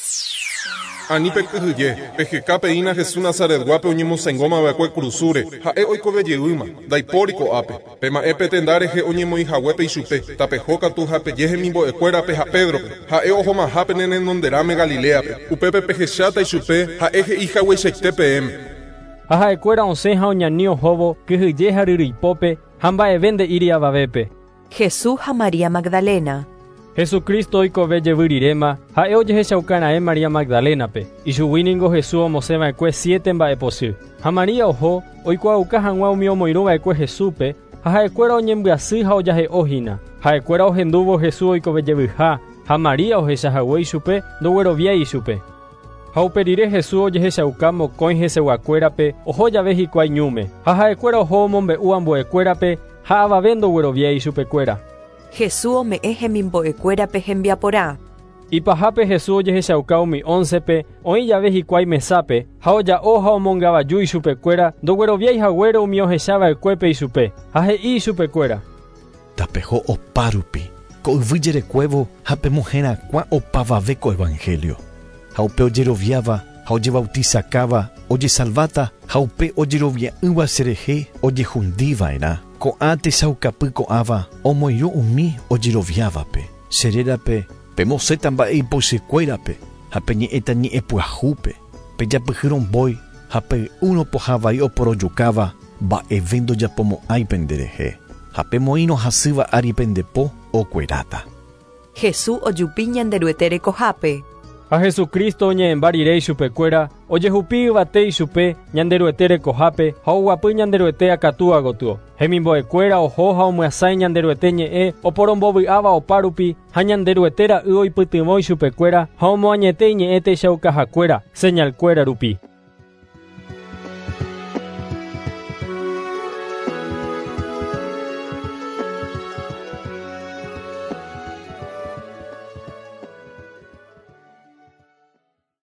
Ani pe kyhyje peheka peína Jesús Nazaretguápe oñemosãingómava'ekue kurusúre ha'e oikovejeýma ndaipóri ko'ápe pema'e petendarehe oñemoĩhaguépe ichupe tapeho katu ha peje hemimbo'ekuérape ha Pedrope ha'e ohomahápe ne renonderãme Galileape upépe pehecháta ichupe ha'e he'ihagueichaite peẽme. Ha ha'ekuéra osẽ ha oñani ohóvo kyhyje ha ryrýipópe ha mba'eve nde'íri avavépe. Jesús ha María Magdalena. Jesucristo oikove jevyriréma ha'e ojehechaukara'e María Magdalénape ichuguyningo Jesús omosẽva'ekue siete mba'eposy ha María oho oikuauka hag̃ua umi omoirũva'ekue Jesúspe ha ha'ekuéra oñembyasy ha ojahe'óhína. Ha'ekuéra ohendúvo Jesús oikove jevyha ha María ohechahague ichupe ndogueroviái ichupe. Ha upe rire Jesús ojehechauka mokõi heseguakuérape oho jave hikuái ñúme ha ha'ekuéra oho omombe'u ambuekuérape ha avave ndogueroviái ichupekuéra. Jesús ome'ẽ hemimbo'ekuérape hembiaporã. Ipahápe Jesús ojehechauka umi oncepe oĩ jave hikuái mesápe ha oja'o ha omongavaju ichupekuéra ndogueroviaihaguére umi ohechava'ekuépe ichupe ha he'i ichupekuéra. Tapeho opárupi ko'yvyjerekuévo ha pemohẽrakuã opavave ko evangelio ha upe ojeroviáva ha ojebautizakáva ojesalváta ha upe ojerovia'ỹva cherehe ojehundíva'erã ko'ã techaukapy ko'ãva omoirũ umi ojeroviávape cherérape pemosẽta mba'e ipochýkuérape ha peñe'ẽta ñe'ẽpyahúpe pejapyhyrombói ha pe'ũ ropohavai oporojukáva mba'eve ndojapomo'ãi penderehe ha pemoĩ rohasýva ári pendepo okueráta. Jesús ojupi ñanderuete rekohápe. Ha Jesucristo oñe'ẽmba rire ichupekuéra ojehupi yvate ichupe ñanderuete rekohápe ha oguapy ñanderuete akatúva gotyo hemimbo'ekuéra oho ha omyasãi ñanderuete ñe'ẽ oporombovy'áva opárupi ha ñanderuete ra'y oipytyvõ ichupekuéra ha omoañete iñe'ẽ techaukahakuéra señalkuéra rupi.